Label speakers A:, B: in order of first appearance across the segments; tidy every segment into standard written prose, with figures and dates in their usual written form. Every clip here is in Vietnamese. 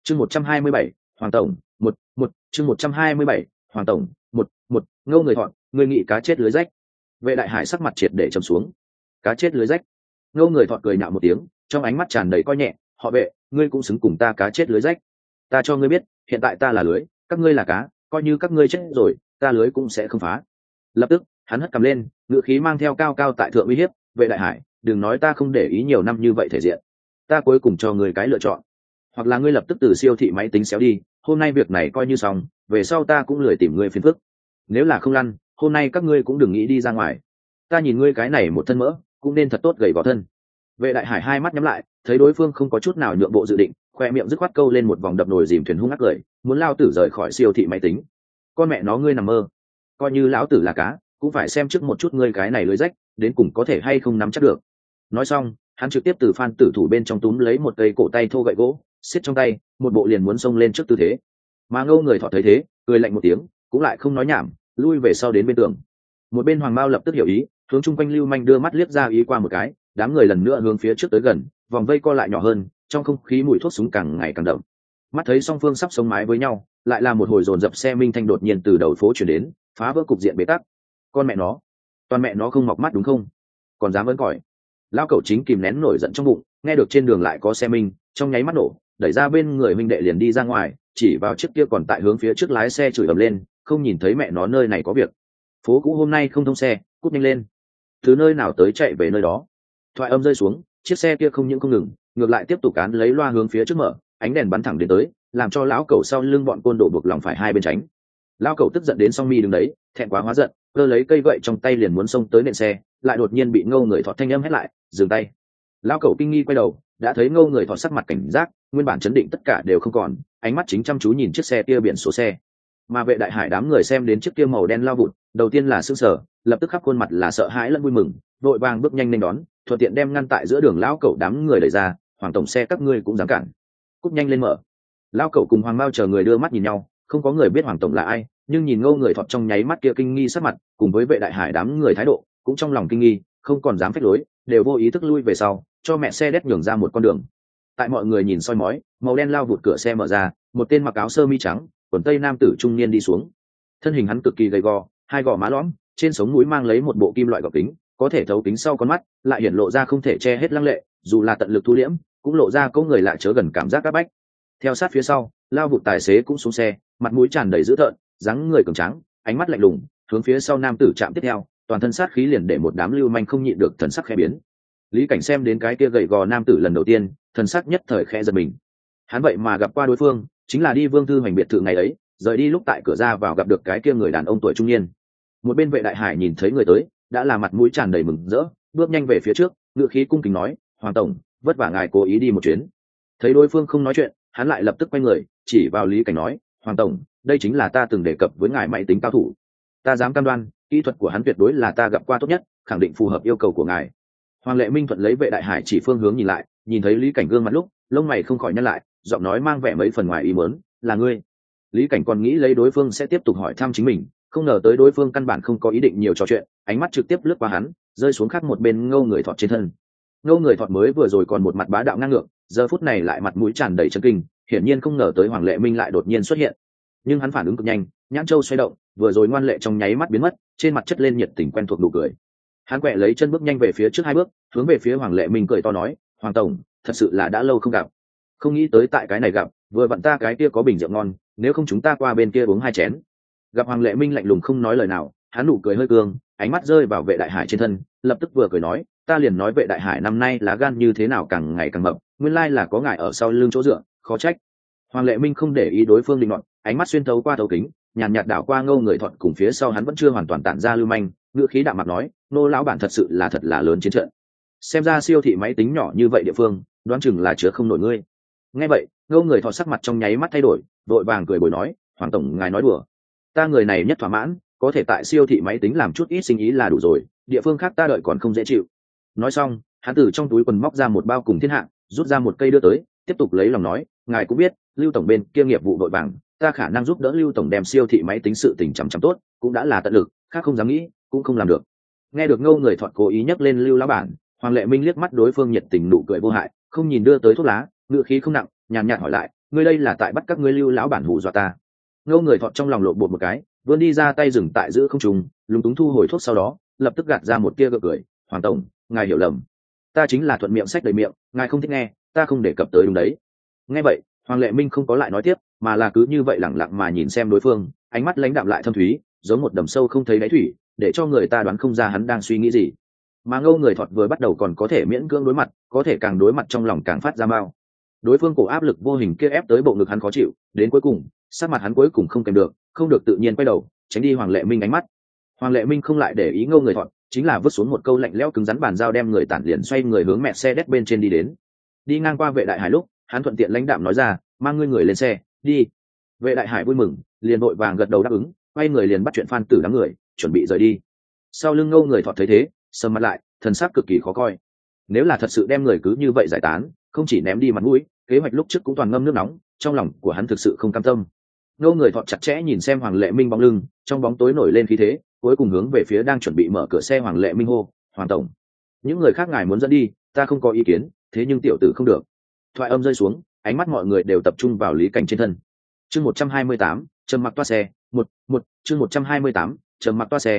A: chương 127, hoàng tổng chương 127, hoàng tổng ngâu người thọn, người nghị cá chết lưới rách. Vệ đại hải sắc mặt triệt để trầm xuống. Cá chết lưới rách. Ngâu người thọn cười nhạo một tiếng, trong ánh mắt tràn đầy coi nhẹ. Họ vệ, ngươi cũng xứng cùng ta cá chết lưới rách. Ta cho ngươi biết, hiện tại ta là lưới, các ngươi là cá, coi như các ngươi chết rồi, ta lưới cũng sẽ không phá. Lập tức hắn hất cầm lên, ngựa khí mang theo cao cao tại thượng uy hiếp. Vệ đại hải, đừng nói ta không để ý nhiều năm như vậy thể diện, ta cuối cùng cho ngươi cái lựa chọn, hoặc là ngươi lập tức từ siêu thị máy tính xéo đi, hôm nay việc này coi như xong, về sau ta cũng lười tìm ngươi phiền phức. Nếu là không lăn, hôm nay các ngươi cũng đừng nghĩ đi ra ngoài. Ta nhìn ngươi cái này một thân mỡ, cũng nên thật tốt gầy gò thân. Vệ đại hải hai mắt nhắm lại, thấy đối phương không có chút nào nhượng bộ dự định, khoe miệng dứt khoát câu lên một vòng đập nồi dìm thuyền hung ác cười, muốn lao tử rời khỏi siêu thị máy tính. Con mẹ nó, ngươi nằm mơ. Coi như lão tử là cá, cũng phải xem trước một chút ngươi cái này lưới rách đến cùng có thể hay không nắm chắc được. Nói xong, hắn trực tiếp từ Phan Tử Thủ bên trong túm lấy một cây cổ tay thô gậy gỗ, xiết trong tay, một bộ liền muốn xông lên trước tư thế. Mà Ngâu người thọ thấy thế, cười lạnh một tiếng, cũng lại không nói nhảm, lui về sau đến bên tường. Một bên Hoàng Mao lập tức hiểu ý, hướng chung quanh Lưu Manh đưa mắt liếc ra ý qua một cái, đám người lần nữa hướng phía trước tới gần, vòng vây co lại nhỏ hơn, trong không khí mùi thuốc súng càng ngày càng đậm. Mắt thấy song phương sắp sống mái với nhau, lại là một hồi dồn dập xe minh thanh đột nhiên từ đầu phố chuyển đến, phá vỡ cục diện bế tắc. Con mẹ nó, toàn mẹ nó không mọc mắt đúng không? Còn dám vẫn còi. Lão cẩu chính kìm nén nổi giận trong bụng, nghe được trên đường lại có xe minh, trong nháy mắt nổ, đẩy ra bên người minh đệ liền đi ra ngoài, chỉ vào chiếc kia còn tại hướng phía trước lái xe chửi ầm lên, không nhìn thấy mẹ nó nơi này có việc. Phố cũ hôm nay không thông xe, cút nhanh lên. Từ nơi nào tới chạy về nơi đó. Thoại âm rơi xuống, chiếc xe kia không những không ngừng, ngược lại tiếp tục cán lấy loa hướng phía trước mở, ánh đèn bắn thẳng đến tới, làm cho lão cẩu sau lưng bọn côn đồ buộc lòng phải hai bên tránh. Lão cẩu tức giận đến song mi đứng đấy, thẹn quá hóa giận, cơ lấy cây gậy trong tay liền muốn xông tới nện xe, lại đột nhiên bị Ngâu người thọt thanh âm hét lại, dừng tay. Lão cẩu kinh nghi quay đầu, đã thấy Ngâu người thọt sắc mặt cảnh giác, nguyên bản chấn định tất cả đều không còn, ánh mắt chính chăm chú nhìn chiếc xe kia biển số xe. Mà Vệ đại hải đám người xem đến chiếc kia màu đen lao vụt, đầu tiên là sững sờ, lập tức khắp khuôn mặt là sợ hãi lẫn vui mừng, vội vàng bước nhanh lên đón, thuận tiện đem ngăn tại giữa đường lão cẩu đám người đẩy ra. Hoàng tổng xe các ngươi cũng dám cản, cúp nhanh lên mở. Lão cẩu cùng Hoàng Mao chờ người đưa mắt nhìn nhau, không có người biết Hoàng tổng là ai, nhưng nhìn Ngâu người thọt trong nháy mắt kia kinh nghi sắc mặt, cùng với Vệ đại hải đám người thái độ, cũng trong lòng kinh nghi, không còn dám phách lối, đều vô ý thức lui về sau, cho mẹ xe đét nhường ra một con đường. Tại mọi người nhìn soi mói, màu đen lao vụt cửa xe mở ra, một tên mặc áo sơ mi trắng, quần tây nam tử trung niên đi xuống. Thân hình hắn cực kỳ gầy gò, hai gò má lõm, trên sống mũi mang lấy một bộ kim loại gọng kính, có thể thấu kính sau con mắt, lại hiển lộ ra không thể che hết lăng lệ, dù là tận lực thu liễm, cũng lộ ra có người lại chớ gần cảm giác áp bách. Theo sát phía sau, lao vụt tài xế cũng xuống xe, mặt mũi tràn đầy dữ tợn, dáng người cường tráng, ánh mắt lạnh lùng, hướng phía sau nam tử chạm tiếp theo, toàn thân sát khí liền để một đám lưu manh không nhịn được thần sắc khẽ biến. Lý Cảnh xem đến cái kia gầy gò nam tử lần đầu tiên, thần sắc nhất thời khẽ giật mình. Hắn vậy mà gặp qua đối phương, chính là đi Vương Thư Hoành biệt thự ngày ấy, rời đi lúc tại cửa ra vào gặp được cái kia người đàn ông tuổi trung niên. Một bên Vệ đại hải nhìn thấy người tới, đã là mặt mũi tràn đầy mừng rỡ, bước nhanh về phía trước, ngựa khí cung kính nói, Hoàng tổng, vất vả ngài cố ý đi một chuyến. Thấy đối phương không nói chuyện, hắn lại lập tức quay người, chỉ vào Lý Cảnh nói, Hoàng tổng, đây chính là ta từng đề cập với ngài máy tính cao thủ, ta dám cam đoan kỹ thuật của hắn tuyệt đối là ta gặp qua tốt nhất, khẳng định phù hợp yêu cầu của ngài. Hoàng Lệ Minh thuận lấy Vệ đại hải chỉ phương hướng nhìn lại, nhìn thấy Lý Cảnh gương mặt lúc, lông mày không khỏi nhăn lại, giọng nói mang vẻ mấy phần ngoài ý muốn, là ngươi. Lý Cảnh còn nghĩ lấy đối phương sẽ tiếp tục hỏi thăm chính mình, không ngờ tới đối phương căn bản không có ý định nhiều trò chuyện, ánh mắt trực tiếp lướt qua hắn, rơi xuống khác một bên Ngâu người thọt trên thân. Ngâu người thọt mới vừa rồi còn một mặt bá đạo ngang ngược, giờ phút này lại mặt mũi tràn đầy chấn kinh, hiển nhiên không ngờ tới Hoàng Lệ Minh lại đột nhiên xuất hiện. Nhưng hắn phản ứng cực nhanh, nhãn châu xoay động, vừa rồi ngoan lệ trong nháy mắt biến mất, trên mặt chất lên nhiệt tình quen thuộc nụ cười. Hắn quẹ lấy chân bước nhanh về phía trước hai bước, hướng về phía Hoàng Lệ Minh cười to nói, Hoàng tổng, thật sự là đã lâu không gặp, không nghĩ tới tại cái này gặp, vừa vặn ta cái kia có bình rượu ngon, nếu không chúng ta qua bên kia uống hai chén. Gặp Hoàng Lệ Minh lạnh lùng không nói lời nào, hắn nụ cười hơi cương, ánh mắt rơi vào Vệ đại hải trên thân, lập tức vừa cười nói, ta liền nói Vệ đại hải năm nay lá gan như thế nào càng ngày càng mập, nguyên lai là có ngài ở sau lưng chỗ dựa, khó trách. Hoàng Lệ Minh không để ý đối phương định luận, ánh mắt xuyên thấu qua thấu kính, nhàn nhạt đảo qua Ngâu người thọt cùng phía sau hắn vẫn chưa hoàn toàn tản ra lưu manh, ngữ khí đạm mặt nói, nô lão bản thật sự là lớn chiến trận. Xem ra siêu thị máy tính nhỏ như vậy địa phương, đoán chừng là chứa không nổi ngươi. Nghe vậy, Ngâu người thọt sắc mặt trong nháy mắt thay đổi, vội vàng cười bồi nói, Hoàng tổng ngài nói đùa, ta người này nhất thỏa mãn, có thể tại siêu thị máy tính làm chút ít sinh ý là đủ rồi, địa phương khác ta đợi còn không dễ chịu. Nói xong, hắn từ trong túi quần móc ra một bao cùng thiên hạ, rút ra một cây đưa tới, tiếp tục lấy lòng nói, ngài cũng biết, Lưu tổng bên kia nghiệp vụ vội vàng, ta khả năng giúp đỡ Lưu tổng đem siêu thị máy tính sự tình chằm chằm tốt, cũng đã là tận lực, khác không dám nghĩ, cũng không làm được. Nghe được Ngâu người thọt cố ý nhắc lên Lưu lão bản, Hoàng Lệ Minh liếc mắt đối phương nhiệt tình nụ cười vô hại, không nhìn đưa tới thuốc lá, ngựa khí không nặng, nhàn nhạt hỏi lại, ngươi đây là tại bắt các ngươi lưu lão bản hù dọa ta. Ngô người thọt trong lòng lộn bột một cái, vươn đi ra tay dừng tại giữa không trung, lúng túng thu hồi thuốc, sau đó lập tức gạt ra một tia gượng cười. Hoàng tổng, ngài hiểu lầm, ta chính là thuận miệng sách đầy miệng, ngài không thích nghe, ta không đề cập tới đúng đấy. Nghe vậy, Hoàng Lệ Minh không có lại nói tiếp, mà là cứ như vậy lẳng lặng mà nhìn xem đối phương, ánh mắt lãnh đạm lại thâm thúy, giống một đầm sâu không thấy đáy thủy, để cho người ta đoán không ra hắn đang suy nghĩ gì. Mà Ngô người thọt vừa bắt đầu còn có thể miễn cưỡng đối mặt, có thể càng đối mặt trong lòng càng phát ra mao. Đối phương cổ áp lực vô hình kia ép tới bộ ngực hắn khó chịu, đến cuối cùng sắc mặt hắn cuối cùng không kèm được, không được tự nhiên quay đầu tránh đi Hoàng Lệ Minh ánh mắt. Hoàng Lệ Minh không lại để ý Ngô người thọt, chính là vứt xuống một câu lạnh lẽo cứng rắn, bàn giao đem người tản liền xoay người hướng mẹ xe đét bên trên đi đến. Đi ngang qua Vệ Đại Hải lúc, hắn thuận tiện lãnh đạm nói ra, mang ngươi người lên xe đi. Vệ Đại Hải vui mừng, liền vội vàng gật đầu đáp ứng, quay người liền bắt chuyện Phan Tử đám người chuẩn bị rời đi. Sau lưng Ngô người thọt thấy thế, sầm mặt lại, thần sắc cực kỳ khó coi. Nếu là thật sự đem người cứ như vậy giải tán, không chỉ ném đi mặt mũi, kế hoạch lúc trước cũng toàn ngâm nước nóng, trong lòng của hắn thực sự không cam tâm. Ngô người thọt chặt chẽ nhìn xem Hoàng Lệ Minh bóng lưng, trong bóng tối nổi lên khí thế, cuối cùng hướng về phía đang chuẩn bị mở cửa xe Hoàng Lệ Minh hô, Hoàng tổng, những người khác ngài muốn dẫn đi, ta không có ý kiến, thế nhưng tiểu tử không được. Thoại âm rơi xuống, ánh mắt mọi người đều tập trung vào Lý Cảnh trên thân. Chương 128, trầm mặc toa xe, chương 128, trầm mặc toa xe,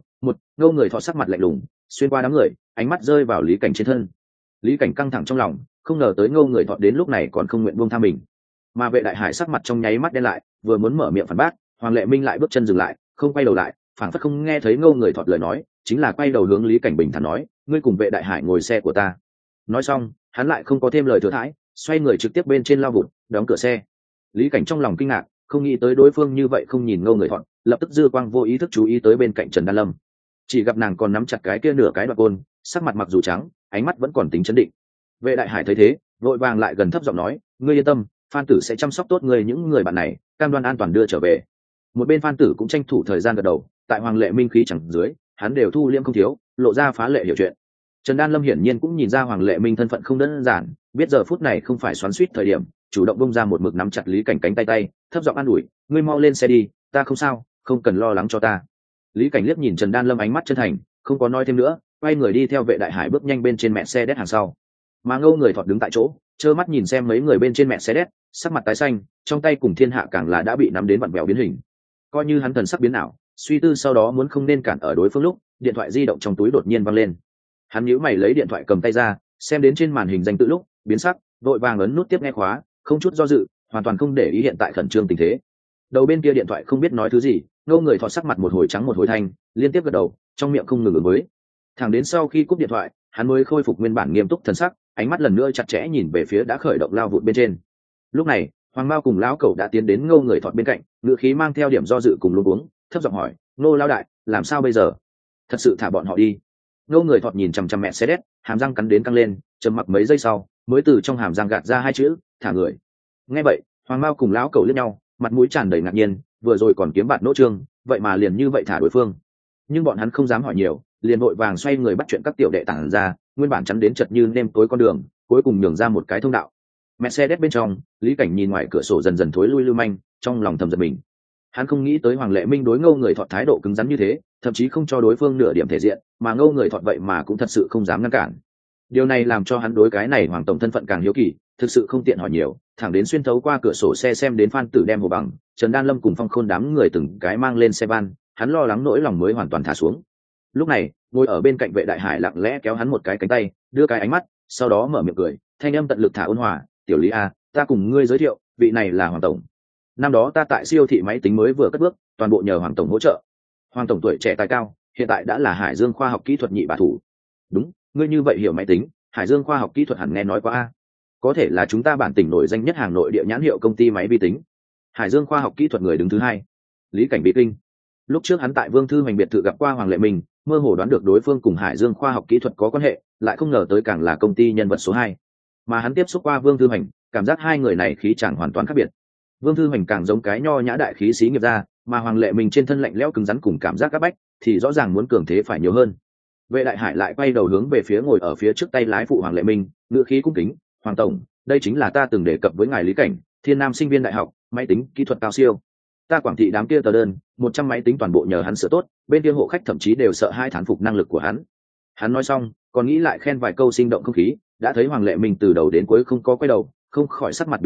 A: Ngô người thọt sắc mặt lạnh lùng, xuyên qua đám người, ánh mắt rơi vào Lý Cảnh trên thân. Lý Cảnh căng thẳng trong lòng, không ngờ tới Ngô người thọt đến lúc này còn không nguyện buông tha mình. Mà Vệ Đại Hải sắc mặt trong nháy mắt đen lại, vừa muốn mở miệng phản bác, Hoàng Lệ Minh lại bước chân dừng lại, không quay đầu lại, phảng phất không nghe thấy Ngô người thọt lời nói, chính là quay đầu hướng Lý Cảnh bình thản nói, ngươi cùng Vệ Đại Hải ngồi xe của ta. Nói xong, hắn lại không có thêm lời thừa thãi, xoay người trực tiếp bên trên lao vụt, đóng cửa xe. Lý Cảnh trong lòng kinh ngạc, không nghĩ tới đối phương như vậy không nhìn Ngô người thọt, lập tức dư quang vô ý thức chú ý tới bên cạnh Trần Đan Lâm. Chỉ gặp nàng còn nắm chặt cái kia nửa cái đoạt côn, sắc mặt mặc dù trắng, ánh mắt vẫn còn tính chấn định. Vệ Đại Hải thấy thế, vội vàng lại gần thấp giọng nói, ngươi yên tâm, Phan Tử sẽ chăm sóc tốt ngươi những người bạn này, cam đoan an toàn đưa trở về. Một bên Phan Tử cũng tranh thủ thời gian gật đầu, tại Hoàng Lệ Minh khí chẳng dưới, hắn đều thu liễm không thiếu, lộ ra phá lệ hiểu chuyện. Trần Đan Lâm hiển nhiên cũng nhìn ra Hoàng Lệ Minh thân phận không đơn giản, biết giờ phút này không phải xoắn xuýt thời điểm, chủ động bung ra một mực nắm chặt Lý Cảnh cánh tay, thấp giọng an ủi, ngươi mau lên xe đi, ta không sao, không cần lo lắng cho ta. Lý Cảnh liếc nhìn Trần Đan Lâm ánh mắt chân thành, không có nói thêm nữa, quay người đi theo Vệ Đại Hải bước nhanh bên trên mẹ xe đét hàng sau. Mà Ngô người thọt đứng tại chỗ, trơ mắt nhìn xem mấy người bên trên mẹ xe đét, sắc mặt tái xanh, trong tay cùng thiên hạ càng là đã bị nắm đến vặn vẹo biến hình. Coi như hắn thần sắc biến ảo, suy tư sau đó muốn không nên cản ở đối phương lúc, điện thoại di động trong túi đột nhiên văng lên. Hắn nhíu mày lấy điện thoại cầm tay ra, xem đến trên màn hình danh tự lúc, biến sắc, vội vàng ấn nút tiếp nghe khóa, không chút do dự, hoàn toàn không để ý hiện tại khẩn trương tình thế. Đầu bên kia điện thoại không biết nói thứ gì, Ngô người thọt sắc mặt một hồi trắng một hồi thanh, liên tiếp gật đầu, trong miệng không ngừng ứng với. Thẳng đến sau khi cúp điện thoại, hắn mới khôi phục nguyên bản nghiêm túc thần sắc, ánh mắt lần nữa chặt chẽ nhìn về phía đã khởi động lao vụt bên trên. Lúc này, Hoàng Mao cùng lão cẩu đã tiến đến Ngô người thọt bên cạnh, ngữ khí mang theo điểm do dự cùng luống cuống, thấp giọng hỏi, Ngô lão đại, làm sao bây giờ? Thật sự thả bọn họ đi? Ngô người thọt nhìn chằm chằm mẹ xe đét, hàm răng cắn đến căng lên, trầm mặc mấy giây sau, mới từ trong hàm răng gạt ra hai chữ, thả người. Nghe vậy, Hoàng Mao cùng lão cẩu liếc nhau, mặt mũi tràn đầy ngạc nhiên, vừa rồi còn kiếm bạt nỗ trương, vậy mà liền như vậy thả đối phương. Nhưng bọn hắn không dám hỏi nhiều, liền vội vàng xoay người bắt chuyện các tiểu đệ tản ra, nguyên bản chắn đến chật như nêm tối con đường, cuối cùng nhường ra một cái thông đạo. Mercedes bên trong, Lý Cảnh nhìn ngoài cửa sổ dần dần thối lui lưu manh, trong lòng thầm giật mình. Hắn không nghĩ tới Hoàng Lệ Minh đối Ngô người thọt thái độ cứng rắn như thế, thậm chí không cho đối phương nửa điểm thể diện, mà Ngô người thọt vậy mà cũng thật sự không dám ngăn cản. Điều này làm cho hắn đối cái này Hoàng tổng thân phận càng hiếu kỳ, thực sự không tiện hỏi nhiều, thẳng đến xuyên thấu qua cửa sổ xe xem đến Phan Tử đem Hồ Bằng, Trần Đan Lâm cùng Phong Khôn đám người từng cái mang lên xe van, hắn lo lắng nỗi lòng mới hoàn toàn thả xuống. Lúc này, ngồi ở bên cạnh Vệ Đại Hải lặng lẽ kéo hắn một cái cánh tay, đưa cái ánh mắt, sau đó mở miệng cười, thanh âm tận lực thả ôn hòa, "Tiểu Lý a, ta cùng ngươi giới thiệu, vị này là Hoàng tổng. Năm đó ta tại siêu thị máy tính mới vừa cất bước, toàn bộ nhờ Hoàng tổng hỗ trợ. Hoàng tổng tuổi trẻ tài cao, hiện tại đã là Hải Dương khoa học kỹ thuật nhị bá thủ." "Đúng, ngươi như vậy hiểu máy tính, Hải Dương khoa học kỹ thuật hẳn nghe nói qua a. Có thể là chúng ta bản tỉnh nổi danh nhất hàng nội địa nhãn hiệu công ty máy vi tính. Hải Dương khoa học kỹ thuật người đứng thứ hai." Lý Cảnh bị kinh. Lúc trước hắn tại Vương Thư Hoành biệt thự gặp qua Hoàng Lệ Minh, mơ hồ đoán được đối phương cùng Hải Dương khoa học kỹ thuật có quan hệ, lại không ngờ tới càng là công ty nhân vật số 2. Mà hắn tiếp xúc qua Vương Thư Hoành, cảm giác hai người này khí chẳng hoàn toàn khác biệt. Vương Thư Hoành càng giống cái nho nhã đại khí xí nghiệp ra, mà Hoàng Lệ Minh trên thân lạnh lẽo cứng rắn cùng cảm giác các bách, thì rõ ràng muốn cường thế phải nhiều hơn. Vệ Đại Hải lại quay đầu hướng về phía ngồi ở phía trước tay lái phụ Hoàng Lệ Minh, ngữ khí cung kính, "Hoàng tổng, đây chính là ta từng đề cập với ngài Lý Cảnh, Thiên Nam sinh viên đại học, máy tính kỹ thuật cao siêu. Ta Quảng Thị đám kia tờ đơn, 100 máy tính toàn bộ nhờ hắn sửa tốt, bên kia hộ khách thậm chí đều sợ hai thán phục năng lực của hắn." Hắn nói xong, còn nghĩ lại khen vài câu sinh động không khí, đã thấy Hoàng Lệ Minh từ đầu đến cuối không có quay đầu, không khỏi sắc mặt biến biến,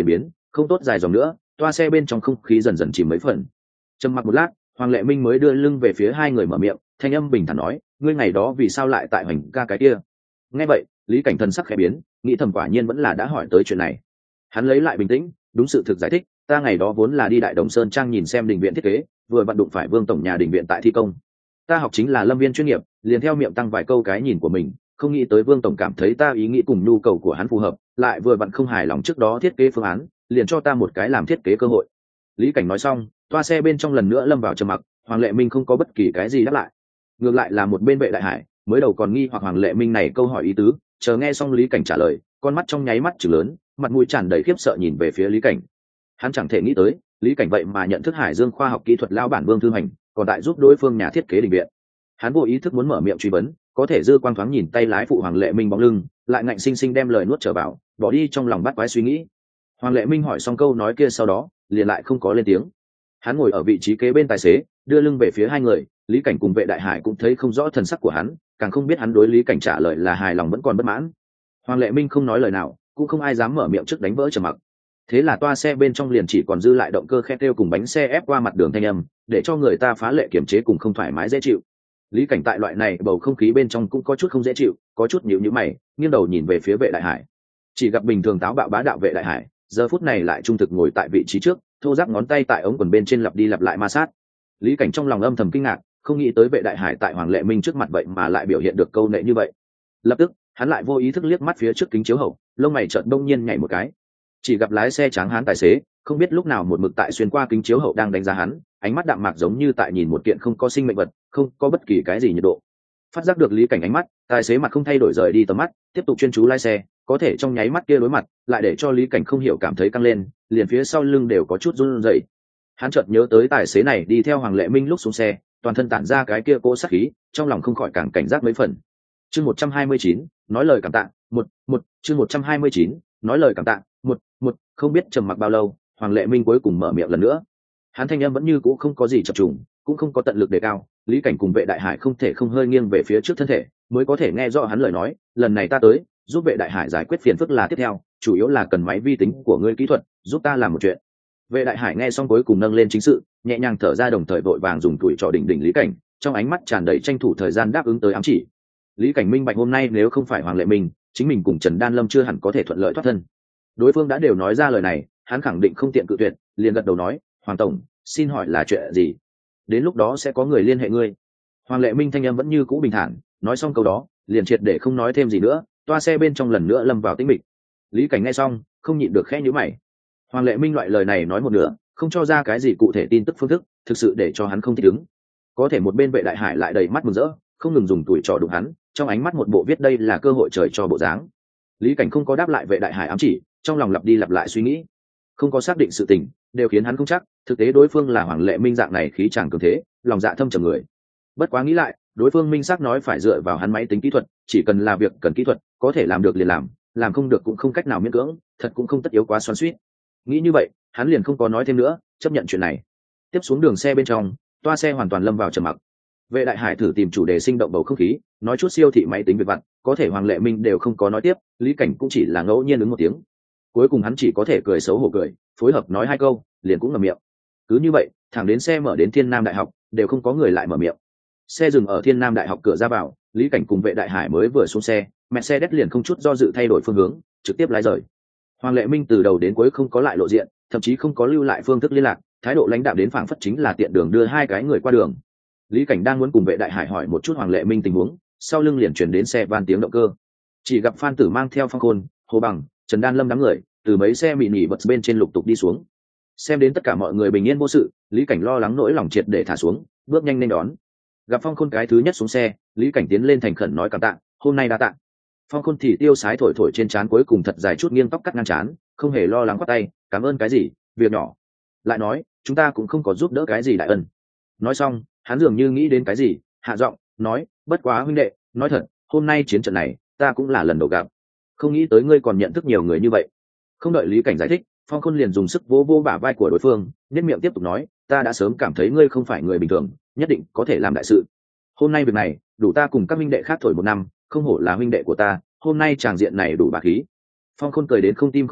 A: không tốt dài dòng nữa, toa xe bên trong không khí dần dần chìm mấy phần. Trầm mặc một lát, Hoàng Lệ Minh mới đưa lưng về phía hai người mở miệng, thanh âm bình thản nói, ngươi ngày đó vì sao lại tại Hoành ca cái kia? Nghe vậy, Lý Cảnh thần sắc khẽ biến, nghĩ thầm quả nhiên vẫn là đã hỏi tới chuyện này. Hắn lấy lại bình tĩnh, đúng sự thực giải thích, ta ngày đó vốn là đi Đại Đồng Sơn trang nhìn xem đình viện thiết kế, vừa vặn đụng phải Vương tổng nhà đình viện tại thi công. Ta học chính là lâm viên chuyên nghiệp, liền theo miệng tăng vài câu cái nhìn của mình, không nghĩ tới Vương tổng cảm thấy ta ý nghĩ cùng nhu cầu của hắn phù hợp, lại vừa vặn không hài lòng trước đó thiết kế phương án, liền cho ta một cái làm thiết kế cơ hội. Lý Cảnh nói xong, toa xe bên trong lần nữa lâm vào trầm mặc. Hoàng Lệ Minh không có bất kỳ cái gì đáp lại, ngược lại là một bên Vệ Đại Hải mới đầu còn nghi hoặc Hoàng Lệ Minh này câu hỏi ý tứ, chờ nghe xong Lý Cảnh trả lời, con mắt trong nháy mắt chừng lớn, mặt mũi tràn đầy khiếp sợ nhìn về phía Lý Cảnh. Hắn chẳng thể nghĩ tới Lý Cảnh vậy mà nhận thức Hải Dương khoa học kỹ thuật lão bản Vương Thư Hành, còn tại giúp đối phương nhà thiết kế đình viện. Hắn vô ý thức muốn mở miệng truy vấn, có thể dư quang thoáng nhìn tay lái phụ Hoàng Lệ Minh bóng lưng, lại ngạnh sinh sinh đem lời nuốt trở vào, bỏ đi trong lòng bắt quái suy nghĩ. Hoàng Lệ Minh hỏi xong câu nói kia sau đó, liền lại không có lên tiếng. Hắn ngồi ở vị trí kế bên tài xế, đưa lưng về phía hai người. Lý Cảnh cùng Vệ Đại Hải cũng thấy không rõ thần sắc của hắn, càng không biết hắn đối Lý Cảnh trả lời là hài lòng vẫn còn bất mãn. Hoàng Lệ Minh không nói lời nào, cũng không ai dám mở miệng trước đánh vỡ trầm mặc. Thế là toa xe bên trong liền chỉ còn dư lại động cơ khe kêu cùng bánh xe ép qua mặt đường thanh âm, để cho người ta phá lệ kiềm chế cùng không thoải mái dễ chịu. Lý Cảnh tại loại này bầu không khí bên trong cũng có chút không dễ chịu, có chút nhíu nhíu mày, nghiêng đầu nhìn về phía Vệ Đại Hải. Chỉ gặp bình thường táo bạo bá đạo Vệ Đại Hải, giờ phút này lại trung thực ngồi tại vị trí trước, thô ráp ngón tay tại ống quần bên trên lặp đi lặp lại ma sát. Lý Cảnh trong lòng âm thầm kinh ngạc, không nghĩ tới Vệ Đại Hải tại Hoàng Lệ Minh trước mặt vậy mà lại biểu hiện được câu nệ như vậy. Lập tức hắn lại vô ý thức liếc mắt phía trước kính chiếu hậu, lông mày chợt đông nhiên nhảy một cái. Chỉ gặp lái xe tráng hán tài xế không biết lúc nào một mực tại xuyên qua kính chiếu hậu đang đánh giá hắn, ánh mắt đạm mạc giống như tại nhìn một kiện không có sinh mệnh vật, không có bất kỳ cái gì nhiệt độ. Phát giác được Lý Cảnh ánh mắt, tài xế mặt không thay đổi rời đi tầm mắt, tiếp tục chuyên chú lái xe. Có thể trong nháy mắt kia đối mặt lại để cho Lý Cảnh không hiểu cảm thấy căng lên, liền phía sau lưng đều có chút run rẩy. Hắn chợt nhớ tới tài xế này đi theo Hoàng Lệ Minh lúc xuống xe, toàn thân tản ra cái kia cỗ sát khí, trong lòng không khỏi càng cảnh giác mấy phần. Chương 129, nói lời cảm tạ. Chương 129, nói lời cảm tạ. Không biết trầm mặc bao lâu, Hoàng Lệ Minh cuối cùng mở miệng lần nữa. Hắn thanh âm vẫn như cũ không có gì chập trùng, cũng không có tận lực đề cao. Lý Cảnh cùng Vệ Đại Hải không thể không hơi nghiêng về phía trước thân thể, mới có thể nghe rõ hắn lời nói. Lần này ta tới giúp Vệ Đại Hải giải quyết phiền phức là tiếp theo, chủ yếu là cần máy vi tính của ngươi kỹ thuật giúp ta làm một chuyện. Vệ Đại Hải nghe xong cuối cùng nâng lên chính sự, nhẹ nhàng thở ra, đồng thời vội vàng dùng tuổi trò đỉnh đỉnh Lý Cảnh, trong ánh mắt tràn đầy tranh thủ thời gian đáp ứng tới ám chỉ. Lý Cảnh minh bạch hôm nay nếu không phải Hoàng Lệ Minh, chính mình cùng Trần Đan Lâm chưa hẳn có thể thuận lợi thoát thân. Đối phương đã đều nói ra lời này, hắn khẳng định không tiện cự tuyệt, liền gật đầu nói, Hoàng tổng, xin hỏi là chuyện gì? Đến lúc đó sẽ có người liên hệ ngươi. Hoàng Lệ Minh thanh âm vẫn như cũ bình thản, nói xong câu đó, liền triệt để không nói thêm gì nữa, toa xe bên trong lần nữa lâm vào tĩnh mịch. Lý Cảnh nghe xong, không nhịn được khẽ nhíu mày. Hoàng Lệ Minh loại lời này nói một nửa, không cho ra cái gì cụ thể tin tức phương thức, thực sự để cho hắn không thích ứng. Có thể một bên Vệ Đại Hải lại đầy mắt mừng rỡ, không ngừng dùng tuổi trò đụng hắn, trong ánh mắt một bộ viết đây là cơ hội trời cho bộ dáng. Lý Cảnh không có đáp lại Vệ Đại Hải ám chỉ, trong lòng lặp đi lặp lại suy nghĩ, không có xác định sự tình, đều khiến hắn không chắc. Thực tế đối phương là Hoàng Lệ Minh dạng này khí chàng cường thế, lòng dạ thâm trầm người. Bất quá nghĩ lại, đối phương minh xác nói phải dựa vào hắn máy tính kỹ thuật, chỉ cần là việc cần kỹ thuật, có thể làm được liền làm không được cũng không cách nào miễn cưỡng, thật cũng không tất yếu quá xoắn xuýt. Nghĩ như vậy, hắn liền không có nói thêm nữa, chấp nhận chuyện này. Tiếp xuống đường xe bên trong, toa xe hoàn toàn lâm vào trầm mặc. Vệ Đại Hải thử tìm chủ đề sinh động bầu không khí, nói chút siêu thị máy tính việc vặt, có thể Hoàng Lệ Minh đều không có nói tiếp, Lý Cảnh cũng chỉ là ngẫu nhiên ứng một tiếng. Cuối cùng hắn chỉ có thể cười xấu hổ cười, phối hợp nói hai câu, liền cũng ngậm miệng. Cứ như vậy, thẳng đến xe mở đến Thiên Nam Đại học, đều không có người lại mở miệng. Xe dừng ở Thiên Nam Đại học cửa ra vào, Lý Cảnh cùng Vệ Đại Hải mới vừa xuống xe, Mercedes liền không chút do dự thay đổi phương hướng, trực tiếp lái rời. Hoàng Lệ Minh từ đầu đến cuối không có lại lộ diện, thậm chí không có lưu lại phương thức liên lạc, thái độ lãnh đạm đến phảng phất chính là tiện đường đưa hai cái người qua đường. Lý Cảnh đang muốn cùng Vệ Đại Hải hỏi một chút Hoàng Lệ Minh tình huống, sau lưng liền chuyển đến xe van tiếng động cơ. Chỉ gặp Phan Tử mang theo Phong Khôn, Hồ Bằng, Trần Đan Lâm đám người từ mấy xe mini bus bên trên lục tục đi xuống. Xem đến tất cả mọi người bình yên vô sự, Lý Cảnh lo lắng nỗi lòng triệt để thả xuống, bước nhanh lên đón. Gặp Phong Khôn cái thứ nhất xuống xe, Lý Cảnh tiến lên thành khẩn nói cảm tạ, hôm nay đa tạ. Phong Khôn thì tiêu sái thổi thổi trên trán cuối cùng thật dài chút nghiêng tóc cắt ngang trán, không hề lo lắng quát tay, cảm ơn cái gì, việc nhỏ. Lại nói, chúng ta cũng không có giúp đỡ cái gì đại ân. Nói xong, hắn dường như nghĩ đến cái gì, hạ giọng nói, bất quá huynh đệ, nói thật, hôm nay chiến trận này ta cũng là lần đầu gặp, không nghĩ tới ngươi còn nhận thức nhiều người như vậy. Không đợi Lý Cảnh giải thích, Phong Khôn liền dùng sức vỗ vỗ bả vai của đối phương, nên miệng tiếp tục nói, ta đã sớm cảm thấy ngươi không phải người bình thường, nhất định có thể làm đại sự. Hôm nay việc này đủ ta cùng các huynh đệ khác thổi một năm, không hổ là huynh đệ của ta, hôm nay tràng diện này đủ bá khí. Phong Khôn cười đến không tim không phổi,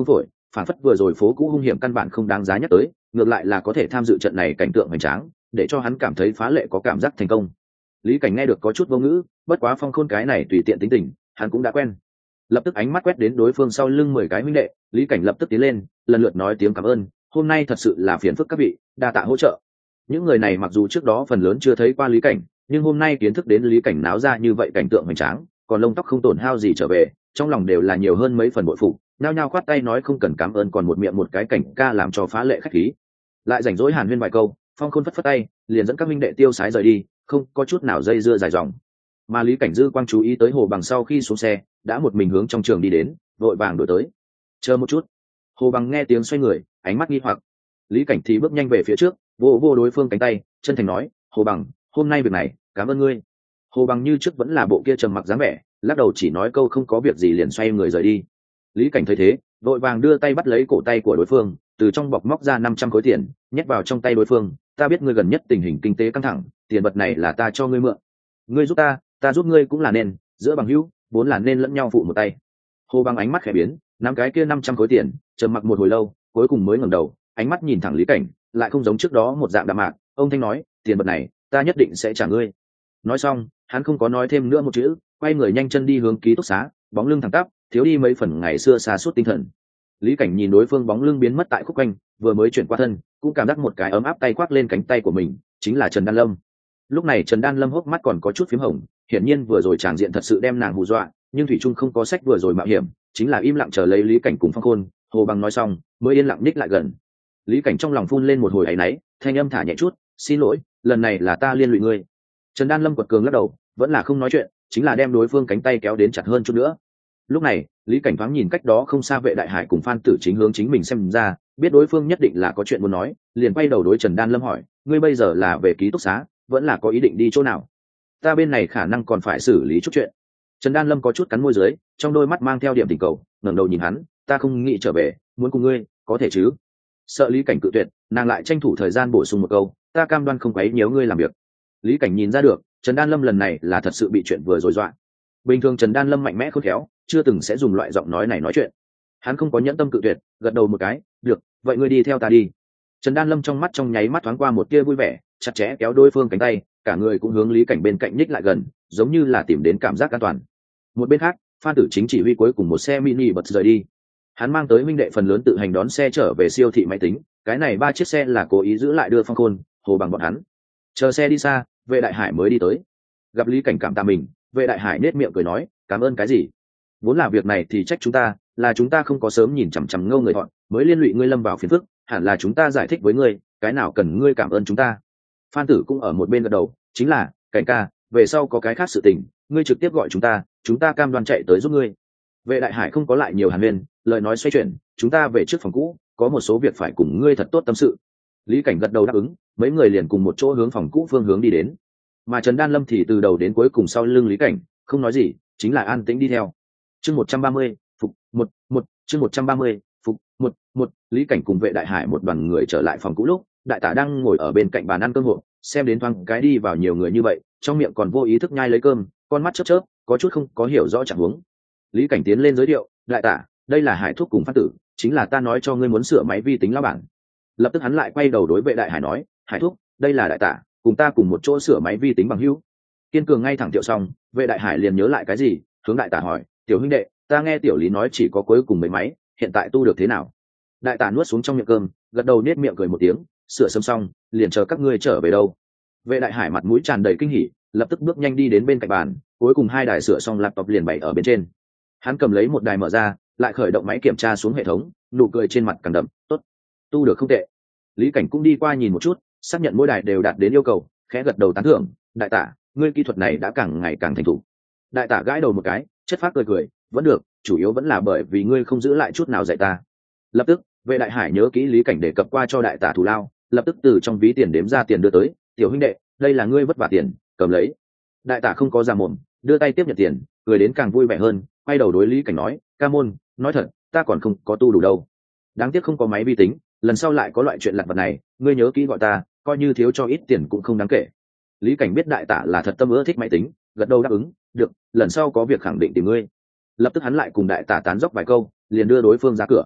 A: phản phất vừa rồi phố cũ hung hiểm căn bản không đáng giá nhắc tới, ngược lại là có thể tham dự trận này cảnh tượng hoành tráng, để cho hắn cảm thấy phá lệ có cảm giác thành công. Lý Cảnh nghe được có chút vô ngữ, bất quá Phong Khôn cái này tùy tiện tính tình, hắn cũng đã quen. Lập tức ánh mắt quét đến đối phương sau lưng 10 cái huynh đệ, Lý Cảnh lập tức tiến lên, lần lượt nói tiếng cảm ơn, hôm nay thật sự là phiền phức các vị, đa tạ hỗ trợ. Những người này mặc dù trước đó phần lớn chưa thấy qua Lý Cảnh, nhưng hôm nay kiến thức đến Lý Cảnh náo ra như vậy cảnh tượng hoành tráng, còn lông tóc không tổn hao gì trở về, trong lòng đều là nhiều hơn mấy phần bội phục, nhao nhao khoát tay nói không cần cảm ơn, còn một miệng một cái Cảnh ca làm cho phá lệ khách khí. Lại rảnh rỗi hàn huyên vài câu, Phong Khôn phất phất tay, liền dẫn các huynh đệ tiêu sái rời đi, không có chút nào dây dưa dài dòng. Mà Lý Cảnh dư quang chú ý tới Hồ Bằng sau khi xuống xe, đã một mình hướng trong trường đi đến, vội vàng đổi tới. Chờ một chút. Hồ Bằng nghe tiếng xoay người, ánh mắt nghi hoặc. Lý Cảnh thì bước nhanh về phía trước, vô vô đối phương cánh tay, chân thành nói, Hồ Bằng, hôm nay việc này, cảm ơn ngươi. Hồ Bằng như trước vẫn là bộ kia trầm mặc dáng vẻ, lắc đầu chỉ nói câu không có việc gì liền xoay người rời đi. Lý Cảnh thấy thế, vội vàng đưa tay bắt lấy cổ tay của đối phương, từ trong bọc móc ra 500 khối tiền, nhét vào trong tay đối phương. Ta biết ngươi gần nhất tình hình kinh tế căng thẳng, tiền vật này là ta cho ngươi mượn. Ngươi giúp ta giúp ngươi cũng là nên, giữa bằng hữu, vốn là nên lẫn nhau phụ một tay. Hồ Bằng ánh mắt khẽ biến, nắm cái kia 500 khối tiền, trầm mặc một hồi lâu, cuối cùng mới ngẩng đầu, ánh mắt nhìn thẳng Lý Cảnh, lại không giống trước đó một dạng đạm mạc, ông thanh nói, tiền vật này, ta nhất định sẽ trả ngươi. Nói xong, hắn không có nói thêm nữa một chữ, quay người nhanh chân đi hướng ký túc xá, bóng lưng thẳng tắp, thiếu đi mấy phần ngày xưa xa suốt tinh thần. Lý Cảnh nhìn đối phương bóng lưng biến mất tại khúc quanh, vừa mới chuyển qua thân, cũng cảm giác một cái ấm áp tay khoác lên cánh tay của mình, chính là Trần Đan Lâm. Lúc này Trần Đan Lâm hốc mắt còn có chút phím hồng, hiển nhiên vừa rồi tràng diện thật sự đem nàng hù dọa, nhưng thủy trung không có sách vừa rồi mạo hiểm, chính là im lặng chờ lấy Lý Cảnh cùng Phong Khôn. Hồ Bằng nói xong, mới yên lặng ních lại gần. Lý Cảnh trong lòng phun lên một hồi áy náy, thanh âm thả nhẹ chút, xin lỗi, lần này là ta liên lụy ngươi. Trần Đan Lâm quật cường lắc đầu, vẫn là không nói chuyện, chính là đem đối phương cánh tay kéo đến chặt hơn chút nữa. Lúc này, Lý Cảnh thoáng nhìn cách đó không xa Vệ Đại Hải cùng Phan Tử Chính hướng chính mình xem ra, biết đối phương nhất định là có chuyện muốn nói, liền quay đầu đối Trần Đan Lâm hỏi, ngươi bây giờ là về ký túc xá, vẫn là có ý định đi chỗ nào? Ta bên này khả năng còn phải xử lý chút chuyện. Trần Đan Lâm có chút cắn môi dưới, trong đôi mắt mang theo điểm tình cầu, ngẩng đầu nhìn hắn, ta không nghĩ trở về, muốn cùng ngươi, có thể chứ? Sợ Lý Cảnh cự tuyệt, nàng lại tranh thủ thời gian bổ sung một câu, ta cam đoan không quấy nhiễu ngươi làm việc. Lý Cảnh nhìn ra được, Trần Đan Lâm lần này là thật sự bị chuyện vừa rồi dọa. Bình thường Trần Đan Lâm mạnh mẽ khôn khéo, chưa từng sẽ dùng loại giọng nói này nói chuyện. Hắn không có nhẫn tâm cự tuyệt, gật đầu một cái, được, vậy ngươi đi theo ta đi. Trần Đan Lâm trong mắt trong nháy mắt thoáng qua một tia vui vẻ, chặt chẽ kéo đối phương cánh tay, cả người cũng hướng Lý Cảnh bên cạnh nhích lại gần, giống như là tìm đến cảm giác an toàn. Một bên khác, Phan Tử Chính chỉ huy cuối cùng một xe mini bật rời đi. Hắn mang tới minh đệ phần lớn tự hành đón xe trở về siêu thị máy tính, cái này 3 chiếc xe là cố ý giữ lại đưa Phong Khôn, Hồ Bằng bọn hắn. Chờ xe đi xa, Vệ Đại Hải mới đi tới. Gặp Lý Cảnh cảm tạ mình, Vệ Đại Hải nết miệng cười nói, cảm ơn cái gì? Vốn là việc này thì trách chúng ta, là chúng ta không có sớm nhìn chằm chằm Ngâu người họ, mới liên lụy ngươi lâm vào phiền phức, hẳn là chúng ta giải thích với ngươi, cái nào cần ngươi cảm ơn chúng ta. Phan Tử cũng ở một bên gật đầu, chính là, Cảnh ca, về sau có cái khác sự tình, ngươi trực tiếp gọi chúng ta cam đoan chạy tới giúp ngươi. Vệ Đại Hải không có lại nhiều hàn huyên, lời nói xoay chuyển, chúng ta về trước phòng cũ, có một số việc phải cùng ngươi thật tốt tâm sự. Lý Cảnh gật đầu đáp ứng, mấy người liền cùng một chỗ hướng phòng cũ phương hướng đi đến. Mà Trần Đan Lâm thì từ đầu đến cuối cùng sau lưng Lý Cảnh, không nói gì, chính là an tĩnh đi theo. Chương 130, phục một, chương 130, phục một, Lý Cảnh cùng Vệ Đại Hải một đoàn người trở lại phòng cũ lúc, đại tả đang ngồi ở bên cạnh bàn ăn cơm hộp, xem đến thoáng cái đi vào nhiều người như vậy, trong miệng còn vô ý thức nhai lấy cơm, con mắt chớp chớp, có chút không có hiểu rõ trạng huống. Lý Cảnh tiến lên giới thiệu, đại tả, đây là Hải Thúc cùng Phan Tử, chính là ta nói cho ngươi muốn sửa máy vi tính lão bản. Lập tức hắn lại quay đầu đối Vệ Đại Hải nói, Hải Thúc, đây là đại tả, cùng ta cùng một chỗ sửa máy vi tính bằng hữu. Kiên cường ngay thẳng tiệu xong, Vệ Đại Hải liền nhớ lại cái gì, hướng đại tả hỏi, tiểu huynh đệ, ta nghe tiểu Lý nói chỉ có cuối cùng mấy máy, hiện tại tu được thế nào? Đại tả nuốt xuống trong miệng cơm, gật đầu nết miệng cười một tiếng, sửa sớm xong, liền chờ các ngươi trở về đâu. Vệ Đại Hải mặt mũi tràn đầy kinh hỉ, lập tức bước nhanh đi đến bên cạnh bàn, cuối cùng 2 đài sửa xong laptop liền bày ở bên trên. Hắn cầm lấy một đài mở ra, lại khởi động máy kiểm tra xuống hệ thống, nụ cười trên mặt càng đậm, tốt, tu được không tệ. Lý Cảnh cũng đi qua nhìn một chút, xác nhận mỗi đài đều đạt đến yêu cầu, khẽ gật đầu tán thưởng, đại tả, ngươi kỹ thuật này đã càng ngày càng thành thục. Đại tả gãi đầu một cái, chất phác cười, vẫn được, chủ yếu vẫn là bởi vì ngươi không giữ lại chút nào dạy ta. Lập tức, Vệ Đại Hải nhớ kỹ Lý Cảnh đề cập qua cho đại tả thù lao, lập tức từ trong ví tiền đếm ra tiền đưa tới, tiểu huynh đệ, đây là ngươi vất vả tiền, cầm lấy. Đại tả không có ra mồm, đưa tay tiếp nhận tiền, cười đến càng vui vẻ hơn, quay đầu đối Lý Cảnh nói, ca môn, nói thật, ta còn không có tu đủ đâu. Đáng tiếc không có máy vi tính, lần sau lại có loại chuyện lặt vặt này, ngươi nhớ kỹ gọi ta, coi như thiếu cho ít tiền cũng không đáng kể. Lý Cảnh biết đại tả là thật tâm ưa thích máy tính, gật đầu đáp ứng, được, lần sau có việc khẳng định tìm ngươi. Lập tức hắn lại cùng đại tả tán dóc vài câu, liền đưa đối phương ra cửa.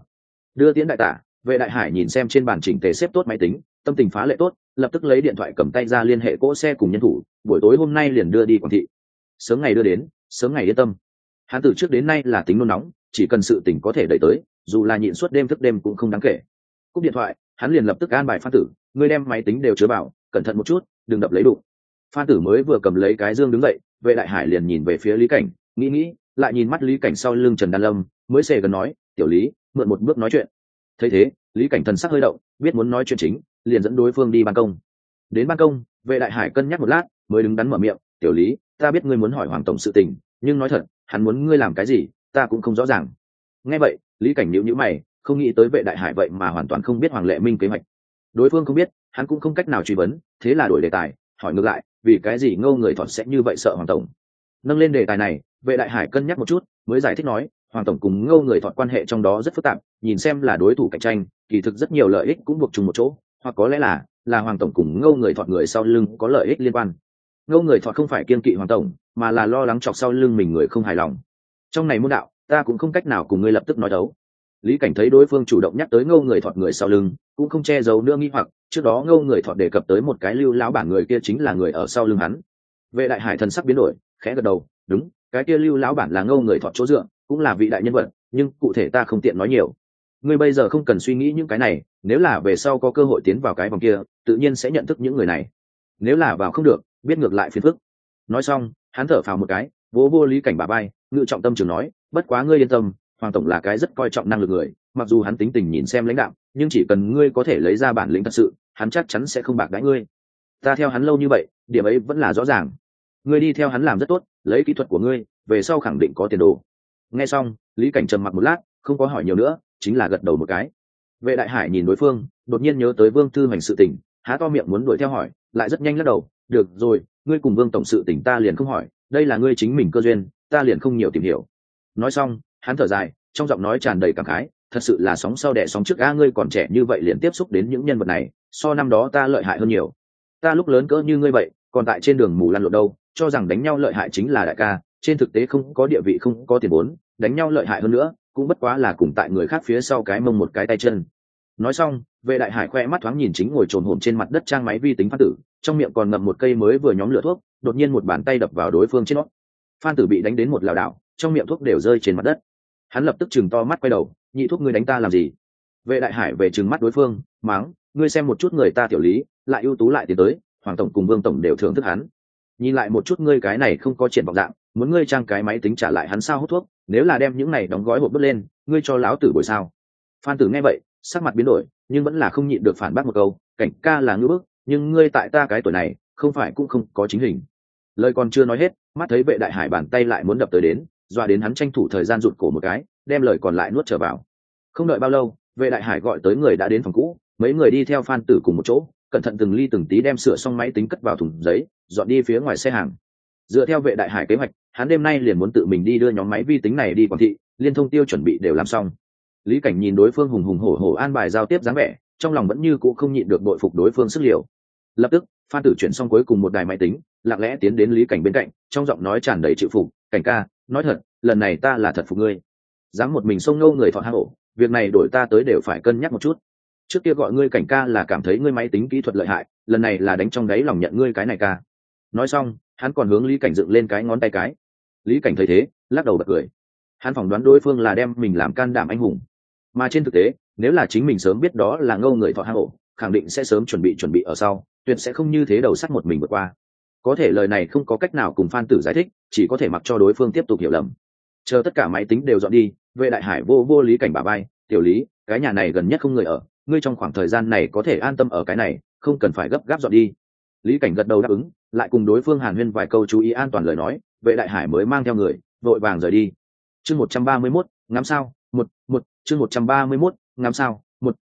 A: Đưa tiễn đại tả, vệ đại hải nhìn xem trên bàn chỉnh tề xếp tốt máy tính, tâm tình phá lệ tốt, lập tức lấy điện thoại cầm tay ra liên hệ cỗ xe cùng nhân thủ, buổi tối hôm nay liền đưa đi Quảng Thị. Sớm ngày đưa đến, sớm ngày yên tâm. Hắn từ trước đến nay là tính nôn nóng, chỉ cần sự tình có thể đẩy tới, dù là nhịn suốt đêm thức đêm cũng không đáng kể. Cúp điện thoại, hắn liền lập tức an bài Phan Tử, ngươi đem máy tính đều chứa vào, cẩn thận một chút, đừng đập lấy đụng. Phan Tử mới vừa cầm lấy cái dương đứng dậy, vệ đại hải liền nhìn về phía Lý Cảnh, nghĩ, lại nhìn mắt Lý Cảnh sau lưng Trần Đan Lâm, mới xề gần nói, tiểu Lý, mượn một bước nói chuyện. Thấy thế, Lý Cảnh thần sắc hơi động, biết muốn nói chuyện chính, liền dẫn đối phương đi ban công. Đến ban công, vệ đại hải cân nhắc một lát, mới đứng đắn mở miệng, tiểu Lý, ta biết ngươi muốn hỏi Hoàng tổng sự tình, nhưng nói thật, hắn muốn ngươi làm cái gì, ta cũng không rõ ràng. Nghe vậy, Lý Cảnh nhíu mày, không nghĩ tới vệ đại hải vậy mà hoàn toàn không biết Hoàng Lệ Minh kế hoạch. Đối phương không biết, hắn cũng không cách nào truy vấn, thế là đổi đề tài, hỏi ngược lại, vì cái gì Ngô Người Thọt sẽ như vậy sợ Hoàng tổng. Nâng lên đề tài này, vệ đại hải cân nhắc một chút, mới giải thích nói, Hoàng tổng cùng Ngô Người Thọt quan hệ trong đó rất phức tạp, nhìn xem là đối thủ cạnh tranh, kỳ thực rất nhiều lợi ích cũng buộc chung một chỗ, hoặc có lẽ là Hoàng tổng cùng Ngô Người Thọt người sau lưng có lợi ích liên quan. Ngô Người Thọt không phải kiên kỵ Hoàng tổng, mà là lo lắng chọc sau lưng mình người không hài lòng. Trong này môn đạo, ta cũng không cách nào cùng ngươi lập tức nói đấu. Lý Cảnh thấy đối phương chủ động nhắc tới Ngô Người Thọt người sau lưng, cũng không che giấu nữa nghi hoặc, trước đó Ngô Người Thọt đề cập tới một cái Lưu lão bản người kia chính là người ở sau lưng hắn. Vệ đại hải thần sắc biến đổi, khẽ gật đầu, đúng, cái kia Lưu lão bản là Ngô Người Thọt chỗ dựa, cũng là vị đại nhân vật, nhưng cụ thể ta không tiện nói nhiều. Ngươi bây giờ không cần suy nghĩ những cái này, nếu là về sau có cơ hội tiến vào cái vòng kia, tự nhiên sẽ nhận thức những người này. Nếu là vào không được, biết ngược lại phiền phức. Nói xong, hắn thở phào một cái, vỗ vô Lý Cảnh bả vai, ngự trọng tâm trường nói, bất quá ngươi yên tâm, Hoàng tổng là cái rất coi trọng năng lực người, mặc dù hắn tính tình nhìn xem lãnh đạo, nhưng chỉ cần ngươi có thể lấy ra bản lĩnh thật sự, hắn chắc chắn sẽ không bạc đãi ngươi. Ta theo hắn lâu như vậy, điểm ấy vẫn là rõ ràng. Ngươi đi theo hắn làm rất tốt, lấy kỹ thuật của ngươi, về sau khẳng định có tiền đồ. Nghe xong, Lý Cảnh trầm mặc một lát, không có hỏi nhiều nữa, chính là gật đầu một cái. Vệ đại hải nhìn đối phương, đột nhiên nhớ tới Vương Thư Hoành sự tình, há to miệng muốn đuổi theo hỏi, lại rất nhanh lắc đầu, được rồi, ngươi cùng Vương tổng sự tình ta liền không hỏi, đây là ngươi chính mình cơ duyên, ta liền không nhiều tìm hiểu. Nói xong, hắn thở dài, trong giọng nói tràn đầy cảm khái, thật sự là sóng sau đẻ sóng trước, ngươi còn trẻ như vậy liền tiếp xúc đến những nhân vật này, so năm đó ta lợi hại hơn nhiều. Ta lúc lớn cỡ như ngươi vậy, còn tại trên đường mù lăn lộn đâu, cho rằng đánh nhau lợi hại chính là đại ca, trên thực tế không có địa vị, không có tiền vốn, đánh nhau lợi hại hơn nữa cũng bất quá là cùng tại người khác phía sau cái mông một cái tay chân. Nói xong, vệ đại hải khoe mắt thoáng nhìn chính ngồi trồn hổm trên mặt đất trang máy vi tính Phan Tử, trong miệng còn ngậm một cây mới vừa nhóm lửa thuốc, đột nhiên một bàn tay đập vào đối phương trên nó. Phan Tử bị đánh đến một lảo đảo, trong miệng thuốc đều rơi trên mặt đất. Hắn lập tức chừng to mắt quay đầu, nhị thuốc, ngươi đánh ta làm gì? Vệ đại hải về chừng mắt đối phương, mắng, ngươi xem một chút người ta tiểu Lý, lại ưu tú lại tiến tới, Hoàng tổng cùng Vương tổng đều thưởng thức hắn. Nhìn lại một chút ngươi cái này không có triển vọng dạng, muốn ngươi trang cái máy tính trả lại hắn sao hút thuốc, nếu là đem những này đóng gói hộp bứt lên, ngươi cho láo tử bồi sao? Phan Tử nghe vậy, sắc mặt biến đổi, nhưng vẫn là không nhịn được phản bác một câu, Cảnh ca là ngư bức, nhưng ngươi tại ta cái tuổi này, không phải cũng không có chính hình. Lời còn chưa nói hết, mắt thấy vệ đại hải bàn tay lại muốn đập tới đến, doa đến hắn tranh thủ thời gian rụt cổ một cái, đem lời còn lại nuốt trở vào. Không đợi bao lâu, vệ đại hải gọi tới người đã đến phòng cũ, mấy người đi theo Phan Tử cùng một chỗ, cẩn thận từng ly từng tí đem sửa xong máy tính cất vào thùng giấy, dọn đi phía ngoài xe hàng. Dựa theo vệ đại hải kế hoạch, hắn đêm nay liền muốn tự mình đi đưa nhóm máy vi tính này đi Quảng Thị, liên thông tiêu chuẩn bị đều làm xong. Lý Cảnh nhìn đối phương hùng hùng hổ hổ an bài giao tiếp dáng vẻ, trong lòng vẫn như cũ không nhịn được bội phục đối phương sức liều. Lập tức, Phan Tử chuyển xong cuối cùng một đài máy tính, lặng lẽ tiến đến Lý Cảnh bên cạnh, trong giọng nói tràn đầy chịu phục, Cảnh ca, nói thật, lần này ta là thật phục ngươi. Dám một mình xông Ngô Người Thọt hang ổ, việc này đổi ta tới đều phải cân nhắc một chút. Trước kia gọi ngươi Cảnh ca là cảm thấy ngươi máy tính kỹ thuật lợi hại, lần này là đánh trong đáy lòng nhận ngươi cái này ca. Nói xong, hắn còn hướng Lý Cảnh dựng lên cái ngón tay cái. Lý Cảnh thấy thế, lắc đầu bật cười. Hắn phỏng đoán đối phương là đem mình làm can đảm anh hùng, mà trên thực tế, nếu là chính mình sớm biết đó là Ngô Người Thọt hang ổ, khẳng định sẽ sớm chuẩn bị ở sau, tuyệt sẽ không như thế đầu sắt một mình vượt qua. Có thể lời này không có cách nào cùng Phan Tử giải thích, chỉ có thể mặc cho đối phương tiếp tục hiểu lầm. Chờ tất cả máy tính đều dọn đi, vệ đại hải vô Lý Cảnh bả vai, tiểu Lý, cái nhà này gần nhất không người ở, ngươi trong khoảng thời gian này có thể an tâm ở cái này, không cần phải gấp gáp dọn đi. Lý Cảnh gật đầu đáp ứng, lại cùng đối phương hàn huyên vài câu chú ý an toàn lời nói, vệ đại hải mới mang theo người vội vàng rời đi. Chương 131, ngắm sao, chương 131, ngắm sao,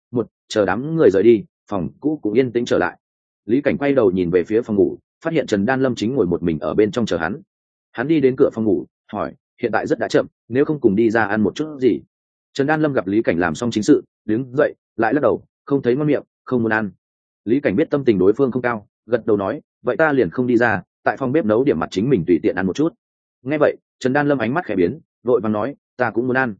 A: chờ đám người rời đi, phòng cũ cũng yên tĩnh trở lại. Lý Cảnh quay đầu nhìn về phía phòng ngủ, phát hiện Trần Đan Lâm chính ngồi một mình ở bên trong chờ hắn. Hắn đi đến cửa phòng ngủ, hỏi, hiện tại rất đã chậm, nếu không cùng đi ra ăn một chút gì? Trần Đan Lâm gặp Lý Cảnh làm xong chính sự, đứng dậy, lại lắc đầu, không thấy ngon miệng, không muốn ăn. Lý Cảnh biết tâm tình đối phương không cao, gật đầu nói, vậy ta liền không đi ra, tại phòng bếp nấu điểm mặt chính mình tùy tiện ăn một chút. Nghe vậy, Trần Đan Lâm ánh mắt khẽ biến, vội vàng nói, ta cũng muốn ăn.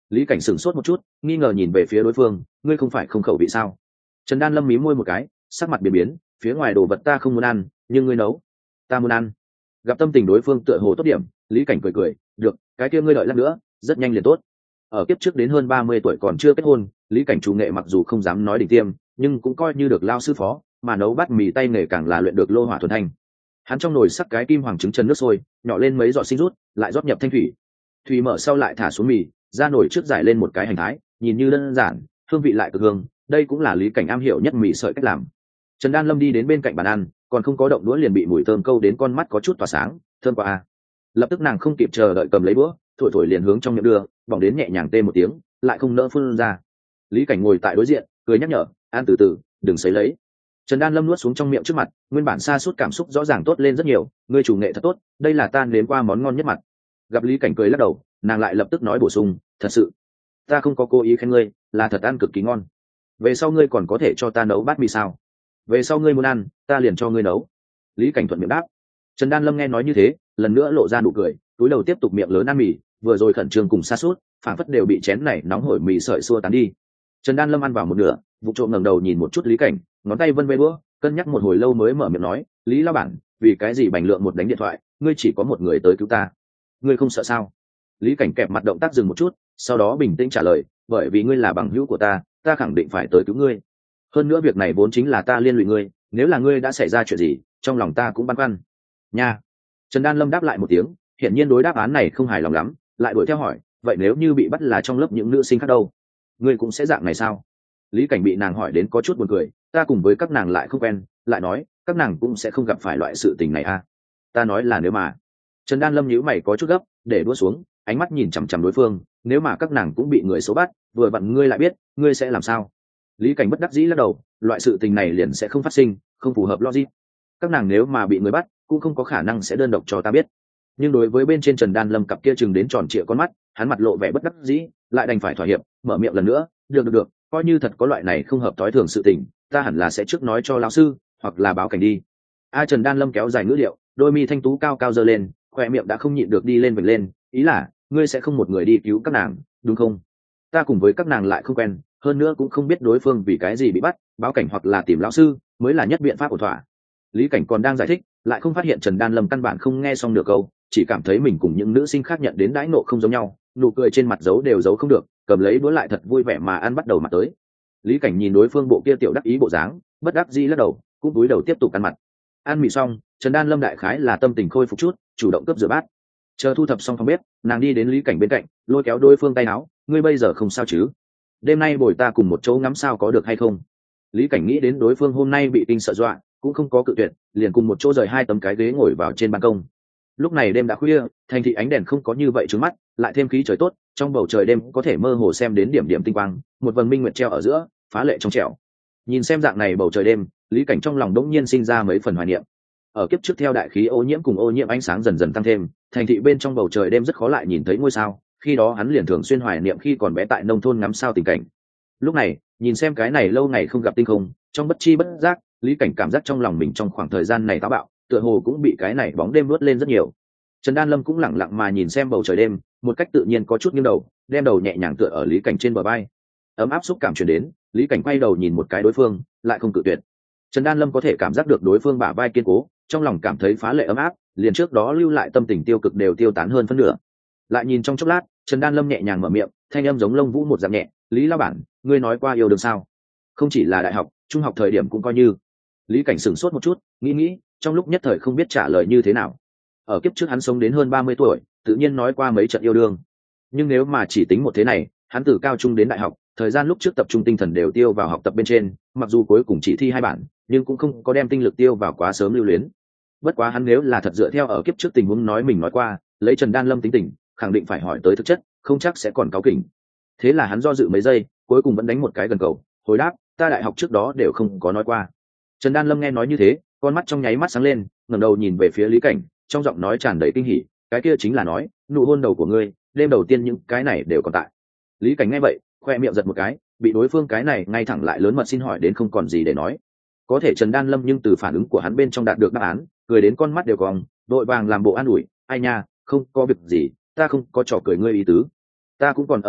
A: Lý Cảnh sửng sốt một chút, nghi ngờ nhìn về phía đối phương, ngươi không phải không khẩu vị sao? Trần Đan Lâm mí môi một cái, sắc mặt biến biến, phía ngoài đồ vật ta không muốn ăn, nhưng ngươi nấu, ta muốn ăn. Gặp tâm tình đối phương tựa hồ tốt điểm, Lý Cảnh cười cười, được, cái kia ngươi đợi lát nữa, rất nhanh liền tốt. Ở kiếp trước đến hơn 30 tuổi còn chưa kết hôn, Lý Cảnh chủ nghệ mặc dù không dám nói đỉnh tiêm, nhưng cũng coi như được lao sư phó, mà nấu bát mì tay nghề càng là luyện được lô hỏa thuần thanh. Hắn trong nồi sắc cái kim hoàng trứng chân nước sôi, nhỏ lên mấy giọt sinh rút, lại rót nhập thanh thủy. Thủy mở sau lại thả xuống mì, ra nồi trước giải lên một cái hành thái, nhìn như đơn giản, hương vị lại cực hương, đây cũng là Lý Cảnh am hiểu nhất mì sợi cách làm. Trần Đan Lâm đi đến bên cạnh bàn ăn, còn không có động đũa liền bị mùi thơm câu đến con mắt có chút tỏa sáng, thơm quá a. Lập tức nàng không kịp chờ đợi cầm lấy đũa, thổi thổi liền hướng trong miệng đưa, bỏng đến nhẹ nhàng tê một tiếng, lại không nỡ phun ra. Lý Cảnh ngồi tại đối diện, cười nhắc nhở, ăn từ từ, đừng sấy lấy. Trần Đan Lâm nuốt xuống trong miệng trước mặt, nguyên bản sa sút cảm xúc rõ ràng tốt lên rất nhiều, ngươi chủ nghệ thật tốt, đây là ta nếm qua món ngon nhất mặt. Gặp Lý Cảnh cười lắc đầu, nàng lại lập tức nói bổ sung, thật sự, ta không có cố ý khen ngươi, là thật ăn cực kỳ ngon. Về sau ngươi còn có thể cho ta nấu bát mì sao? Về sau ngươi muốn ăn, ta liền cho ngươi nấu. Lý Cảnh thuận miệng đáp. Trần Đan Lâm nghe nói như thế, lần nữa lộ ra nụ cười, túi đầu tiếp tục miệng lớn ăn mì, vừa rồi khẩn trương cùng sa sút, phảng phất đều bị chén này nóng hổi mì sợi xua tán đi. Trần Đan Lâm ăn vào một nửa, vụ trộm ngẩng đầu nhìn một chút Lý Cảnh, ngón tay vân vê đũa, cân nhắc một hồi lâu mới mở miệng nói, Lý lão bản, vì cái gì Bành Lượng một đánh điện thoại, ngươi chỉ có một người tới cứu ta, ngươi không sợ sao? Lý Cảnh kẹp mặt động tác dừng một chút, sau đó bình tĩnh trả lời, bởi vì ngươi là bằng hữu của ta, ta khẳng định phải tới cứu ngươi. Hơn nữa việc này vốn chính là ta liên lụy ngươi, nếu là ngươi đã xảy ra chuyện gì, trong lòng ta cũng băn khoăn. Nha. Trần Đan Lâm đáp lại một tiếng, hiển nhiên đối đáp án này không hài lòng lắm, lại đuổi theo hỏi, vậy nếu như bị bắt là trong lớp những nữ sinh khác đâu, ngươi cũng sẽ dạng này sao? Lý Cảnh bị nàng hỏi đến có chút buồn cười, ta cùng với các nàng lại không quen, lại nói, các nàng cũng sẽ không gặp phải loại sự tình này à? Ta nói là nếu mà. Trần Đan Lâm nhíu mày có chút gấp, để đũa xuống, ánh mắt nhìn chằm chằm đối phương, nếu mà các nàng cũng bị người xấu bắt, vừa vặn ngươi lại biết, ngươi sẽ làm sao? Lý Cảnh bất đắc dĩ lắc đầu, loại sự tình này liền sẽ không phát sinh, không phù hợp logic. Các nàng nếu mà bị người bắt, cũng không có khả năng sẽ đơn độc cho ta biết. Nhưng đối với bên trên Trần Đan Lâm cặp kia chừng đến tròn trịa con mắt, hắn mặt lộ vẻ bất đắc dĩ, lại đành phải thỏa hiệp, mở miệng lần nữa, được, coi như thật có loại này không hợp thói thường sự tình, ta hẳn là sẽ trước nói cho lão sư, hoặc là báo cảnh đi. Trần Đan Lâm kéo dài ngữ điệu, đôi mi thanh tú cao cao giơ lên, khoe miệng đã không nhịn được đi lên vểnh lên, ý là, ngươi sẽ không một người đi cứu các nàng, đúng không? Ta cùng với các nàng lại không quen, hơn nữa cũng không biết đối phương vì cái gì bị bắt, báo cảnh hoặc là tìm lão sư mới là nhất biện pháp ổn thỏa. Lý Cảnh còn đang giải thích, lại không phát hiện Trần Đan Lâm căn bản không nghe xong được câu, chỉ cảm thấy mình cùng những nữ sinh khác nhận đến đãi nộ không giống nhau, nụ cười trên mặt giấu đều giấu không được, cầm lấy đũa lại thật vui vẻ mà ăn bắt đầu mặt tới. Lý Cảnh nhìn đối phương bộ kia tiểu đắc ý bộ dáng, bất đắc dĩ lắc đầu, cũng cúi đầu tiếp tục ăn mặt. Ăn mì xong, Trần Đan Lâm đại khái là tâm tình khôi phục chút, chủ động cướp rửa bát. Chờ thu thập xong phòng bếp, nàng đi đến Lý Cảnh bên cạnh, lôi kéo đối phương tay áo, ngươi bây giờ không sao chứ? Đêm nay bồi ta cùng một chỗ ngắm sao có được hay không? Lý Cảnh nghĩ đến đối phương hôm nay bị kinh sợ dọa, cũng không có cự tuyệt, liền cùng một chỗ rời hai tấm cái ghế ngồi vào trên ban công. Lúc này đêm đã khuya, thành thị ánh đèn không có như vậy trước mắt, lại thêm khí trời tốt, trong bầu trời đêm có thể mơ hồ xem đến điểm điểm tinh quang, một vầng minh nguyệt treo ở giữa, phá lệ trong trẻo. Nhìn xem dạng này bầu trời đêm, Lý Cảnh trong lòng đống nhiên sinh ra mấy phần hoài niệm. Ở kiếp trước theo đại khí ô nhiễm cùng ô nhiễm ánh sáng dần dần tăng thêm, thành thị bên trong bầu trời đêm rất khó lại nhìn thấy ngôi sao, khi đó hắn liền thường xuyên hoài niệm khi còn bé tại nông thôn ngắm sao tình cảnh. Lúc này, nhìn xem cái này lâu ngày không gặp tinh không, trong bất chi bất giác, Lý Cảnh cảm giác trong lòng mình trong khoảng thời gian này táo bạo, tựa hồ cũng bị cái này bóng đêm nuốt lên rất nhiều. Trần Đan Lâm cũng lặng lặng mà nhìn xem bầu trời đêm, một cách tự nhiên có chút nghiêng đầu, đem đầu nhẹ nhàng tựa ở Lý Cảnh trên bờ vai. Ấm áp xúc cảm truyền đến, Lý Cảnh quay đầu nhìn một cái đối phương, lại không cự tuyệt. Trần Đan Lâm có thể cảm giác được đối phương bả vai kiên cố, trong lòng cảm thấy phá lệ ấm áp, liền trước đó lưu lại tâm tình tiêu cực đều tiêu tán hơn phân nửa. Lại nhìn trong chốc lát, Trần Đan Lâm nhẹ nhàng mở miệng, thanh âm giống lông vũ một dạng nhẹ, "Lý lão bản, ngươi nói qua yêu đương sao? Không chỉ là đại học, trung học thời điểm cũng coi như." Lý Cảnh sửng sốt một chút, nghĩ, trong lúc nhất thời không biết trả lời như thế nào. Ở kiếp trước hắn sống đến hơn 30 tuổi, tự nhiên nói qua mấy trận yêu đương. Nhưng nếu mà chỉ tính một thế này, hắn từ cao trung đến đại học, thời gian lúc trước tập trung tinh thần đều tiêu vào học tập bên trên, mặc dù cuối cùng chỉ thi 2 bản, nhưng cũng không có đem tinh lực tiêu vào quá sớm lưu luyến. Bất quá hắn nếu là thật dựa theo ở kiếp trước tình huống nói mình nói qua, lấy Trần Đan Lâm tính tình, khẳng định phải hỏi tới thực chất, không chắc sẽ còn cáu kỉnh. Thế là hắn do dự mấy giây, cuối cùng vẫn đánh một cái gần cầu, hồi đáp, ta đại học trước đó đều không có nói qua. Trần Đan Lâm nghe nói như thế, con mắt trong nháy mắt sáng lên, ngẩng đầu nhìn về phía Lý Cảnh, trong giọng nói tràn đầy kinh hỉ, cái kia chính là nói, nụ hôn đầu của ngươi, đêm đầu tiên những cái này đều còn tại. Lý Cảnh nghe vậy, khoe miệng giật một cái, bị đối phương cái này ngay thẳng lại lớn mật xin hỏi đến không còn gì để nói. Có thể Trần Đan Lâm nhưng từ phản ứng của hắn bên trong đạt được đáp án, cười đến con mắt đều cong, đội vàng làm bộ an ủi, ai nha, không có việc gì, ta không có trò cười ngươi ý tứ, ta cũng còn ở đây,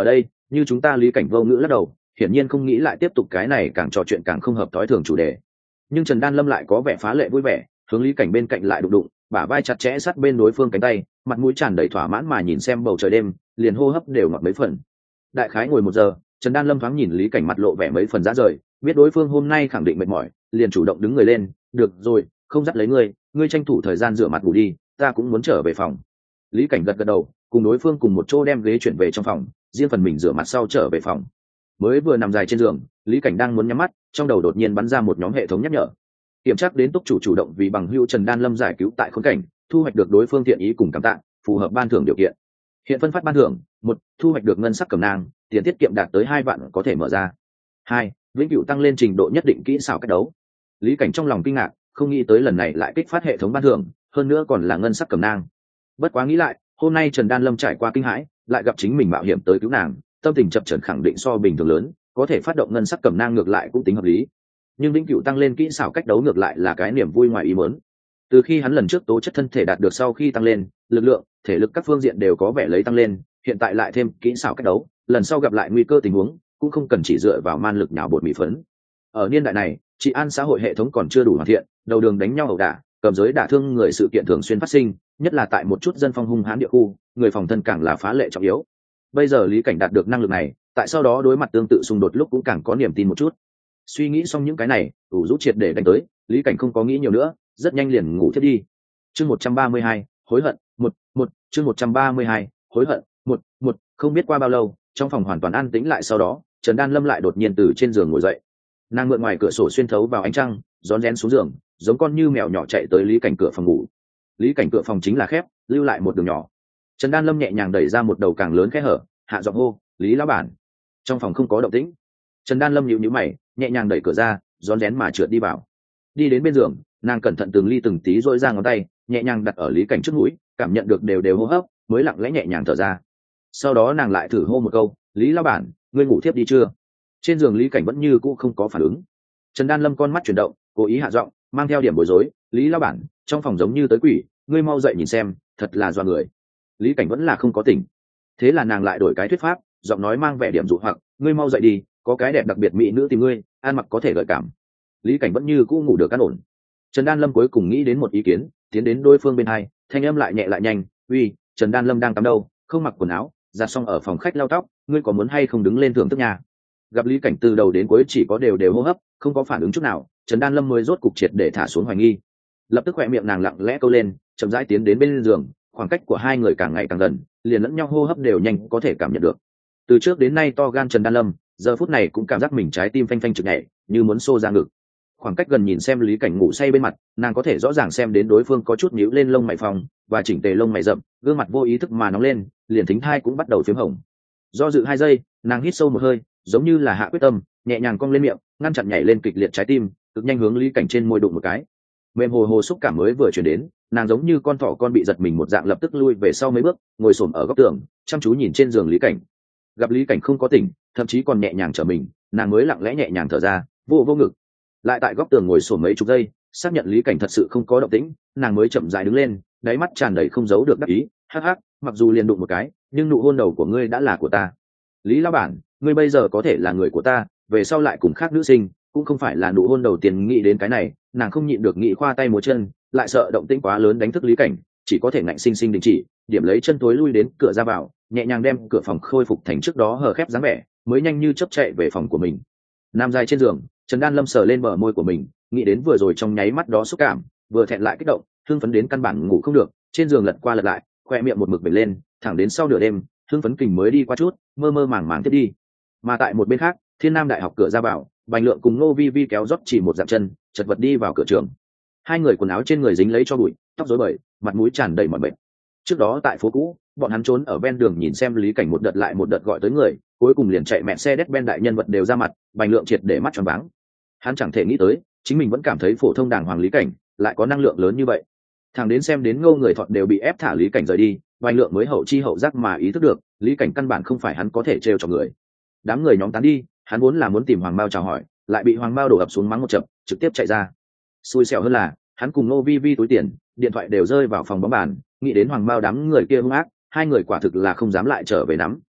A: như chúng ta Lý Cảnh vô ngữ lắc đầu, hiển nhiên không nghĩ lại tiếp tục cái này càng trò chuyện càng không hợp thói thường chủ đề. Nhưng Trần Đan Lâm lại có vẻ phá lệ vui vẻ, hướng Lý Cảnh bên cạnh lại đụng đụng, bả vai chặt chẽ sát bên đối phương cánh tay, mặt mũi tràn đầy thỏa mãn mà nhìn xem bầu trời đêm, liền hô hấp đều ngọt mấy phần. Đại khái ngồi 1 giờ, Trần Đan Lâm thoáng nhìn Lý Cảnh mặt lộ vẻ mấy phần rã rời, biết đối phương hôm nay khẳng định mệt mỏi, liền chủ động đứng người lên, được rồi, không dắt lấy ngươi tranh thủ thời gian rửa mặt ngủ đi, ta cũng muốn trở về phòng. Lý Cảnh gật gật đầu, cùng đối phương cùng một chỗ đem ghế chuyển về trong phòng, riêng phần mình rửa mặt sau trở về phòng. Mới vừa nằm dài trên giường, Lý Cảnh đang muốn nhắm mắt, trong đầu đột nhiên bắn ra một nhóm hệ thống nhắc nhở. Kiểm tra đến túc chủ chủ động vì bằng hữu Trần Đan Lâm giải cứu tại khốn cảnh, thu hoạch được đối phương thiện ý cùng cảm tạ, phù hợp ban thưởng điều kiện. Hiện phân phát ban thưởng: 1, thu hoạch được ngân sắc cẩm nang, tiền tiết kiệm đạt tới 2 vạn có thể mở ra. 2, vĩnh cửu tăng lên trình độ nhất định kỹ xảo cách đấu. Lý Cảnh trong lòng kinh ngạc, không nghĩ tới lần này lại kích phát hệ thống ban thưởng, hơn nữa còn là ngân sắc cẩm nang. Bất quá nghĩ lại, hôm nay Trần Đan Lâm trải qua kinh hãi, lại gặp chính mình mạo hiểm tới cứu nàng, tâm tình chập chờn khẳng định so bình thường lớn, có thể phát động ngân sắc cẩm nang ngược lại cũng tính hợp lý. Nhưng vĩnh cửu tăng lên kỹ xảo cách đấu ngược lại là cái niềm vui ngoài ý muốn. Từ khi hắn lần trước tố chất thân thể đạt được sau khi tăng lên, lực lượng, thể lực các phương diện đều có vẻ lấy tăng lên, hiện tại lại thêm kỹ xảo cách đấu, lần sau gặp lại nguy cơ tình huống, cũng không cần chỉ dựa vào man lực nhào bột mì phấn. Ở niên đại này, trị an xã hội hệ thống còn chưa đủ hoàn thiện, đầu đường đánh nhau ẩu đả, cầm giới đả thương người sự kiện thường xuyên phát sinh, nhất là tại một chút dân phong hung hãn địa khu, người phòng thân càng là phá lệ trọng yếu. Bây giờ Lý Cảnh đạt được năng lực này, tại sau đó đối mặt tương tự xung đột lúc cũng càng có niềm tin một chút. Suy nghĩ xong những cái này, đủ rút triệt để đánh tới, Lý Cảnh không có nghĩ nhiều nữa, rất nhanh liền ngủ thiếp đi. Chương 132, hối hận, 1, chương 132, hối hận, 1, không biết qua bao lâu, trong phòng hoàn toàn an tĩnh lại, sau đó, Trần Đan Lâm lại đột nhiên từ trên giường ngồi dậy. Nàng mượn ngoài cửa sổ xuyên thấu vào ánh trăng, rón rén xuống giường, giống con như mèo nhỏ chạy tới Lý Cảnh cửa phòng ngủ. Lý Cảnh cửa phòng chính là khép, lưu lại một đường nhỏ. Trần Đan Lâm nhẹ nhàng đẩy ra một đầu càng lớn khe hở, hạ giọng hô: "Lý lão bản." Trong phòng không có động tĩnh. Trần Đan Lâm nhíu nhíu mày, nhẹ nhàng đẩy cửa ra, rón rén mà trượt đi vào. Đi đến bên giường, nàng cẩn thận từng ly từng tí duỗi ra ngón tay, nhẹ nhàng đặt ở Lý Cảnh trước mũi, cảm nhận được đều đều hô hấp, mới lặng lẽ nhẹ nhàng thở ra. Sau đó nàng lại thử hô một câu: "Lý lão bản, ngươi ngủ thiếp đi chưa?" Trên giường Lý Cảnh vẫn như cũ không có phản ứng. Trần Đan Lâm con mắt chuyển động, cố ý hạ giọng, mang theo điểm bối rối: "Lý lão bản, trong phòng giống như tới quỷ, ngươi mau dậy nhìn xem, thật là doa người." Lý Cảnh vẫn là không có tỉnh. Thế là nàng lại đổi cái thuyết pháp, giọng nói mang vẻ điểm dụ hoặc: "Ngươi mau dậy đi, có cái đẹp đặc biệt mỹ nữ tìm ngươi, ăn mặc có thể gợi cảm." Lý Cảnh vẫn như cũ ngủ được an ổn. Trần Đan Lâm cuối cùng nghĩ đến một ý kiến, tiến đến đối phương bên hai, thanh âm lại nhẹ lại nhanh: "Uy, Trần Đan Lâm đang tắm đâu, không mặc quần áo, giặt xong ở phòng khách lau tóc, ngươi có muốn hay không đứng lên thưởng thức nhà?" Gặp Lý Cảnh từ đầu đến cuối chỉ có đều đều hô hấp, không có phản ứng chút nào, Trần Đan Lâm mới rốt cục triệt để thả xuống hoài nghi. Lập tức khỏe miệng nàng lặng lẽ câu lên, chậm rãi tiến đến bên giường, khoảng cách của hai người càng ngày càng gần, liền lẫn nhau hô hấp đều nhanh có thể cảm nhận được. Từ trước đến nay to gan Trần Đan Lâm, giờ phút này cũng cảm giác mình trái tim phanh phanh trực nhảy, như muốn xô ra ngực. Khoảng cách gần nhìn xem Lý Cảnh ngủ say bên mặt, nàng có thể rõ ràng xem đến đối phương có chút nhíu lên lông mày phòng và chỉnh tề lông mày rậm, gương mặt vô ý thức mà nóng lên, liền thính thai cũng bắt đầu phím hồng. Do dự 2 giây, nàng hít sâu một hơi, giống như là hạ quyết tâm, nhẹ nhàng cong lên miệng, ngăn chặn nhảy lên kịch liệt trái tim, cực nhanh hướng Lý Cảnh trên môi đụng một cái. Mềm hồ hồ xúc cảm mới vừa chuyển đến, nàng giống như con thỏ con bị giật mình một dạng lập tức lui về sau mấy bước, ngồi xổm ở góc tường, chăm chú nhìn trên giường Lý Cảnh. Gặp Lý Cảnh không có tỉnh, thậm chí còn nhẹ nhàng trở mình, nàng mới lặng lẽ nhẹ nhàng thở ra, vô vô ngực. Lại tại góc tường ngồi xổm mấy chục giây, xác nhận Lý Cảnh thật sự không có động tĩnh, nàng mới chậm rãi đứng lên, đáy mắt tràn đầy không giấu được đắc ý, hắc hắc, mặc dù liền đụng một cái, nhưng nụ hôn đầu của ngươi đã là của ta. Lý lão bản, ngươi bây giờ có thể là người của ta, về sau lại cùng khác nữ sinh, cũng không phải là nụ hôn đầu tiên. Nghĩ đến cái này, nàng không nhịn được nghĩ khoa tay múa chân, lại sợ động tĩnh quá lớn đánh thức Lý Cảnh, chỉ có thể ngạnh sinh sinh đình chỉ, điểm lấy chân tối lui đến cửa ra vào, nhẹ nhàng đem cửa phòng khôi phục thành trước đó hờ khép dáng vẻ, mới nhanh như chớp chạy về phòng của mình. Nam dài trên giường, Trần Đan Lâm sờ lên bờ môi của mình, nghĩ đến vừa rồi trong nháy mắt đó xúc cảm, vừa thẹn lại kích động, hưng phấn đến căn bản ngủ không được, trên giường lật qua lật lại, khoe miệng một mực vểnh lên, thẳng đến sau nửa đêm, hưng phấn kình mới đi qua chút, mơ mơ màng màng tiếp đi. Mà tại một bên khác, Thiên Nam Đại học cửa ra vào, Bành Lượng cùng Ngô Vi Vi kéo rót chỉ một dạng chân, chật vật đi vào cửa trường. Hai người quần áo trên người dính lấy cho bụi, tóc rối bời, mặt mũi tràn đầy mỏi mệt. Trước đó tại phố cũ, bọn hắn trốn ở ven đường nhìn xem Lý Cảnh một đợt lại một đợt gọi tới người, cuối cùng liền chạy mẹ xe đét ben đại nhân vật đều ra mặt, Bành Lượng triệt để mắt tròn váng. Hắn chẳng thể nghĩ tới, chính mình vẫn cảm thấy phổ thông đàng hoàng Lý Cảnh lại có năng lượng lớn như vậy. Thằng đến xem đến Ngô người Thọt đều bị ép thả Lý Cảnh rời đi, Bành Lượng mới hậu chi hậu giác mà ý thức được, Lý Cảnh căn bản không phải hắn có thể trêu cho người. Đám người nhóm tán đi, hắn vốn là muốn tìm Hoàng Mao chào hỏi, lại bị Hoàng Mao đổ ập xuống mắng một chập, trực tiếp chạy ra. Xui xẻo hơn là, hắn cùng Ngô Vi Vi túi tiền, điện thoại đều rơi vào phòng bóng bàn, nghĩ đến Hoàng Mao đám người kia hung ác, hai người quả thực là không dám lại trở về nắm,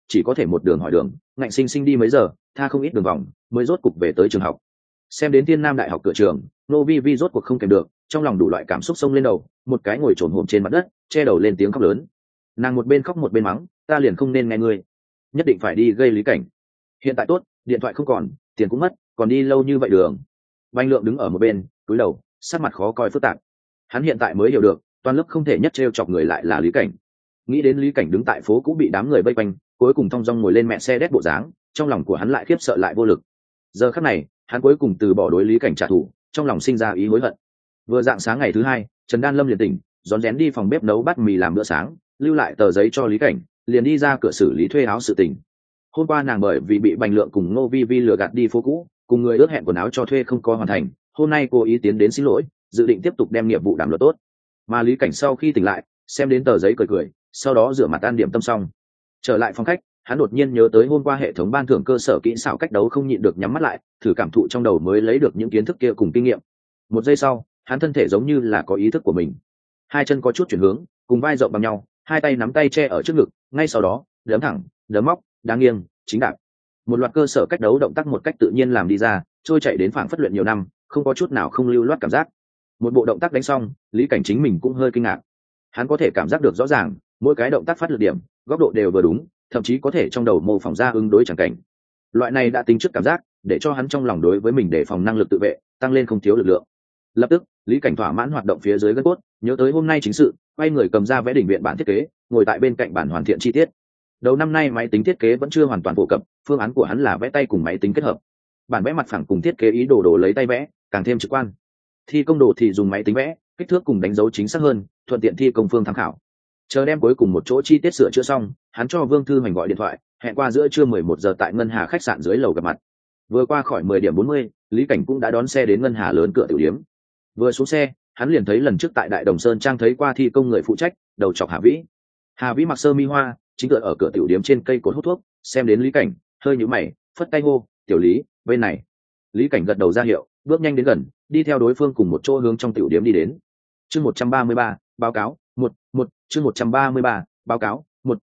A: chỉ có thể một đường hỏi đường, ngạnh sinh sinh đi mấy giờ, tha không ít đường vòng mới rốt cục về tới trường học. Xem đến Thiên Nam Đại học cửa trường, Nô Vi Vi rốt cuộc không kèm được, trong lòng đủ loại cảm xúc xông lên đầu, một cái ngồi trồn hổm trên mặt đất, che đầu lên tiếng khóc lớn. Nàng một bên khóc một bên mắng, ta liền không nên nghe ngươi, nhất định phải đi gây Lý Cảnh. Hiện tại tốt, điện thoại không còn, tiền cũng mất, còn đi lâu như vậy đường. Banh Lượng đứng ở một bên, cúi đầu, sắc mặt khó coi phức tạp. Hắn hiện tại mới hiểu được, toàn lớp không thể nhất trêu chọc người lại là Lý Cảnh. Nghĩ đến Lý Cảnh đứng tại phố cũ bị đám người vây quanh, cuối cùng thong dong ngồi lên mẹ xe đét bộ dáng, trong lòng của hắn lại khiếp sợ lại vô lực. Giờ khắc này, hắn cuối cùng từ bỏ đối Lý Cảnh trả thù, trong lòng sinh ra ý hối hận. Vừa dạng sáng ngày thứ hai, Trần Đan Lâm liền tỉnh, rón rén đi phòng bếp nấu bát mì làm bữa sáng, lưu lại tờ giấy cho Lý Cảnh, liền đi ra cửa xử lý thuê áo sự tình. Hôm qua nàng bởi vì bị Bành Lượng cùng Ngô Vi Vi lừa gạt đi phố cũ, cùng người ước hẹn quần áo cho thuê không có hoàn thành, hôm nay cô ý tiến đến xin lỗi, dự định tiếp tục đem nhiệm vụ đảm luật tốt. Mà Lý Cảnh sau khi tỉnh lại, xem đến tờ giấy cười cười, sau đó rửa mặt ăn điểm tâm xong, trở lại phòng khách, hắn đột nhiên nhớ tới hôm qua hệ thống ban thưởng cơ sở kỹ xảo cách đấu, không nhịn được nhắm mắt lại, thử cảm thụ trong đầu mới lấy được những kiến thức kia cùng kinh nghiệm. Một giây sau, hắn thân thể giống như là có ý thức của mình, hai chân có chút chuyển hướng, cùng vai rộng bằng nhau, hai tay nắm tay che ở trước ngực, ngay sau đó đấm thẳng, đấm móc, đang nghiêng, chính đạp, một loạt cơ sở cách đấu động tác một cách tự nhiên làm đi ra, trôi chạy đến phảng phất luyện nhiều năm, không có chút nào không lưu loát cảm giác. Một bộ động tác đánh xong, Lý Cảnh chính mình cũng hơi kinh ngạc. Hắn có thể cảm giác được rõ ràng, mỗi cái động tác phát lực điểm, góc độ đều vừa đúng, thậm chí có thể trong đầu mô phỏng ra ứng đối chẳng cảnh. Loại này đã tính trước cảm giác, để cho hắn trong lòng đối với mình đề phòng năng lực tự vệ tăng lên không thiếu lực lượng. Lập tức, Lý Cảnh thỏa mãn hoạt động phía dưới gân cốt, nhớ tới hôm nay chính sự, quay người cầm ra vẽ đỉnh viện bản thiết kế, ngồi tại bên cạnh bản hoàn thiện chi tiết. Đầu năm nay máy tính thiết kế vẫn chưa hoàn toàn phổ cập, phương án của hắn là vẽ tay cùng máy tính kết hợp. Bản vẽ mặt phẳng cùng thiết kế ý đồ đồ lấy tay vẽ, càng thêm trực quan. Thi công đồ thì dùng máy tính vẽ, kích thước cùng đánh dấu chính xác hơn, thuận tiện thi công phương tham khảo. Chờ đem cuối cùng một chỗ chi tiết sửa chữa xong, hắn cho Vương Thư Hoành gọi điện thoại, hẹn qua giữa trưa 11 giờ tại Ngân Hà khách sạn dưới lầu gặp mặt. Vừa qua khỏi 10 điểm 40, Lý Cảnh cũng đã đón xe đến Ngân Hà lớn cửa tiểu điếm. Vừa xuống xe, hắn liền thấy lần trước tại Đại Đồng Sơn Trang thấy qua thi công người phụ trách, đầu chọc Hà Vĩ. Hà Vĩ mặc sơ mi hoa, chính tựa ở cửa tiểu điếm trên cây cột hút thuốc, xem đến Lý Cảnh, hơi nhíu mày, phất tay hô, "Tiểu Lý, bên này." Lý Cảnh gật đầu ra hiệu, bước nhanh đến gần, đi theo đối phương cùng một chỗ hướng trong tiểu điếm đi đến. Chương 133, báo cáo, chương 133, báo cáo,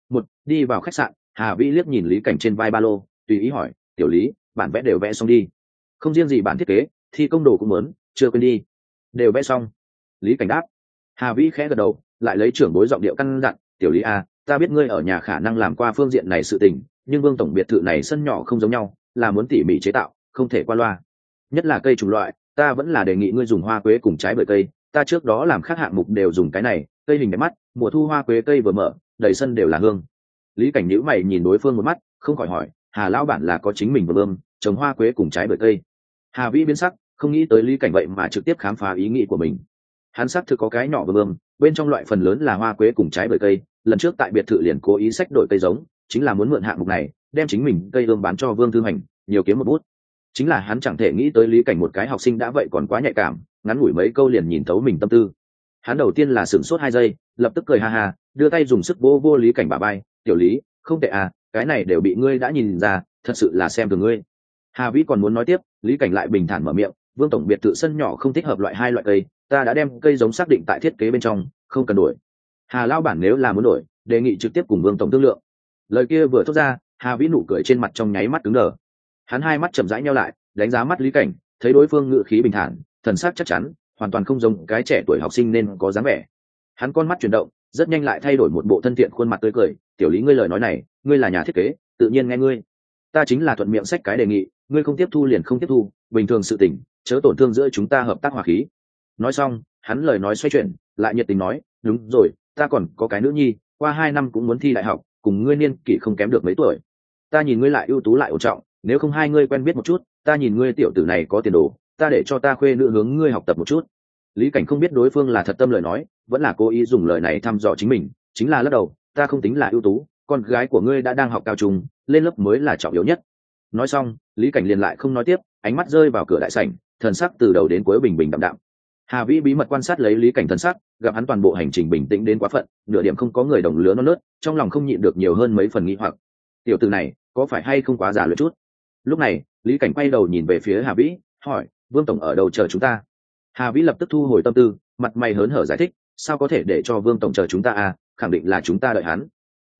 A: đi vào khách sạn, Hà Vĩ liếc nhìn Lý Cảnh trên vai ba lô, tùy ý hỏi, "Tiểu Lý, bản vẽ đều vẽ xong đi?" "Không riêng gì bản thiết kế, thi công đồ cũng muốn, chưa quên đi." "Đều vẽ xong." Lý Cảnh đáp. Hà Vĩ khẽ gật đầu, lại lấy trưởng bối giọng điệu căn dặn, "Tiểu Lý à, ta biết ngươi ở nhà khả năng làm qua phương diện này sự tình, nhưng Vương tổng biệt thự này sân nhỏ không giống nhau, là muốn tỉ mỉ chế tạo, không thể qua loa. Nhất là cây chủng loại, ta vẫn là đề nghị ngươi dùng hoa quế cùng trái bưởi cây, ta trước đó làm khác hạng mục đều dùng cái này, cây hình đẹp mắt, mùa thu hoa quế cây vừa mở, đầy sân đều là hương." Lý Cảnh nhíu mày nhìn đối phương một mắt, không khỏi hỏi, "Hà lão bản là có chính mình vườn ươm, trồng hoa quế cùng trái bưởi cây?" Hà Vĩ biến sắc, không nghĩ tới Lý Cảnh vậy mà trực tiếp khám phá ý nghĩ của mình. Hắn xác thực có cái nhỏ vườn ươm, bên trong loại phần lớn là hoa quế cùng trái bưởi cây, lần trước tại biệt thự liền cố ý xách đổi cây giống, chính là muốn mượn hạng mục này, đem chính mình cây ươm bán cho Vương Thư Hành, nhiều kiếm một bút. Chính là hắn chẳng thể nghĩ tới Lý Cảnh một cái học sinh đã vậy còn quá nhạy cảm, ngắn ngủi mấy câu liền nhìn thấu mình tâm tư. Hắn đầu tiên là sửng sốt 2 giây, lập tức cười ha ha, đưa tay dùng sức vô vô Lý Cảnh bả vai, "Tiểu Lý, không tệ à, cái này đều bị ngươi đã nhìn ra, thật sự là xem thường ngươi." Hà Vĩ còn muốn nói tiếp, Lý Cảnh lại bình thản mở miệng, "Vương tổng biệt thự sân nhỏ không thích hợp hai loại cây, ta đã đem cây giống xác định tại thiết kế bên trong, không cần đổi. Hà lão bản nếu là muốn đổi, đề nghị trực tiếp cùng Vương tổng thương lượng." Lời kia vừa thốt ra, Hà Vĩ nụ cười trên mặt trong nháy mắt cứng đờ. Hắn hai mắt chậm rãi nheo lại, đánh giá mắt Lý Cảnh, thấy đối phương ngữ khí bình thản, thần sắc chắc chắn, hoàn toàn không giống cái trẻ tuổi học sinh nên có dáng vẻ. Hắn con mắt chuyển động, rất nhanh lại thay đổi một bộ thân thiện khuôn mặt tươi cười, "Tiểu Lý, ngươi lời nói này, ngươi là nhà thiết kế, tự nhiên nghe ngươi. Ta chính là thuận miệng xách cái đề nghị, ngươi không tiếp thu liền không tiếp thu, bình thường sự tình, chớ tổn thương giữa chúng ta hợp tác hòa khí." Nói xong, hắn lời nói xoay chuyển, lại nhiệt tình nói, "Đúng rồi, ta còn có cái nữ nhi, qua 2 năm cũng muốn thi đại học, cùng ngươi niên kỷ không kém được mấy tuổi. Ta nhìn ngươi lại ưu tú lại ổn trọng, nếu không hai ngươi quen biết một chút, ta nhìn ngươi tiểu tử này có tiền đồ, ta để cho ta khuê nữ hướng ngươi học tập một chút." Lý Cảnh không biết đối phương là thật tâm lời nói, vẫn là cố ý dùng lời này thăm dò chính mình, chính là lắc đầu, "Ta không tính là ưu tú, con gái của ngươi đã đang học cao trung, lên lớp mới là trọng yếu nhất." Nói xong, Lý Cảnh liền lại không nói tiếp, ánh mắt rơi vào cửa đại sảnh, thần sắc từ đầu đến cuối bình bình đạm đạm. Hà Vĩ bí mật quan sát lấy Lý Cảnh thần sắc, gặp hắn toàn bộ hành trình bình tĩnh đến quá phận, nửa điểm không có người đồng lứa non nớt, trong lòng không nhịn được nhiều hơn mấy phần nghi hoặc. Tiểu tử này, có phải hay không quá giả luyện chút? Lúc này, Lý Cảnh quay đầu nhìn về phía Hà Vĩ, hỏi, "Vương tổng ở đâu chờ chúng ta?" Hà Vĩ lập tức thu hồi tâm tư, mặt mày hớn hở giải thích, "Sao có thể để cho Vương tổng chờ chúng ta à, khẳng định là chúng ta đợi hắn."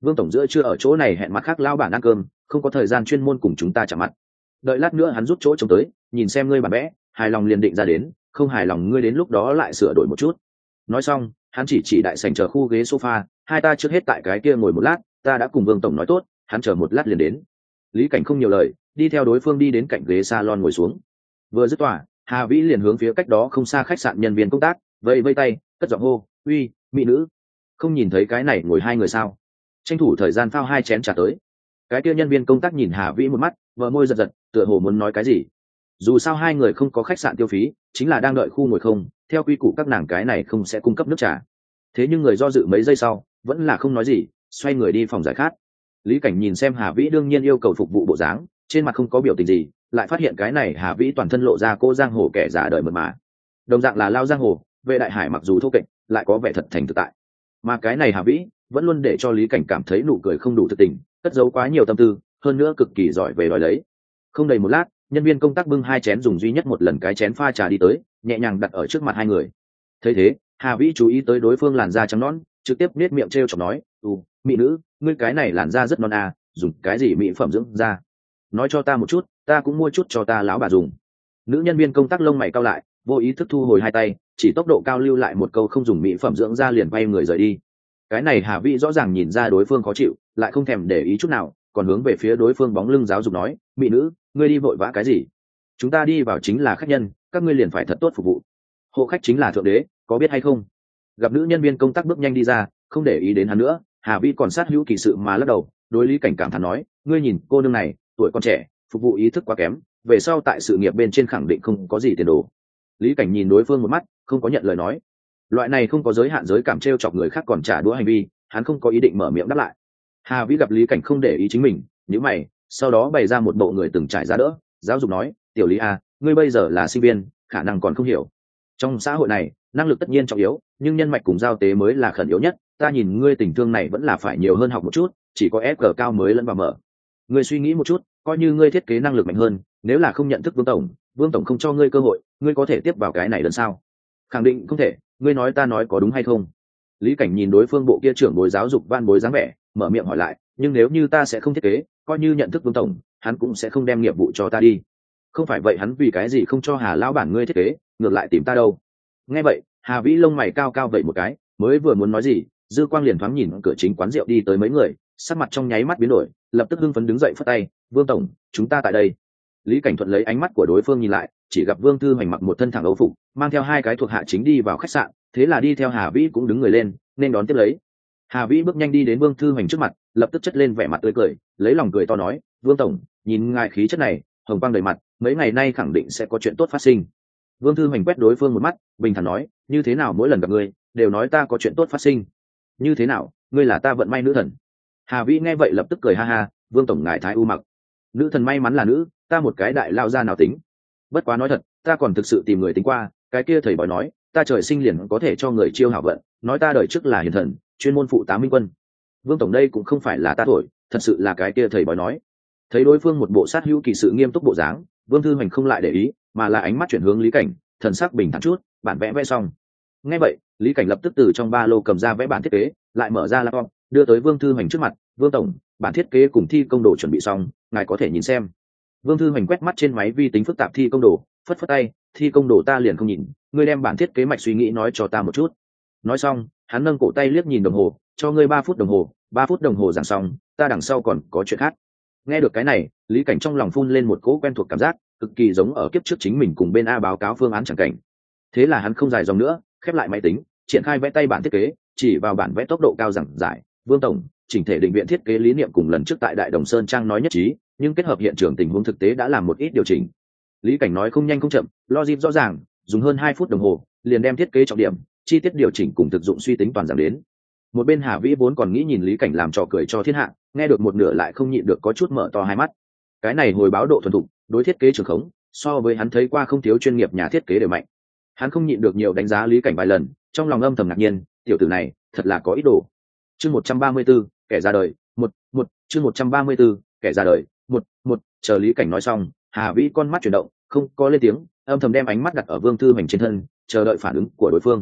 A: Vương tổng giữa chưa ở chỗ này hẹn mặt khác lao bản ăn cơm, không có thời gian chuyên môn cùng chúng ta chạm mặt. Đợi lát nữa hắn rút chỗ trông tới, nhìn xem ngươi bản vẽ, hài lòng liền định ra đến, không hài lòng ngươi đến lúc đó lại sửa đổi một chút. Nói xong, hắn chỉ đại sảnh chờ khu ghế sofa, hai ta trước hết tại cái kia ngồi một lát, ta đã cùng Vương tổng nói tốt, hắn chờ một lát liền đến. Lý Cảnh không nhiều lời, đi theo đối phương đi đến cạnh ghế salon ngồi xuống. Vừa dứt tòa, Hà Vĩ liền hướng phía cách đó không xa khách sạn nhân viên công tác, vẫy vẫy tay, cất giọng hô, "Uy, mỹ nữ, không nhìn thấy cái này ngồi hai người sao? Tranh thủ thời gian phao hai chén trà tới." Cái kia nhân viên công tác nhìn Hà Vĩ một mắt, vợ môi giật giật, tựa hồ muốn nói cái gì. Dù sao hai người không có khách sạn tiêu phí, chính là đang đợi khu ngồi không, theo quy củ các nàng cái này không sẽ cung cấp nước trà. Thế nhưng người do dự mấy giây sau, vẫn là không nói gì, xoay người đi phòng giải khát. Lý Cảnh nhìn xem Hà Vĩ đương nhiên yêu cầu phục vụ bộ dáng, trên mặt không có biểu tình gì, lại phát hiện cái này Hà Vĩ toàn thân lộ ra cô giang hồ kẻ già đời mượt mà. Đồng dạng là lao giang hồ, Vệ Đại Hải mặc dù thô kệch, lại có vẻ thật thành thực tại. Mà cái này Hà Vĩ vẫn luôn để cho Lý Cảnh cảm thấy nụ cười không đủ thực tình, cất giấu quá nhiều tâm tư, hơn nữa cực kỳ giỏi về đòi lấy. Không đầy một lát, nhân viên công tác bưng hai chén dùng duy nhất một lần cái chén pha trà đi tới, nhẹ nhàng đặt ở trước mặt hai người. Thấy thế, Hà Vĩ chú ý tới đối phương làn da trắng nõn, trực tiếp nết miệng trêu chọc nói, mỹ nữ, ngươi cái này làn da rất non à, dùng cái gì mỹ phẩm dưỡng da? Nói cho ta một chút, ta cũng mua chút cho ta lão bà dùng." Nữ nhân viên công tác lông mày cau lại, vô ý thức thu hồi hai tay, chỉ tốc độ cao lưu lại một câu không dùng mỹ phẩm dưỡng da liền quay người rời đi. Cái này Hà Vĩ rõ ràng nhìn ra đối phương khó chịu, lại không thèm để ý chút nào, còn hướng về phía đối phương bóng lưng giáo dục nói, "Mỹ nữ, ngươi đi vội vã cái gì? Chúng ta đi vào chính là khách nhân, các ngươi liền phải thật tốt phục vụ. Hộ khách chính là thượng đế, có biết hay không?" Gặp nữ nhân viên công tác bước nhanh đi ra, không để ý đến hắn nữa, Hà Vĩ còn sát hữu kỳ sự mà lắc đầu, đối Lý Cảnh cảm thán nói, "Ngươi nhìn cô nương này, tuổi còn trẻ, phục vụ ý thức quá kém, về sau tại sự nghiệp bên trên khẳng định không có gì tiền đồ." Lý Cảnh nhìn đối phương một mắt, không có nhận lời nói. Loại này không có giới hạn giới cảm trêu chọc người khác còn trả đũa hành vi, hắn không có ý định mở miệng đáp lại. Hà Vĩ gặp Lý Cảnh không để ý chính mình, nhíu mày, sau đó bày ra một bộ người từng trải giá đỡ, giáo dục nói, "Tiểu Lý à, ngươi bây giờ là sinh viên, khả năng còn không hiểu. Trong xã hội này, năng lực tất nhiên trọng yếu, nhưng nhân mạch cùng giao tế mới là khẩn yếu nhất. Ta nhìn ngươi tình thương này vẫn là phải nhiều hơn học một chút, chỉ có FG cao mới lẫn vào mở. Ngươi suy nghĩ một chút, coi như ngươi thiết kế năng lực mạnh hơn, nếu là không nhận thức Vương tổng không cho ngươi cơ hội, ngươi có thể tiếp vào cái này lần sau?" "Khẳng định không thể, ngươi nói ta nói có đúng hay không?" Lý Cảnh nhìn đối phương bộ kia trưởng bối giáo dục van bối dáng vẻ, mở miệng hỏi lại, "Nhưng nếu như ta sẽ không thiết kế, coi như nhận thức Vương tổng, hắn cũng sẽ không đem nghiệp vụ cho ta đi. Không phải vậy hắn vì cái gì không cho Hà lão bản ngươi thiết kế, ngược lại tìm ta đâu?" Nghe vậy, Hà Vĩ lông mày cao cao vậy một cái, mới vừa muốn nói gì, dư quang liền thoáng nhìn cửa chính quán rượu đi tới mấy người, sắc mặt trong nháy mắt biến đổi, lập tức hưng phấn đứng dậy phất tay, "Vương tổng, chúng ta tại đây." Lý Cảnh Thuận lấy ánh mắt của đối phương nhìn lại, chỉ gặp Vương Thư Hoành mặc một thân thẳng âu phục, mang theo hai cái thuộc hạ chính đi vào khách sạn, thế là đi theo Hà Vĩ cũng đứng người lên, nên đón tiếp lấy. Hà Vĩ bước nhanh đi đến Vương Thư Hoành trước mặt, lập tức chất lên vẻ mặt tươi cười, lấy lòng cười to nói, "Vương tổng, nhìn ngài khí chất này, hồng quang đầy mặt, mấy ngày nay khẳng định sẽ có chuyện tốt phát sinh." Vương Thư Hoành quét đối phương một mắt, bình thản nói, "Như thế nào mỗi lần gặp ngươi, đều nói ta có chuyện tốt phát sinh? Như thế nào, ngươi là ta vận may nữ thần?" Hà Vĩ nghe vậy lập tức cười ha ha, "Vương tổng ngài thái u mặc. Nữ thần may mắn là nữ, ta một cái đại lao ra nào tính. Bất quá nói thật, ta còn thực sự tìm người tính qua, cái kia thầy bói nói, ta trời sinh liền có thể cho người chiêu hảo vận, nói ta đời trước là hiền thần, chuyên môn phụ tá minh quân. Vương tổng đây cũng không phải là ta thổi, thật sự là cái kia thầy bói nói." Thấy đối phương một bộ sát hữu kỳ sự nghiêm túc bộ dáng, Vương Thư Hoành không lại để ý, mà là ánh mắt chuyển hướng Lý Cảnh, thần sắc bình thản chút, "Bản vẽ vẽ xong." Nghe vậy, Lý Cảnh lập tức từ trong ba lô cầm ra vẽ bản thiết kế, lại mở ra laptop, đưa tới Vương Thư Hoành trước mặt, "Vương tổng, bản thiết kế cùng thi công đồ chuẩn bị xong, ngài có thể nhìn xem." Vương Thư Hoành quét mắt trên máy vi tính phức tạp thi công đồ, phất phất tay, "Thi công đồ ta liền không nhìn, ngươi đem bản thiết kế mạch suy nghĩ nói cho ta một chút." Nói xong, hắn nâng cổ tay liếc nhìn đồng hồ, "Cho ngươi 3 phút đồng hồ, 3 phút đồng hồ giảng xong, ta đằng sau còn có chuyện khác." Nghe được cái này, Lý Cảnh trong lòng phun lên một cỗ quen thuộc cảm giác, cực kỳ giống ở kiếp trước chính mình cùng bên A báo cáo phương án chẳng cảnh. Thế là hắn không dài dòng nữa, khép lại máy tính, triển khai vẽ tay bản thiết kế, chỉ vào bản vẽ tốc độ cao giảng giải, "Vương tổng, chỉnh thể định viện thiết kế lý niệm cùng lần trước tại Đại Đồng Sơn Trang nói nhất trí, nhưng kết hợp hiện trường tình huống thực tế đã làm một ít điều chỉnh." Lý Cảnh nói không nhanh không chậm, logic rõ ràng, dùng hơn 2 phút đồng hồ, liền đem thiết kế trọng điểm, chi tiết điều chỉnh cùng thực dụng suy tính toàn giảng đến. Một bên Hà Vĩ vốn còn nghĩ nhìn Lý Cảnh làm trò cười cho thiên hạ, nghe được một nửa lại không nhịn được có chút mở to hai mắt. Cái này hồi báo độ thuần thục, đối thiết kế trường khống, so với hắn thấy qua không thiếu chuyên nghiệp nhà thiết kế đều mạnh. Hắn không nhịn được nhiều đánh giá Lý Cảnh vài lần, trong lòng âm thầm ngạc nhiên, tiểu tử này thật là có ý đồ. Chương 134, kẻ ra đời, chương 134, kẻ ra đời, chờ Lý Cảnh nói xong, Hà Vĩ con mắt chuyển động, không có lên tiếng, âm thầm đem ánh mắt đặt ở Vương Thư Hoành trên thân, chờ đợi phản ứng của đối phương.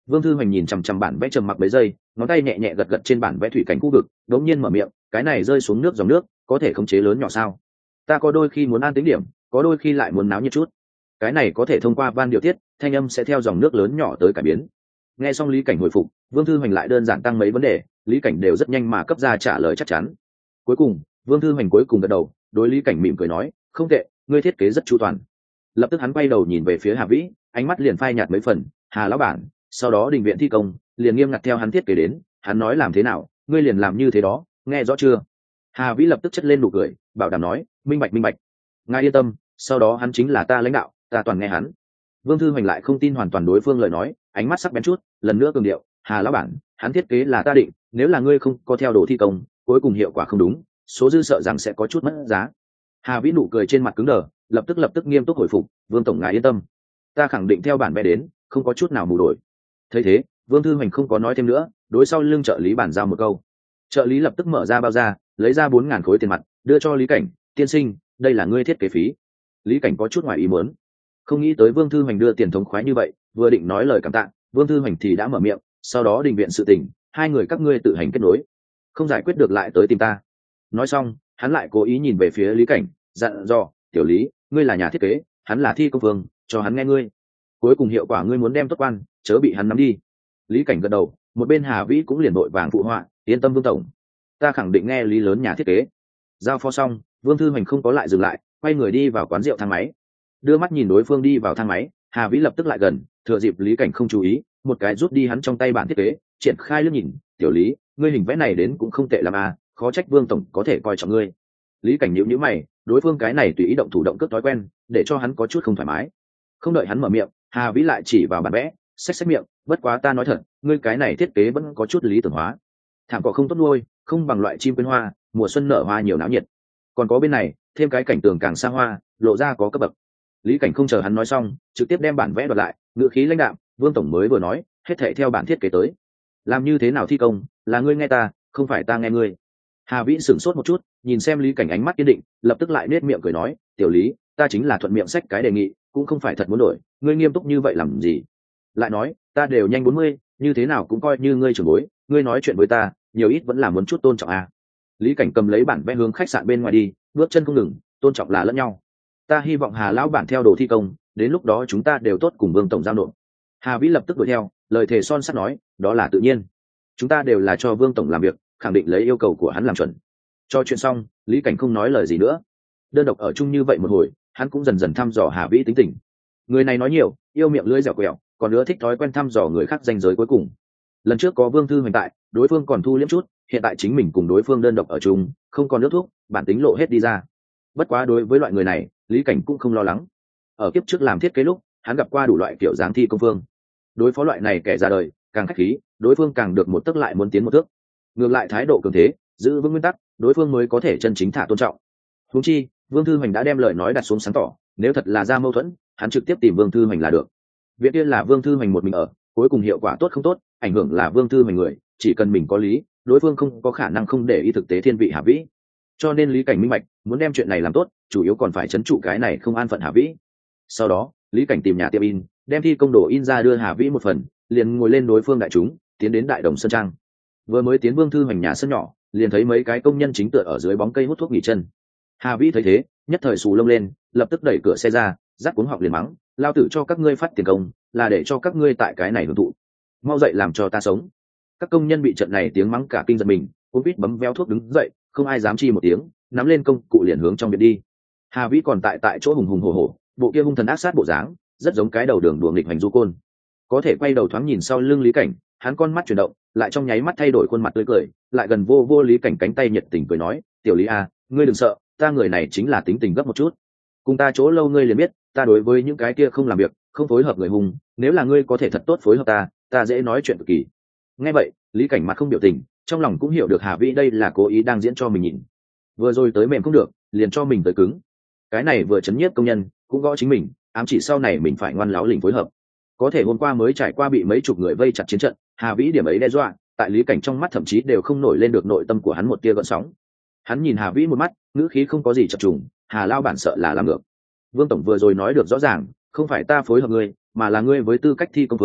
A: Vương Thư Hoành nhìn chằm chằm bản vẽ trầm mặc mấy giây, ngón tay nhẹ nhẹ gật gật trên bản vẽ thủy cảnh khu vực, đống nhiên mở miệng, cái này rơi xuống nước dòng nước có thể khống chế lớn nhỏ sao? Ta có đôi khi muốn an tĩnh điểm, có đôi khi lại muốn náo nhiệt chút. Cái này có thể thông qua van điều tiết, thanh âm sẽ theo dòng nước lớn nhỏ tới cải biến. Nghe xong Lý Cảnh hồi phục, Vương Thư Hoành lại đơn giản tăng mấy vấn đề, Lý Cảnh đều rất nhanh mà cấp ra trả lời chắc chắn. Cuối cùng, Vương Thư Hoành cuối cùng gật đầu, đối Lý Cảnh mỉm cười nói, không tệ, ngươi thiết kế rất chu toàn. Lập tức hắn quay đầu nhìn về phía Hà Vĩ, ánh mắt liền phai nhạt mấy phần, Hà lão bản, sau đó đình viện thi công liền nghiêm ngặt theo hắn thiết kế đến, hắn nói làm thế nào ngươi liền làm như thế đó, nghe rõ chưa? Hà Vĩ lập tức chất lên nụ cười, bảo đảm nói, minh bạch, ngài yên tâm, sau đó hắn chính là ta lãnh đạo, ta toàn nghe hắn. Vương Thư Hoành lại không tin hoàn toàn đối phương lời nói, ánh mắt sắc bén chút, lần nữa cường điệu, Hà lão bản, hắn thiết kế là ta định, nếu là ngươi không có theo đồ thi công, cuối cùng hiệu quả không đúng, số dư sợ rằng sẽ có chút mất giá. Hà Vĩ nụ cười trên mặt cứng đờ, lập tức nghiêm túc hồi phục, Vương tổng ngài yên tâm, ta khẳng định theo bản vẽ đến, không có chút nào mù đổi. Thấy thế, Vương Thư Hoành không có nói thêm nữa, đối sau lưng trợ lý bàn giao một câu. Trợ lý lập tức mở ra bao ra, lấy ra 4.000 khối tiền mặt, đưa cho Lý Cảnh, tiên sinh, đây là ngươi thiết kế phí. Lý Cảnh có chút ngoài ý muốn, không nghĩ tới Vương Thư Hoành đưa tiền thống khoái như vậy, vừa định nói lời cảm tạ, Vương Thư Hoành thì đã mở miệng, sau đó đình viện sự tình, hai người các ngươi tự hành kết nối, không giải quyết được lại tới tìm ta. Nói xong, hắn lại cố ý nhìn về phía Lý Cảnh, dặn dò, tiểu Lý, ngươi là nhà thiết kế, hắn là thi công phương, cho hắn nghe ngươi. Cuối cùng hiệu quả ngươi muốn đem tốt quan, chớ bị hắn nắm đi. Lý Cảnh gật đầu, một bên Hà Vĩ cũng liền đội vàng phụ họa, yên tâm Vương tổng, ta khẳng định nghe Lý lớn nhà thiết kế. Giao phó xong, Vương Thư Hoành không có lại dừng lại, quay người đi vào quán rượu thang máy. Đưa mắt nhìn đối phương đi vào thang máy, Hà Vĩ lập tức lại gần, thừa dịp Lý Cảnh không chú ý, một cái rút đi hắn trong tay bản thiết kế, triển khai liếc nhìn, tiểu Lý, ngươi hình vẽ này đến cũng không tệ lắm à, khó trách Vương tổng có thể coi trọng ngươi. Lý Cảnh nhíu nhíu mày, đối phương cái này tùy ý động thủ động cướp thói quen, để cho hắn có chút không thoải mái. Không đợi hắn mở miệng, Hà Vĩ lại chỉ vào bản vẽ, xách miệng, bất quá ta nói thật, ngươi cái này thiết kế vẫn có chút lý tưởng hóa. Thảm cỏ không tốt nuôi, không bằng loại chim quyến hoa, mùa xuân nở hoa nhiều náo nhiệt. Còn có bên này, thêm cái cảnh tường càng xa hoa, lộ ra có cấp bậc. Lý Cảnh không chờ hắn nói xong, trực tiếp đem bản vẽ đoạt lại, ngữ khí lãnh đạm, Vương tổng mới vừa nói, hết thảy theo bản thiết kế tới. Làm như thế nào thi công, là ngươi nghe ta, không phải ta nghe ngươi. Hà Vĩ sửng sốt một chút, nhìn xem Lý Cảnh ánh mắt kiên định, lập tức lại nết miệng cười nói, tiểu Lý, ta chính là thuận miệng xách cái đề nghị, cũng không phải thật muốn đổi, ngươi nghiêm túc như vậy làm gì? Lại nói, ta đều nhanh 40, như thế nào cũng coi như ngươi trưởng bối, ngươi nói chuyện với ta, nhiều ít vẫn là muốn chút tôn trọng à. Lý Cảnh cầm lấy bản vẽ hướng khách sạn bên ngoài đi, bước chân không ngừng, tôn trọng là lẫn nhau. Ta hy vọng Hà lão bản theo đồ thi công, đến lúc đó chúng ta đều tốt cùng Vương tổng giao nộp. Hà Vĩ lập tức đuổi theo, lời thề son sắt nói, đó là tự nhiên. Chúng ta đều là cho Vương tổng làm việc, khẳng định lấy yêu cầu của hắn làm chuẩn. Cho chuyện xong, Lý Cảnh không nói lời gì nữa. Đơn độc ở chung như vậy một hồi, hắn cũng dần dần thăm dò Hà Vĩ tính tình. Người này nói nhiều, yêu miệng lưỡi dẻo quẹo, còn nữa thích thói quen thăm dò người khác ranh giới cuối cùng. Lần trước có Vương Thư Hoành tại, đối phương còn thu liễm chút, hiện tại chính mình cùng đối phương đơn độc ở chung, không còn nước thuốc, bản tính lộ hết đi ra. Bất quá đối với loại người này, Lý Cảnh cũng không lo lắng. Ở kiếp trước làm thiết kế lúc, hắn gặp qua đủ loại kiểu dáng thi công phương. Đối phó loại này kẻ ra đời, càng khách khí, đối phương càng được một tấc lại muốn tiến một thước. Ngược lại thái độ cường thế, giữ vững nguyên tắc, đối phương mới có thể chân chính thả tôn trọng. Huống chi, Vương Thư Hoành đã đem lời nói đặt xuống sáng tỏ, nếu thật là ra mâu thuẫn, hắn trực tiếp tìm Vương Thư Hoành là được. Việc kia là Vương Thư Hoành một mình ở, cuối cùng hiệu quả tốt không tốt, ảnh hưởng là Vương Thư Hoành người, chỉ cần mình có lý, đối phương không có khả năng không để ý thực tế thiên vị Hà Vĩ. Cho nên Lý Cảnh minh bạch, muốn đem chuyện này làm tốt, chủ yếu còn phải trấn trụ cái này không an phận Hà Vĩ. Sau đó, Lý Cảnh tìm nhà tiệm in, đem thi công đồ in ra đưa Hà Vĩ một phần, liền ngồi lên đối phương đại chúng, tiến đến Đại Đồng Sơn Trang. Vừa mới tiến Vương Thư Hoành nhà sân nhỏ, liền thấy mấy cái công nhân chính tựa ở dưới bóng cây hút thuốc nghỉ chân. Hà Vĩ thấy thế, nhất thời xù lông lên, lập tức đẩy cửa xe ra, rắc cuống họng liền mắng, lao tử cho các ngươi phát tiền công, là để cho các ngươi tại cái này hưởng thụ. Mau dậy làm cho ta sống. Các công nhân bị trận này tiếng mắng cả kinh giật mình, cũng vít bấm véo thuốc đứng dậy, không ai dám chi một tiếng, nắm lên công cụ liền hướng trong viện đi. Hà Vĩ còn tại chỗ hùng hùng hổ hổ, bộ kia hung thần ác sát bộ dáng, rất giống cái đầu đường đùa nghịch hành du côn. Có thể quay đầu thoáng nhìn sau lưng Lý Cảnh, hắn con mắt chuyển động, lại trong nháy mắt thay đổi khuôn mặt tươi cười, lại gần vô Lý Cảnh cánh tay nhiệt tình cười nói, tiểu Lý à, ngươi đừng sợ, ta người này chính là tính tình gấp một chút. Cùng ta chỗ lâu ngươi liền biết, ta đối với những cái kia không làm việc, không phối hợp người hùng, nếu là ngươi có thể thật tốt phối hợp ta dễ nói chuyện cực kỳ. Nghe vậy, Lý Cảnh mặt không biểu tình, trong lòng cũng hiểu được Hà Vĩ đây là cố ý đang diễn cho mình nhìn. Vừa rồi tới mềm không được, liền cho mình tới cứng. Cái này vừa chấn nhiếp công nhân, cũng gõ chính mình, ám chỉ sau này mình phải ngoan láo lỉnh phối hợp. Có thể hôm qua mới trải qua bị mấy chục người vây chặt chiến trận, Hà Vĩ điểm ấy đe dọa, tại Lý Cảnh trong mắt thậm chí đều không nổi lên được nội tâm của hắn một tia gợn sóng. Hắn nhìn Hà Vĩ một mắt, ngữ khí không có gì chập trùng, Hà lao bản sợ là làm ngược. Vương tổng vừa rồi nói được rõ ràng, không phải ta phối hợp ngươi, mà là ngươi với tư cách thi công vương,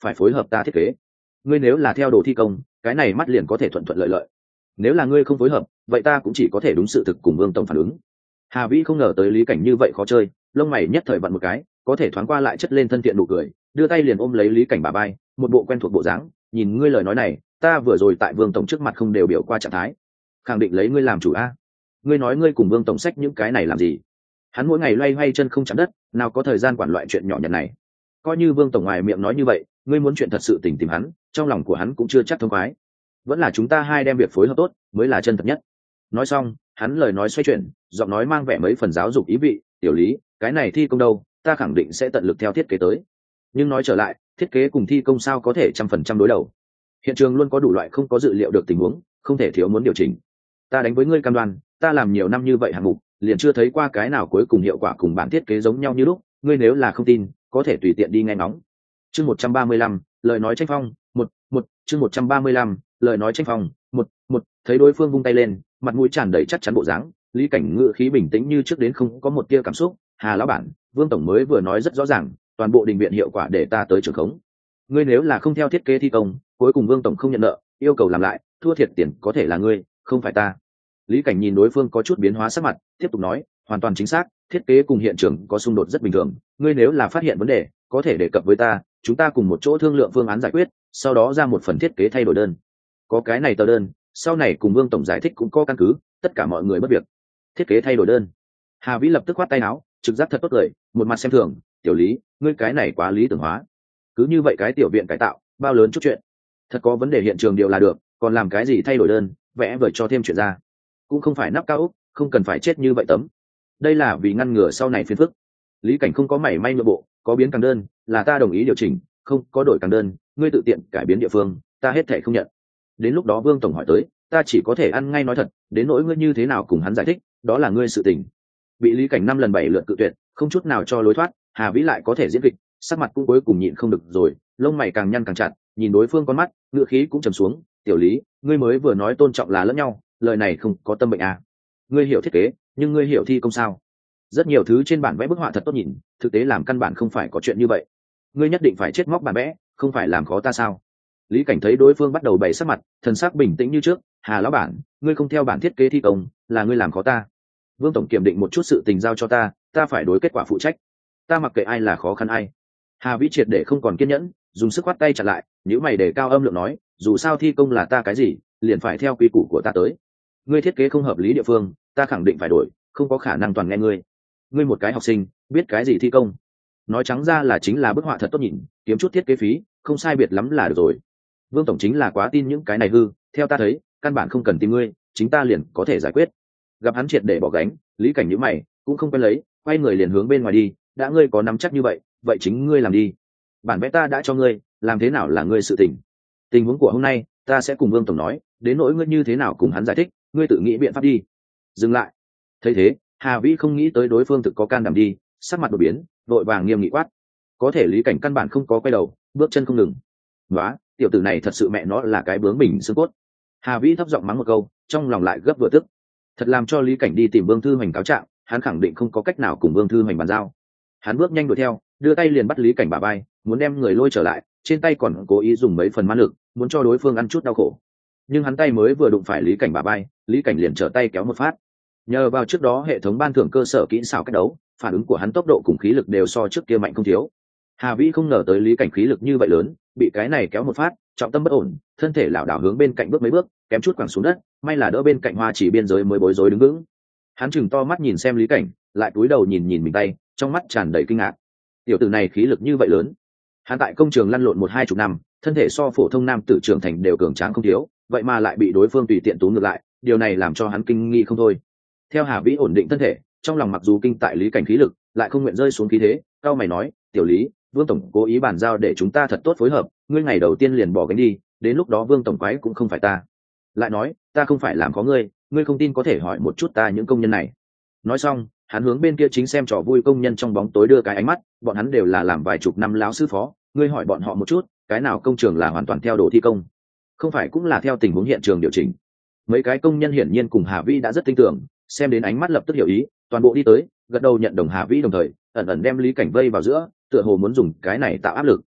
A: phải phối hợp ta thiết kế. Ngươi nếu là theo đồ thi công, cái này mắt liền có thể thuận thuận lợi lợi. Nếu là ngươi không phối hợp, vậy ta cũng chỉ có thể đúng sự thực cùng Vương tổng phản ứng. Hà Vĩ không ngờ tới Lý Cảnh như vậy khó chơi, lông mày nhất thời vặn một cái, có thể thoáng qua lại chất lên thân thiện nụ cười, đưa tay liền ôm lấy Lý Cảnh bả vai, một bộ quen thuộc bộ dáng. Nhìn ngươi lời nói này, ta vừa rồi tại Vương tổng trước mặt không đều biểu qua trạng thái, khẳng định lấy ngươi làm chủ a. Ngươi nói ngươi cùng Vương tổng sách những cái này làm gì? Hắn mỗi ngày loay hoay chân không chạm đất, nào có thời gian quản loại chuyện nhỏ nhặt này. Coi như Vương tổng ngoài miệng nói như vậy, ngươi muốn chuyện thật sự tìm hắn, trong lòng của hắn cũng chưa chắc thông khoái. Vẫn là chúng ta hai đem việc phối hợp tốt mới là chân thật nhất. Nói xong, hắn lời nói xoay chuyển, giọng nói mang vẻ mấy phần giáo dục ý vị. Tiểu Lý, cái này thi công đâu, ta khẳng định sẽ tận lực theo thiết kế tới. Nhưng nói trở lại, thiết kế cùng thi công sao có thể 100% đối đầu? Hiện trường luôn có đủ loại không có dự liệu được tình huống, không thể thiếu muốn điều chỉnh. Ta đánh với ngươi cam đoan, ta làm nhiều năm như vậy hạng mục, liền chưa thấy qua cái nào cuối cùng hiệu quả cùng bản thiết kế giống nhau như lúc. Ngươi nếu là không tin, có thể tùy tiện đi nghe ngóng. Chương 135, lời nói tranh phong, chương 135, lời nói tranh phong, thấy đối phương vung tay lên, mặt mũi tràn đầy chắc chắn bộ dáng, Lý Cảnh ngữ khí bình tĩnh như trước đến không có một tia cảm xúc. Hà lão bản, Vương tổng mới vừa nói rất rõ ràng, toàn bộ đình viện hiệu quả để ta tới trường khống. Ngươi nếu là không theo thiết kế thi công, cuối cùng Vương tổng không nhận nợ, yêu cầu làm lại, thua thiệt tiền có thể là ngươi, không phải ta. Lý Cảnh nhìn đối phương có chút biến hóa sắc mặt, tiếp tục nói, hoàn toàn chính xác, thiết kế cùng hiện trường có xung đột rất bình thường, ngươi nếu là phát hiện vấn đề, có thể đề cập với ta, chúng ta cùng một chỗ thương lượng phương án giải quyết, sau đó ra một phần thiết kế thay đổi đơn. Có cái này tờ đơn, sau này cùng Vương tổng giải thích cũng có căn cứ, tất cả mọi người bất việc. Thiết kế thay đổi đơn. Hà Vĩ lập tức khoát tay áo, trực giác thật tốt lời, một mặt xem thường, tiểu Lý, ngươi cái này quá lý tưởng hóa. Cứ như vậy cái tiểu viện cải tạo, bao lớn chút chuyện. Thật có vấn đề hiện trường điều là được, còn làm cái gì thay đổi đơn, vẽ vời cho thêm chuyện ra. Cũng không phải nắp cao ốc, không cần phải chết như vậy tấm. Đây là vì ngăn ngừa sau này phiền phức. Lý Cảnh không có mảy may nhượng bộ, có biến càng đơn, là ta đồng ý điều chỉnh, không có đổi càng đơn, ngươi tự tiện cải biến địa phương, ta hết thể không nhận. Đến lúc đó Vương tổng hỏi tới, ta chỉ có thể ăn ngay nói thật, đến nỗi ngươi như thế nào cùng hắn giải thích, đó là ngươi sự tình. Bị Lý Cảnh 5 lần 7 lượt cự tuyệt, không chút nào cho lối thoát, Hà Vĩ lại có thể diễn kịch, sắc mặt cũng cuối cùng nhịn không được rồi, lông mày càng nhăn càng chặt, nhìn đối phương con mắt, ngựa khí cũng trầm xuống. Tiểu Lý, ngươi mới vừa nói tôn trọng là lẫn nhau, lời này không có tâm bệnh à? Ngươi hiểu thiết kế, nhưng ngươi hiểu thi công sao? Rất nhiều thứ trên bản vẽ bức họa thật tốt nhìn, thực tế làm căn bản không phải có chuyện như vậy. Ngươi nhất định phải chết móc bản vẽ, không phải làm khó ta sao? Lý Cảnh thấy đối phương bắt đầu bày sắc mặt, thần sắc bình tĩnh như trước. Hà lão bản, ngươi không theo bản thiết kế thi công, là ngươi làm khó ta. Vương tổng kiểm định một chút sự tình giao cho ta, ta phải đối kết quả phụ trách. Ta mặc kệ ai là khó khăn ai. Hà Vĩ triệt để không còn kiên nhẫn, dùng sức khoát tay chặn lại, nếu mày để cao âm lượng nói, dù sao thi công là ta cái gì, liền phải theo quy củ của ta tới. Ngươi thiết kế không hợp lý địa phương, ta khẳng định phải đổi, không có khả năng toàn nghe ngươi. Ngươi một cái học sinh, biết cái gì thi công? Nói trắng ra là chính là bức họa thật tốt nhìn, kiếm chút thiết kế phí, không sai biệt lắm là được rồi. Vương tổng chính là quá tin những cái này hư, theo ta thấy, căn bản không cần tìm ngươi, chính ta liền có thể giải quyết. Gặp hắn triệt để bỏ gánh, Lý Cảnh nhíu mày, cũng không quen lấy, quay người liền hướng bên ngoài đi. Đã ngươi có nắm chắc như vậy, vậy chính ngươi làm đi. Bản vẽ ta đã cho ngươi, làm thế nào là ngươi sự tình. Tình huống của hôm nay, ta sẽ cùng Vương tổng nói, đến nỗi ngươi như thế nào cùng hắn giải thích, ngươi tự nghĩ biện pháp đi. Dừng lại. Thấy thế, Hà Vĩ không nghĩ tới đối phương thực có can đảm đi, sắc mặt đổi biến, vội vàng nghiêm nghị quát. Có thể Lý Cảnh căn bản không có quay đầu, bước chân không ngừng. Nóa, tiểu tử này thật sự mẹ nó là cái bướng bỉnh xương cốt. Hà Vĩ thấp giọng mắng một câu, trong lòng lại gấp vừa tức. Thật làm cho Lý Cảnh đi tìm Vương Thư Hoành cáo trạng, hắn khẳng định không có cách nào cùng Vương Thư Hoành bàn giao. Hắn bước nhanh đuổi theo, đưa tay liền bắt Lý Cảnh bả vai, muốn đem người lôi trở lại, trên tay còn cố ý dùng mấy phần ma lực, muốn cho đối phương ăn chút đau khổ. Nhưng hắn tay mới vừa đụng phải Lý Cảnh bả vai, Lý Cảnh liền trở tay kéo một phát. Nhờ vào trước đó hệ thống ban thưởng cơ sở kỹ xảo cách đấu, phản ứng của hắn tốc độ cùng khí lực đều so trước kia mạnh không thiếu. Hà Vĩ không ngờ tới Lý Cảnh khí lực như vậy lớn, bị cái này kéo một phát, trọng tâm bất ổn, thân thể lảo đảo hướng bên cạnh bước mấy bước, kém chút quẳng xuống đất, may là đỡ bên cạnh Hoa Chỉ biên giới mới bối rối đứng vững. Hắn chừng to mắt nhìn xem Lý Cảnh, lại cúi đầu nhìn nhìn mình tay, trong mắt tràn đầy kinh ngạc. Tiểu tử này khí lực như vậy lớn. Hắn tại công trường lăn lộn 1-2 năm, thân thể so phổ thông nam tử trưởng thành đều cường tráng không thiếu, vậy mà lại bị đối phương tùy tiện túm ngược lại, điều này làm cho hắn kinh nghi không thôi. Theo Hà Vĩ ổn định thân thể, trong lòng mặc dù kinh tại Lý Cảnh khí lực, lại không nguyện rơi xuống khí thế, cao mày nói, tiểu Lý, Vương tổng cố ý bàn giao để chúng ta thật tốt phối hợp, ngươi ngày đầu tiên liền bỏ gánh đi, đến lúc đó Vương tổng quái cũng không phải ta. Lại nói, ta không phải làm có ngươi, ngươi không tin có thể hỏi một chút ta những công nhân này. Nói xong, hắn hướng bên kia chính xem trò vui công nhân trong bóng tối đưa cái ánh mắt, bọn hắn đều là làm vài chục năm láo sư phó, ngươi hỏi bọn họ một chút, cái nào công trường là hoàn toàn theo đồ thi công, không phải cũng là theo tình huống hiện trường điều chỉnh. Mấy cái công nhân hiển nhiên cùng Hà Vĩ đã rất tin tưởng, xem đến ánh mắt lập tức hiểu ý, toàn bộ đi tới, gật đầu nhận đồng Hà Vĩ, đồng thời ẩn ẩn đem Lý Cảnh vây vào giữa, tựa hồ muốn dùng cái này tạo áp lực.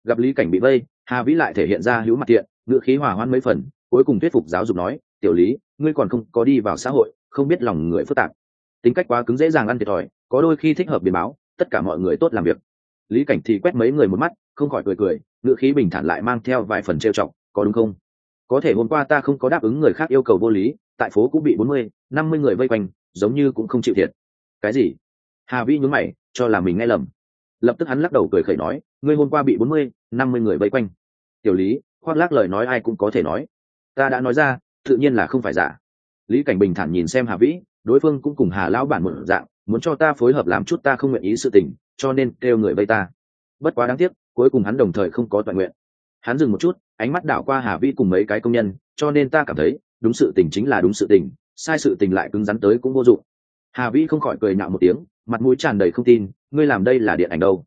A: Gặp lý cảnh bị vây, Hà Vĩ lại thể hiện ra hữu mặt thiện, ngữ khí hòa hoãn mấy phần, cuối cùng thuyết phục giáo dục nói, tiểu lý, ngươi còn không có đi vào xã hội, không biết lòng người phức tạp, tính cách quá cứng dễ dàng ăn thiệt thòi, có đôi khi thích hợp biến báo, tất cả mọi người tốt làm việc. Lý cảnh thì quét mấy người một mắt, không khỏi cười cười, ngữ khí bình thản lại mang theo vài phần trêu chọc, có đúng không? Có thể hôm qua ta không có đáp ứng người khác yêu cầu vô lý, tại phố cũng bị 40-50 người vây quanh, giống như cũng không chịu thiệt. Cái gì? Hà Vĩ nhún mày, cho là mình nghe lầm. Lập tức hắn lắc đầu cười khẩy nói, ngươi hôm qua bị 40-50 người vây quanh. Tiểu lý, khoác lác lời nói ai cũng có thể nói, ta đã nói ra, tự nhiên là không phải giả. Lý cảnh bình thản nhìn xem Hà Vĩ, đối phương cũng cùng Hà lão bản một dạng, muốn cho ta phối hợp làm chút ta không nguyện ý sự tình, cho nên kêu người vây ta. Bất quá đáng tiếc, cuối cùng hắn đồng thời không có toàn nguyện. Hắn dừng một chút, ánh mắt đảo qua Hà Vĩ cùng mấy cái công nhân, cho nên ta cảm thấy đúng sự tình chính là đúng sự tình, sai sự tình lại cứng rắn tới cũng vô dụng. Hà Vĩ không khỏi cười nhạo một tiếng, mặt mũi tràn đầy không tin, ngươi làm đây là điện ảnh đâu?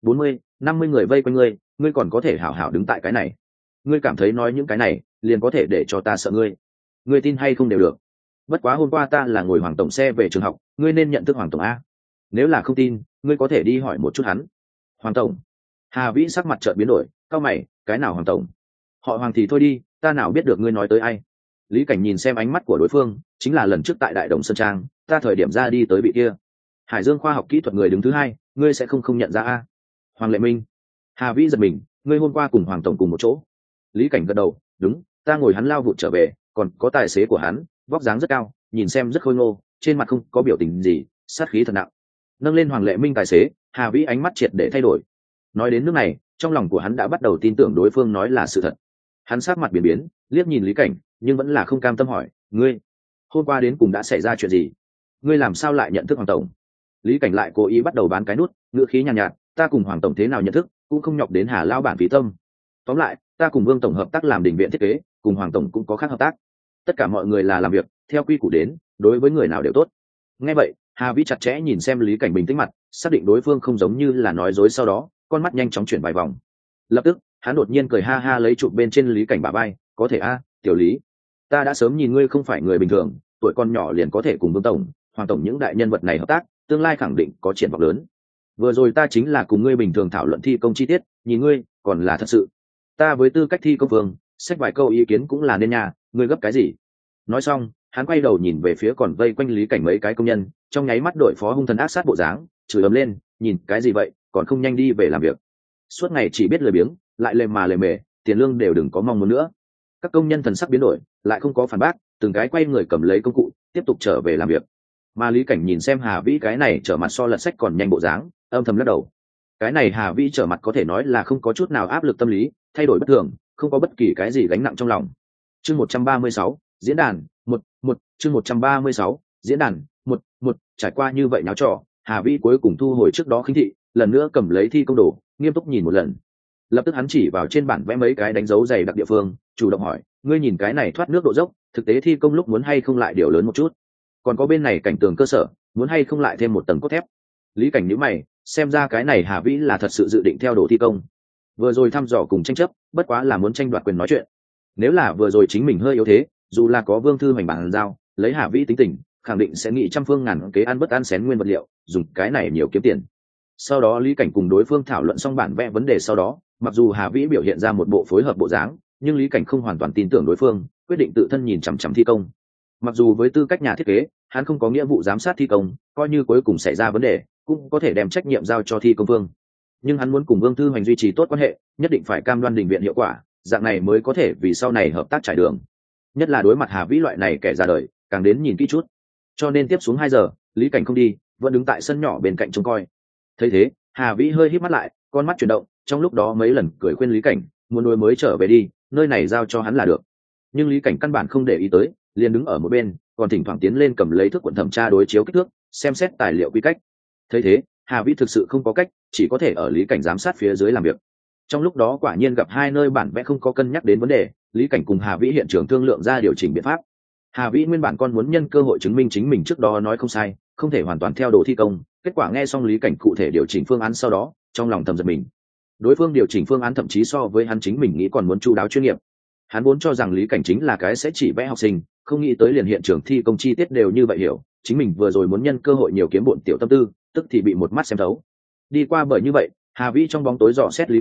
A: 40-50 người vây quanh ngươi, ngươi còn có thể hảo hảo đứng tại cái này? Ngươi cảm thấy nói những cái này liền có thể để cho ta sợ ngươi? Ngươi tin hay không đều được. Bất quá hôm qua ta là ngồi Hoàng tổng xe về trường học, ngươi nên nhận thức Hoàng tổng a. Nếu là không tin, ngươi có thể đi hỏi một chút hắn. Hoàng tổng? Hà Vĩ sắc mặt chợt biến đổi, cau mày, cái nào Hoàng tổng? Họ Hoàng thì thôi đi, ta nào biết được ngươi nói tới ai? Lý cảnh nhìn xem ánh mắt của đối phương, chính là lần trước tại Đại Đồng Sơn Trang, ta thời điểm ra đi tới vị kia Hải Dương khoa học kỹ thuật người đứng thứ hai, ngươi sẽ không nhận ra a? Hoàng Lệ Minh. Hà Vĩ giật mình, ngươi hôm qua cùng Hoàng tổng cùng một chỗ? Lý cảnh gật đầu, đúng, ta ngồi hắn lao vụt trở về, còn có tài xế của hắn, vóc dáng rất cao, nhìn xem rất khôi ngô, trên mặt không có biểu tình gì, sát khí thật nặng. Nâng lên Hoàng Lệ Minh tài xế, Hà Vĩ ánh mắt triệt để thay đổi. Nói đến nước này, trong lòng của hắn đã bắt đầu tin tưởng đối phương nói là sự thật. Hắn sát mặt biến biến, liếc nhìn Lý cảnh, nhưng vẫn là không cam tâm hỏi, ngươi hôm qua đến cùng đã xảy ra chuyện gì? Ngươi làm sao lại nhận thức Hoàng tổng? Lý cảnh lại cố ý bắt đầu bán cái nút, ngữ khí nhàn nhạt, ta cùng Hoàng tổng thế nào nhận thức, cũng không nhọc đến Hà lao bản phí tâm. Tóm lại, ta cùng Vương tổng hợp tác làm đình viện thiết kế, cùng Hoàng tổng cũng có khác hợp tác. Tất cả mọi người là làm việc theo quy củ đến, đối với người nào đều tốt. Nghe vậy, Hà Vĩ chặt chẽ nhìn xem Lý cảnh bình tĩnh mặt, xác định đối phương không giống như là nói dối, sau đó con mắt nhanh chóng chuyển vài vòng. Lập tức hắn đột nhiên cười ha ha, lấy chụp bên trên Lý cảnh bả vai, có thể a, tiểu Lý, ta đã sớm nhìn ngươi không phải người bình thường, tuổi con nhỏ liền có thể cùng Vương tổng, Hoàng tổng những đại nhân vật này hợp tác, tương lai khẳng định có triển vọng lớn. Vừa rồi ta chính là cùng ngươi bình thường thảo luận thi công chi tiết, nhìn ngươi còn là thật sự. Ta với tư cách thi công phương, xách vài câu ý kiến cũng là nên nhà, ngươi gấp cái gì? Nói xong, hắn quay đầu nhìn về phía còn vây quanh Lý cảnh mấy cái công nhân, trong nháy mắt đội phó hung thần ác sát bộ dáng, chửi ầm lên, nhìn cái gì vậy, còn không nhanh đi về làm việc. Suốt ngày chỉ biết lười biếng, lại lề mà lề mề, tiền lương đều đừng có mong muốn nữa. Các công nhân thần sắc biến đổi, lại không có phản bác, từng cái quay người cầm lấy công cụ, tiếp tục trở về làm việc. Mà Lý cảnh nhìn xem Hà Vĩ cái này trở mặt so lật sách còn nhanh bộ dáng, âm thầm lắc đầu. Cái này Hà Vĩ trở mặt có thể nói là không có chút nào áp lực tâm lý, thay đổi bất thường, không có bất kỳ cái gì gánh nặng trong lòng. Chương 136, diễn đàn, chương 136, diễn đàn, trải qua như vậy náo trò, Hà Vĩ cuối cùng thu hồi trước đó khinh thị, lần nữa cầm lấy thi công đồ, nghiêm túc nhìn một lần. Lập tức hắn chỉ vào trên bản vẽ mấy cái đánh dấu dày đặc địa phương, chủ động hỏi, ngươi nhìn cái này thoát nước độ dốc, thực tế thi công lúc muốn hay không lại điều lớn một chút? Còn có bên này cảnh tường cơ sở, muốn hay không lại thêm một tầng cốt thép? Lý cảnh nhíu mày, xem ra cái này Hà Vĩ là thật sự dự định theo đồ thi công. Vừa rồi thăm dò cùng tranh chấp, bất quá là muốn tranh đoạt quyền nói chuyện. Nếu là vừa rồi chính mình hơi yếu thế, dù là có Vương thư hoành bản giao, lấy Hà Vĩ tính tình, khẳng định sẽ nghĩ trăm phương ngàn kế ăn bất ăn xén nguyên vật liệu, dùng cái này nhiều kiếm tiền. Sau đó Lý cảnh cùng đối phương thảo luận xong bản vẽ vấn đề sau đó, mặc dù Hà Vĩ biểu hiện ra một bộ phối hợp bộ dáng, nhưng Lý cảnh không hoàn toàn tin tưởng đối phương, quyết định tự thân nhìn chằm chằm thi công. Mặc dù với tư cách nhà thiết kế, hắn không có nghĩa vụ giám sát thi công, coi như cuối cùng xảy ra vấn đề, cũng có thể đem trách nhiệm giao cho thi công phương. Nhưng hắn muốn cùng Vương thư hoành duy trì tốt quan hệ, nhất định phải cam đoan đình viện hiệu quả, dạng này mới có thể vì sau này hợp tác trải đường. Nhất là đối mặt Hà Vĩ loại này kẻ ra đời, càng đến nhìn kỹ chút. Cho nên tiếp xuống 2 giờ, Lý cảnh không đi, vẫn đứng tại sân nhỏ bên cạnh trông coi. Thấy thế, Hà Vĩ hơi híp mắt lại, con mắt chuyển động, trong lúc đó mấy lần cười khuyên Lý cảnh, muốn đối mới trở về đi, nơi này giao cho hắn là được. Nhưng Lý cảnh căn bản không để ý tới, liền đứng ở một bên, còn thỉnh thoảng tiến lên cầm lấy thước cuộn thẩm tra đối chiếu kích thước, xem xét tài liệu quy cách. Thấy thế, Hà Vĩ thực sự không có cách, chỉ có thể ở Lý cảnh giám sát phía dưới làm việc. Trong lúc đó quả nhiên gặp 2 nơi bản vẽ không có cân nhắc đến vấn đề, Lý cảnh cùng Hà Vĩ hiện trường thương lượng ra điều chỉnh biện pháp. Hà Vĩ nguyên bản còn muốn nhân cơ hội chứng minh chính mình trước đó nói không sai, không thể hoàn toàn theo đồ thi công, kết quả nghe xong Lý cảnh cụ thể điều chỉnh phương án sau đó, trong lòng thầm giật mình. Đối phương điều chỉnh phương án thậm chí so với hắn chính mình nghĩ còn muốn chu đáo chuyên nghiệp. Hắn vốn cho rằng Lý cảnh chính là cái sẽ chỉ vẽ học sinh, không nghĩ tới liền hiện trường thi công chi tiết đều như vậy hiểu, chính mình vừa rồi muốn nhân cơ hội nhiều kiếm bộn tiểu tâm tư, tức thì bị một mắt xem thấu. Đi qua bởi như vậy, Hà Vĩ trong bóng tối dò xét Lý cảnh,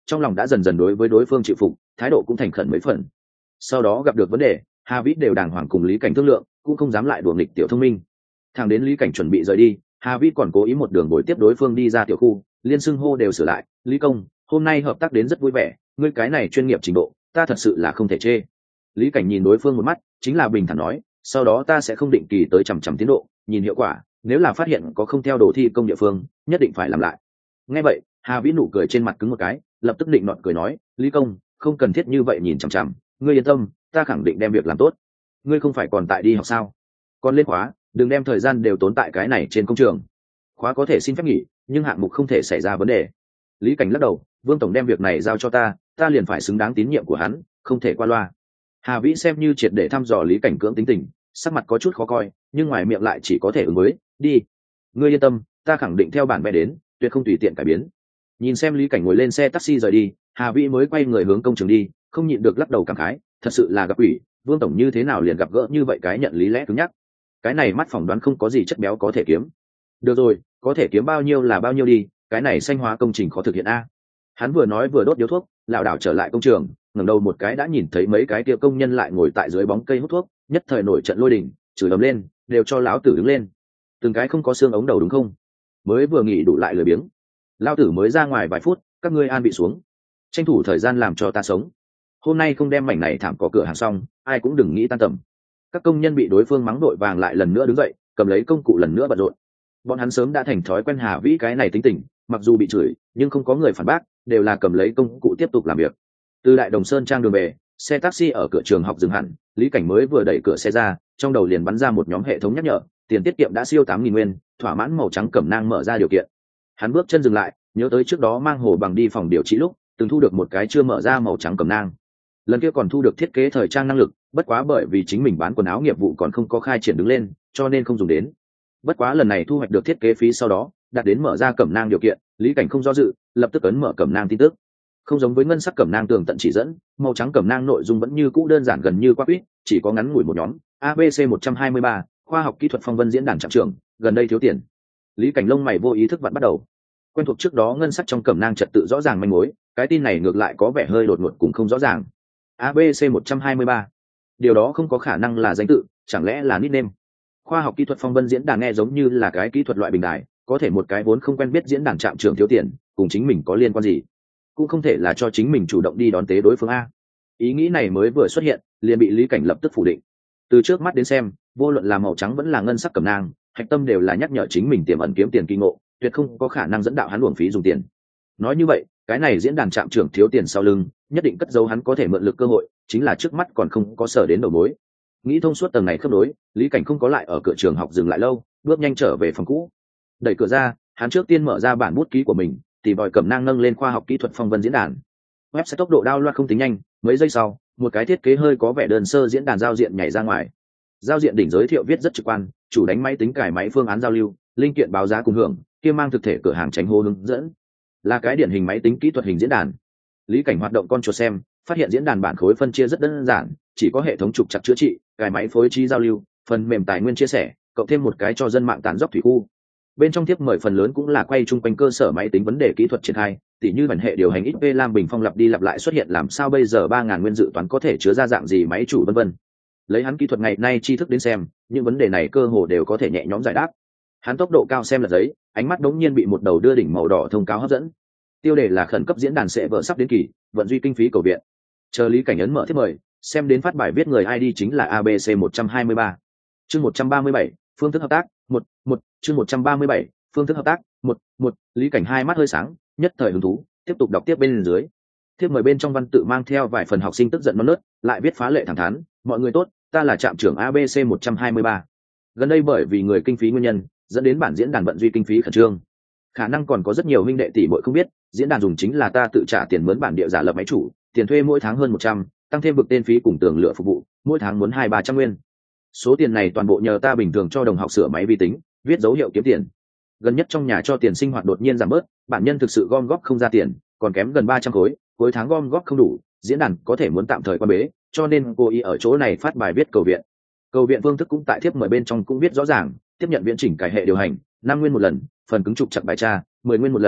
A: trong lòng đã dần dần đối với đối phương chịu phục, thái độ cũng thành khẩn mấy phần. Sau đó gặp được vấn đề, Hà Vĩ đều đàng hoàng cùng Lý Cảnh thương lượng, cũng không dám lại đùa nghịch tiểu thông minh. Thằng đến Lý Cảnh chuẩn bị rời đi, Hà Vĩ còn cố ý một đường bồi tiếp đối phương đi ra tiểu khu, liên xưng hô đều sửa lại. Lý công, hôm nay hợp tác đến rất vui vẻ, ngươi cái này chuyên nghiệp trình độ, ta thật sự là không thể chê. Lý Cảnh nhìn đối phương một mắt, chính là bình thản nói, sau đó ta sẽ không định kỳ tới chằm chằm tiến độ, nhìn hiệu quả, nếu là phát hiện có không theo đồ thi công địa phương, nhất định phải làm lại. Nghe vậy, Hà Vĩ nụ cười trên mặt cứng một cái, lập tức định nọt cười nói, Lý công, không cần thiết như vậy nhìn chằm chằm, ngươi yên tâm, ta khẳng định đem việc làm tốt. Ngươi không phải còn tại đi học sao? Còn lên khóa, đừng đem thời gian đều tốn tại cái này trên công trường. Khóa có thể xin phép nghỉ, nhưng hạng mục không thể xảy ra vấn đề. Lý Cảnh lắc đầu, Vương tổng đem việc này giao cho ta liền phải xứng đáng tín nhiệm của hắn, không thể qua loa. Hà Vĩ xem như triệt để thăm dò Lý Cảnh cưỡng tính tình, sắc mặt có chút khó coi, nhưng ngoài miệng lại chỉ có thể ứng với, đi. Ngươi yên tâm, ta khẳng định theo bản vẽ đến, tuyệt không tùy tiện cải biến. Nhìn xem Lý Cảnh ngồi lên xe taxi rời đi, Hà Vĩ mới quay người hướng công trường đi, không nhịn được lắc đầu cảm khái, thật sự là gặp ủy, Vương tổng như thế nào liền gặp gỡ như vậy cái nhận lý lẽ cứng nhắc. Cái này mắt phỏng đoán không có gì chất béo có thể kiếm. Được rồi, có thể kiếm bao nhiêu là bao nhiêu đi, cái này xanh hóa công trình khó thực hiện a. Hắn vừa nói vừa đốt điếu thuốc, lảo đảo trở lại công trường, ngẩng đầu một cái đã nhìn thấy mấy cái kia công nhân lại ngồi tại dưới bóng cây hút thuốc, nhất thời nổi trận lôi đình, chửi ầm lên, đều cho lão tử đứng lên. Từng cái không có xương ống đầu đúng không? Mới vừa nghỉ đủ lại lười biếng. Lão tử mới ra ngoài vài phút, các ngươi an bị xuống. Tranh thủ thời gian làm cho ta sống. Hôm nay không đem mảnh này thảm cỏ cửa hàng xong, ai cũng đừng nghĩ tan tầm. Các công nhân bị đối phương mắng đội vàng lại lần nữa đứng dậy, cầm lấy công cụ lần nữa bận rộn. Bọn hắn sớm đã thành thói quen Hà Vĩ cái này tính tình, mặc dù bị chửi, nhưng không có người phản bác, đều là cầm lấy công cụ tiếp tục làm việc. Từ Đại Đồng Sơn trang đường về, xe taxi ở cửa trường học dừng hẳn, Lý Cảnh mới vừa đẩy cửa xe ra, trong đầu liền bắn ra một nhóm hệ thống nhắc nhở, tiền tiết kiệm đã siêu 8.000 nguyên, thỏa mãn màu trắng cẩm nang mở ra điều kiện. Hắn bước chân dừng lại, nhớ tới trước đó mang Hồ Bằng đi phòng điều trị lúc, từng thu được một cái chưa mở ra màu trắng cẩm nang. Lần kia còn thu được thiết kế thời trang năng lực, bất quá bởi vì chính mình bán quần áo nghiệp vụ còn không có khai triển đứng lên, cho nên không dùng đến. Bất quá lần này thu hoạch được thiết kế phí sau đó, đạt đến mở ra cẩm nang điều kiện, Lý Cảnh không do dự, lập tức ấn mở cẩm nang tin tức. Không giống với ngân sắc cẩm nang tường tận chỉ dẫn, màu trắng cẩm nang nội dung vẫn như cũ đơn giản gần như qua quýt, chỉ có ngắn ngủi một nhóm, ABC 123, khoa học kỹ thuật phong vân diễn đàn trạm trưởng, gần đây thiếu tiền. Lý Cảnh lông mày vô ý thức vặn bắt đầu. Quen thuộc trước đó ngân sắc trong cẩm nang trật tự rõ ràng manh mối, cái tin này ngược lại có vẻ hơi đột ngột cũng không rõ ràng. ABC 123. Điều đó không có khả năng là danh tự, chẳng lẽ là nickname. Khoa học kỹ thuật phong vân diễn đàn nghe giống như là cái kỹ thuật loại bình đài, có thể một cái vốn không quen biết diễn đàn trạm trưởng thiếu tiền, cùng chính mình có liên quan gì? Cũng không thể là cho chính mình chủ động đi đón tế đối phương a. Ý nghĩ này mới vừa xuất hiện, liền bị Lý Cảnh lập tức phủ định. Từ trước mắt đến xem, vô luận là màu trắng vẫn là ngân sắc cẩm nang, hạch tâm đều là nhắc nhở chính mình tiềm ẩn kiếm tiền kỳ ngộ, tuyệt không có khả năng dẫn đạo hắn uổng phí dùng tiền. Nói như vậy, cái này diễn đàn trạm trưởng thiếu tiền sau lưng, nhất định cất giấu hắn có thể mượn lực cơ hội, chính là trước mắt còn không có sở đến đầu mối. Nghĩ thông suốt tầng này khớp nối, Lý Cảnh không có lại ở cửa trường học dừng lại lâu, bước nhanh trở về phòng cũ. Đẩy cửa ra, hắn trước tiên mở ra bản bút ký của mình, tìm vòi cẩm nang nâng lên khoa học kỹ thuật phong vân diễn đàn. Website tốc độ download không tính nhanh, mấy giây sau, một cái thiết kế hơi có vẻ đơn sơ diễn đàn giao diện nhảy ra ngoài. Giao diện đỉnh giới thiệu viết rất trực quan, chủ đánh máy tính cài máy phương án giao lưu, linh kiện báo giá cùng hưởng, kia mang thực thể cửa hàng tránh hô hướng dẫn. Là cái điển hình máy tính kỹ thuật hình diễn đàn. Lý Cảnh hoạt động con chuột xem, phát hiện diễn đàn bản khối phân chia rất đơn giản, chỉ có hệ thống trục chặt chữa trị, cài máy phối trí giao lưu, phần mềm tài nguyên chia sẻ, cộng thêm một cái cho dân mạng tán dốc thủy khu. Bên trong tiếp mời phần lớn cũng là quay chung quanh cơ sở máy tính vấn đề kỹ thuật triển khai, tỉ như bản hệ điều hành XP Lam bình phong lặp đi lặp lại xuất hiện làm sao bây giờ 3.000 nguyên dự toán có thể chứa ra dạng gì máy chủ vân vân. Lấy hắn kỹ thuật ngày nay tri thức đến xem, những vấn đề này cơ hồ đều có thể nhẹ nhõm giải đáp. Hắn tốc độ cao xem là giấy, ánh mắt đống nhiên bị một đầu đưa đỉnh màu đỏ thông cáo hấp dẫn. Tiêu đề là khẩn cấp diễn đàn sẽ vỡ sắp đến kỳ, vận duy kinh phí cầu viện. Chờ Lý Cảnh ấn mở thiết mời, xem đến phát bài viết người ID chính là ABC 123. Chương 137, phương thức hợp tác, 1 chương 137, phương thức hợp tác, 1 Lý Cảnh hai mắt hơi sáng, nhất thời hứng thú, tiếp tục đọc tiếp bên dưới. Thiếp mời bên trong văn tự mang theo vài phần học sinh tức giận non nớt, lại viết phá lệ thẳng thắn, mọi người tốt, ta là trạm trưởng ABC 123. Gần đây bởi vì người kinh phí nguyên nhân, dẫn đến bản diễn đàn vận duy kinh phí khẩn trương. Khả năng còn có rất nhiều huynh đệ tỷ muội không biết, diễn đàn dùng chính là ta tự trả tiền mướn bản địa giả lập máy chủ, tiền thuê mỗi tháng hơn 100, tăng thêm vực tên phí cùng tường lửa phục vụ, mỗi tháng muốn 200-300 nguyên. Số tiền này toàn bộ nhờ ta bình thường cho đồng học sửa máy vi tính, viết dấu hiệu kiếm tiền. Gần nhất trong nhà cho tiền sinh hoạt đột nhiên giảm bớt, bản nhân thực sự gom góp không ra tiền, còn kém gần 300 khối, cuối tháng gom góp không đủ, diễn đàn có thể muốn tạm thời quan bế, cho nên cô ý ở chỗ này phát bài viết cầu viện. Cầu viện phương thức cũng tại thiếp mời bên trong cũng viết rõ ràng, tiếp nhận viễn chỉnh cải hệ điều hành, 5 nguyên một lần, phần cứng trục chặt bài tra, 10 nguyên một lần,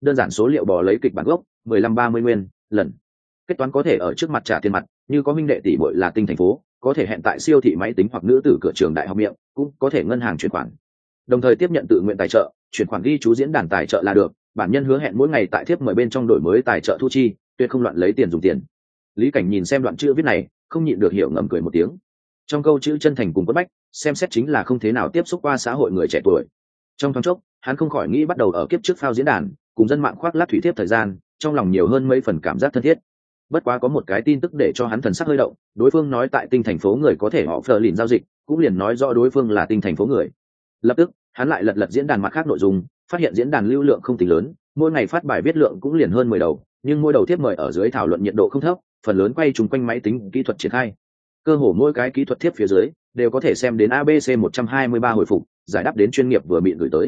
A: đơn giản số liệu bò lấy kịch bản gốc 15-30 nguyên lần, kết toán có thể ở trước mặt trả tiền mặt, như có huynh đệ tỷ muội là tinh thành phố có thể hẹn tại siêu thị máy tính hoặc nữ tử cửa trường đại học miệng, cũng có thể ngân hàng chuyển khoản, đồng thời tiếp nhận tự nguyện tài trợ, chuyển khoản ghi chú diễn đàn tài trợ là được. Bản nhân hứa hẹn mỗi ngày tại thiếp mời bên trong đổi mới tài trợ thu chi, tuyệt không loạn lấy tiền dùng tiền. Lý Cảnh nhìn xem đoạn chữ viết này, không nhịn được hiểu ngầm cười một tiếng. Trong câu chữ chân thành cùng quất bách, xem xét chính là không thế nào tiếp xúc qua xã hội người trẻ tuổi. Trong thoáng chốc, hắn không khỏi nghĩ bắt đầu ở kiếp trước phao diễn đàn, cùng dân mạng khoác lác thủy thiếp thời gian, trong lòng nhiều hơn mấy phần cảm giác thân thiết. Bất quá có một cái tin tức để cho hắn thần sắc hơi động, đối phương nói tại tinh thành phố người có thể họ phờ lìn giao dịch, cũng liền nói rõ đối phương là tinh thành phố người. Lập tức, hắn lại lật diễn đàn mặt khác nội dung, phát hiện diễn đàn lưu lượng không tính lớn, mỗi ngày phát bài viết lượng cũng liền hơn 10 đầu, nhưng mỗi đầu tiếp mời ở dưới thảo luận nhiệt độ không thấp, phần lớn quay trùng quanh máy tính kỹ thuật triển khai. Cơ hồ mỗi cái kỹ thuật tiếp phía dưới đều có thể xem đến ABC 123 hồi phục, giải đáp đến chuyên nghiệp vừa bị gửi tới.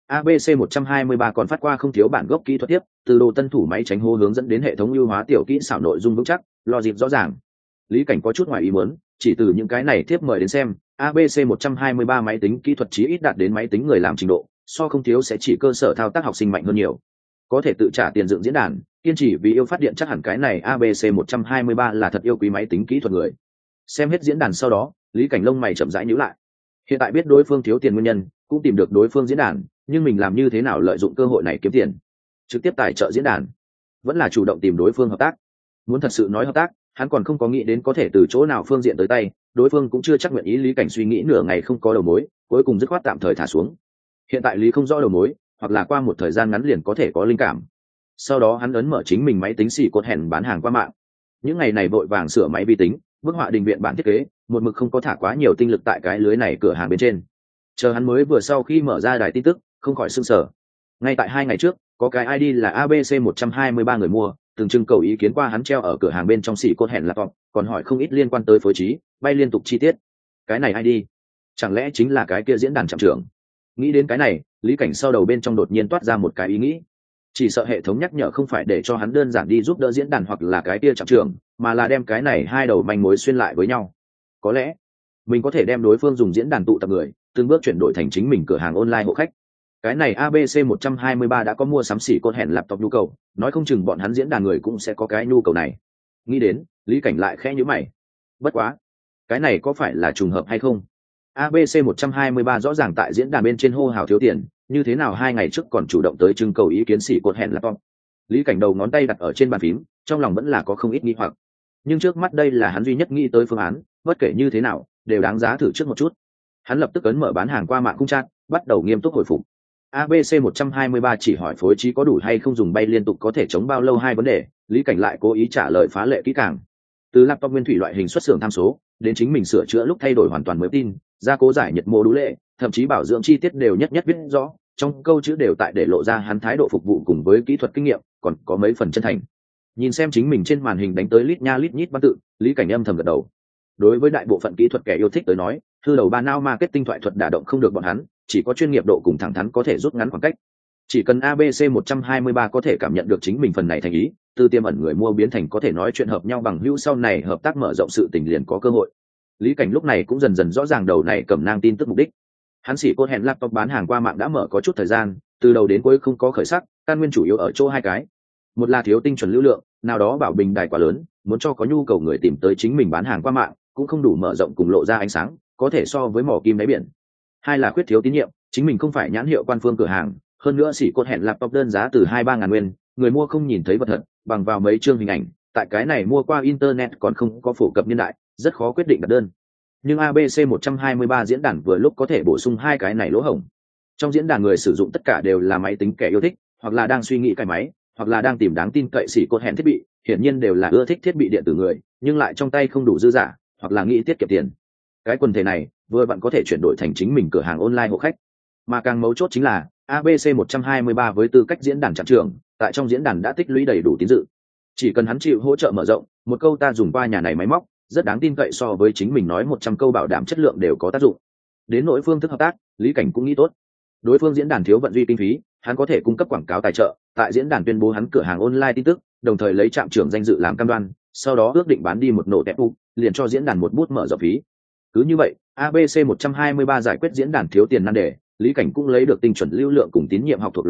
A: ABC 123 còn phát qua không thiếu bản gốc kỹ thuật tiếp, từ đồ tân thủ máy tránh hô hướng dẫn đến hệ thống ưu hóa tiểu kỹ xảo nội dung vững chắc, logic rõ ràng. Lý Cảnh có chút ngoài ý muốn, chỉ từ những cái này tiếp mời đến xem, ABC 123 máy tính kỹ thuật chí ít đạt đến máy tính người làm trình độ, so không thiếu sẽ chỉ cơ sở thao tác học sinh mạnh hơn nhiều. Có thể tự trả tiền dựng diễn đàn, kiên trì vì yêu phát điện chắc hẳn cái này ABC 123 là thật yêu quý máy tính kỹ thuật người. Xem hết diễn đàn sau đó, Lý Cảnh lông mày chậm rãi nhíu lại. Hiện tại biết đối phương thiếu tiền nguyên nhân, cũng tìm được đối phương diễn đàn, nhưng mình làm như thế nào lợi dụng cơ hội này kiếm tiền? Trực tiếp tài trợ diễn đàn, vẫn là chủ động tìm đối phương hợp tác? Muốn thật sự nói hợp tác, hắn còn không có nghĩ đến có thể từ chỗ nào phương diện tới tay, đối phương cũng chưa chắc nguyện ý. Lý Cảnh suy nghĩ nửa ngày không có đầu mối, cuối cùng dứt khoát tạm thời thả xuống. Hiện tại Lý không rõ đầu mối, hoặc là qua một thời gian ngắn liền có thể có linh cảm. Sau đó hắn ấn mở chính mình máy tính xì cột hẹn bán hàng qua mạng. Những ngày này vội vàng sửa máy vi tính, bức họa đình viện bản thiết kế, một mực không có thả quá nhiều tinh lực tại cái lưới này cửa hàng bên trên. Chờ hắn mới vừa sau khi mở ra đài tin tức, không khỏi sưng sở. Ngay tại 2 ngày trước, có cái ID là ABC 123 người mua, từng trưng cầu ý kiến qua hắn treo ở cửa hàng bên trong xỉ cốt hẹn laptop, còn hỏi không ít liên quan tới phối trí, bay liên tục chi tiết. Cái này ID, chẳng lẽ chính là cái kia diễn đàn trạm trưởng? Nghĩ đến cái này, Lý Cảnh sau đầu bên trong đột nhiên toát ra một cái ý nghĩ. Chỉ sợ hệ thống nhắc nhở không phải để cho hắn đơn giản đi giúp đỡ diễn đàn hoặc là cái kia trạm trưởng, mà là đem cái này hai đầu manh mối xuyên lại với nhau. Có lẽ mình có thể đem đối phương dùng diễn đàn tụ tập người, từng bước chuyển đổi thành chính mình cửa hàng online hộ khách. Cái này ABC 123 đã có mua sắm xỉ cốt hẹn laptop nhu cầu, nói không chừng bọn hắn diễn đàn người cũng sẽ có cái nhu cầu này. Nghĩ đến, Lý Cảnh lại khẽ nhíu mày. Bất quá, cái này có phải là trùng hợp hay không? ABC 123 rõ ràng tại diễn đàn bên trên hô hào thiếu tiền, như thế nào 2 ngày trước còn chủ động tới trưng cầu ý kiến xỉ cốt hẹn laptop? Lý Cảnh đầu ngón tay đặt ở trên bàn phím, trong lòng vẫn là có không ít nghi hoặc. Nhưng trước mắt đây là hắn duy nhất nghĩ tới phương án, bất kể như thế nào, đều đáng giá thử trước một chút. Hắn lập tức ấn mở bán hàng qua mạng khung chat, bắt đầu nghiêm túc hồi phục. ABC 123 chỉ hỏi phối trí có đủ hay không, dùng bay liên tục có thể chống bao lâu hai vấn đề, Lý Cảnh lại cố ý trả lời phá lệ kỹ càng. Từ laptop nguyên thủy loại hình xuất xưởng tham số, đến chính mình sửa chữa lúc thay đổi hoàn toàn mới tin, gia cố giải nhiệt mô đũ lệ, thậm chí bảo dưỡng chi tiết đều nhất nhất viết rõ, trong câu chữ đều tại để lộ ra hắn thái độ phục vụ cùng với kỹ thuật kinh nghiệm, còn có mấy phần chân thành. Nhìn xem chính mình trên màn hình đánh tới lít nha lít nhít văn tự, Lý Cảnh âm thầm gật đầu. Đối với đại bộ phận kỹ thuật kẻ yêu thích tới nói, thư đầu ba nao marketing thoại thuật đả động không được bọn hắn, chỉ có chuyên nghiệp độ cùng thẳng thắn có thể rút ngắn khoảng cách. Chỉ cần ABC 123 có thể cảm nhận được chính mình phần này thành ý, từ tiềm ẩn người mua biến thành có thể nói chuyện hợp nhau bằng hữu, sau này hợp tác mở rộng sự tình liền có cơ hội. Lý Cảnh lúc này cũng dần dần rõ ràng đầu này cầm nang tin tức mục đích. Hắn xỉ cốt hẹn laptop bán hàng qua mạng đã mở có chút thời gian, từ đầu đến cuối không có khởi sắc, căn nguyên chủ yếu ở chỗ hai cái. Một là thiếu tinh chuẩn lưu lượng, nào đó bảo bình đài quá lớn, muốn cho có nhu cầu người tìm tới chính mình bán hàng qua mạng, cũng không đủ mở rộng cùng lộ ra ánh sáng, có thể so với mỏ kim đáy biển. Hai là khuyết thiếu tín nhiệm, chính mình không phải nhãn hiệu quan phương cửa hàng, hơn nữa xỉ cốt hẹn laptop đơn giá từ 2-3 ngàn nguyên, người mua không nhìn thấy vật thật, bằng vào mấy chương hình ảnh, tại cái này mua qua internet còn không có phổ cập niên đại, rất khó quyết định đặt đơn. Nhưng ABC 123 diễn đàn vừa lúc có thể bổ sung hai cái này lỗ hổng. Trong diễn đàn người sử dụng tất cả đều là máy tính kẻ yêu thích, hoặc là đang suy nghĩ cài máy, hoặc là đang tìm đáng tin cậy xỉ cốt hẹn thiết bị, hiển nhiên đều là ưa thích thiết bị điện tử người, nhưng lại trong tay không đủ dư giả, hoặc là nghĩ tiết kiệm tiền. Cái quần thể này vừa vặn có thể chuyển đổi thành chính mình cửa hàng online hộ khách. Mà càng mấu chốt chính là ABC 123 với tư cách diễn đàn trạm trưởng, tại trong diễn đàn đã tích lũy đầy đủ tín dự. Chỉ cần hắn chịu hỗ trợ mở rộng, một câu ta dùng qua nhà này máy móc, rất đáng tin cậy, so với chính mình nói 100 câu bảo đảm chất lượng đều có tác dụng. Đến nội phương thức hợp tác, Lý Cảnh cũng nghĩ tốt. Đối phương diễn đàn thiếu vận duy kinh phí, hắn có thể cung cấp quảng cáo tài trợ, tại diễn đàn tuyên bố hắn cửa hàng online tin tức, đồng thời lấy trạm trưởng danh dự làm cam đoan, sau đó ước định bán đi một nổ tép u, liền cho diễn đàn một bút mở rộng phí. Cứ như vậy, ABC 123 giải quyết diễn đàn thiếu tiền nan đề, Lý Cảnh cũng lấy được tinh chuẩn lưu lượng cùng tín nhiệm học thuộc lòng sách,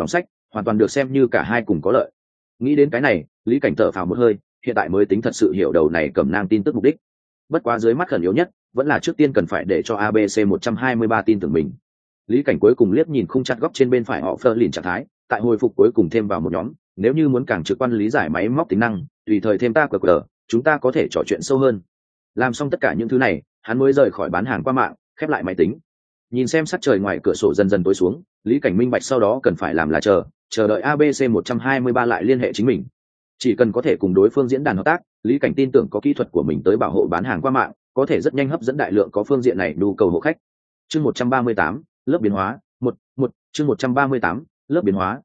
A: hoàn toàn được xem như cả hai cùng có lợi. Nghĩ đến cái này, Lý Cảnh thở phào một hơi, hiện tại mới tính thật sự hiểu đầu này Cẩm Nang tin tức mục đích. Bất quá dưới mắt khẩn yếu nhất vẫn là trước tiên cần phải để cho ABC 123 tin tưởng mình. Lý Cảnh cuối cùng liếc nhìn khung chặt góc trên bên phải họ phơ lìn trạng thái, tại hồi phục cuối cùng thêm vào một nhóm, nếu như muốn càng trực quan lý giải máy móc tính năng, tùy thời thêm ta QR, chúng ta có thể trò chuyện sâu hơn. Làm xong tất cả những thứ này, hắn mới rời khỏi bán hàng qua mạng, khép lại máy tính. Nhìn xem sắc trời ngoài cửa sổ dần dần tối xuống, Lý Cảnh minh bạch sau đó cần phải làm là chờ đợi ABC 123 lại liên hệ chính mình. Chỉ cần có thể cùng đối phương diễn đàn hợp tác, Lý Cảnh tin tưởng có kỹ thuật của mình tới bảo hộ bán hàng qua mạng, có thể rất nhanh hấp dẫn đại lượng có phương diện này nhu cầu hộ khách. Chương 138, lớp biến hóa, chương 138, lớp biến hóa,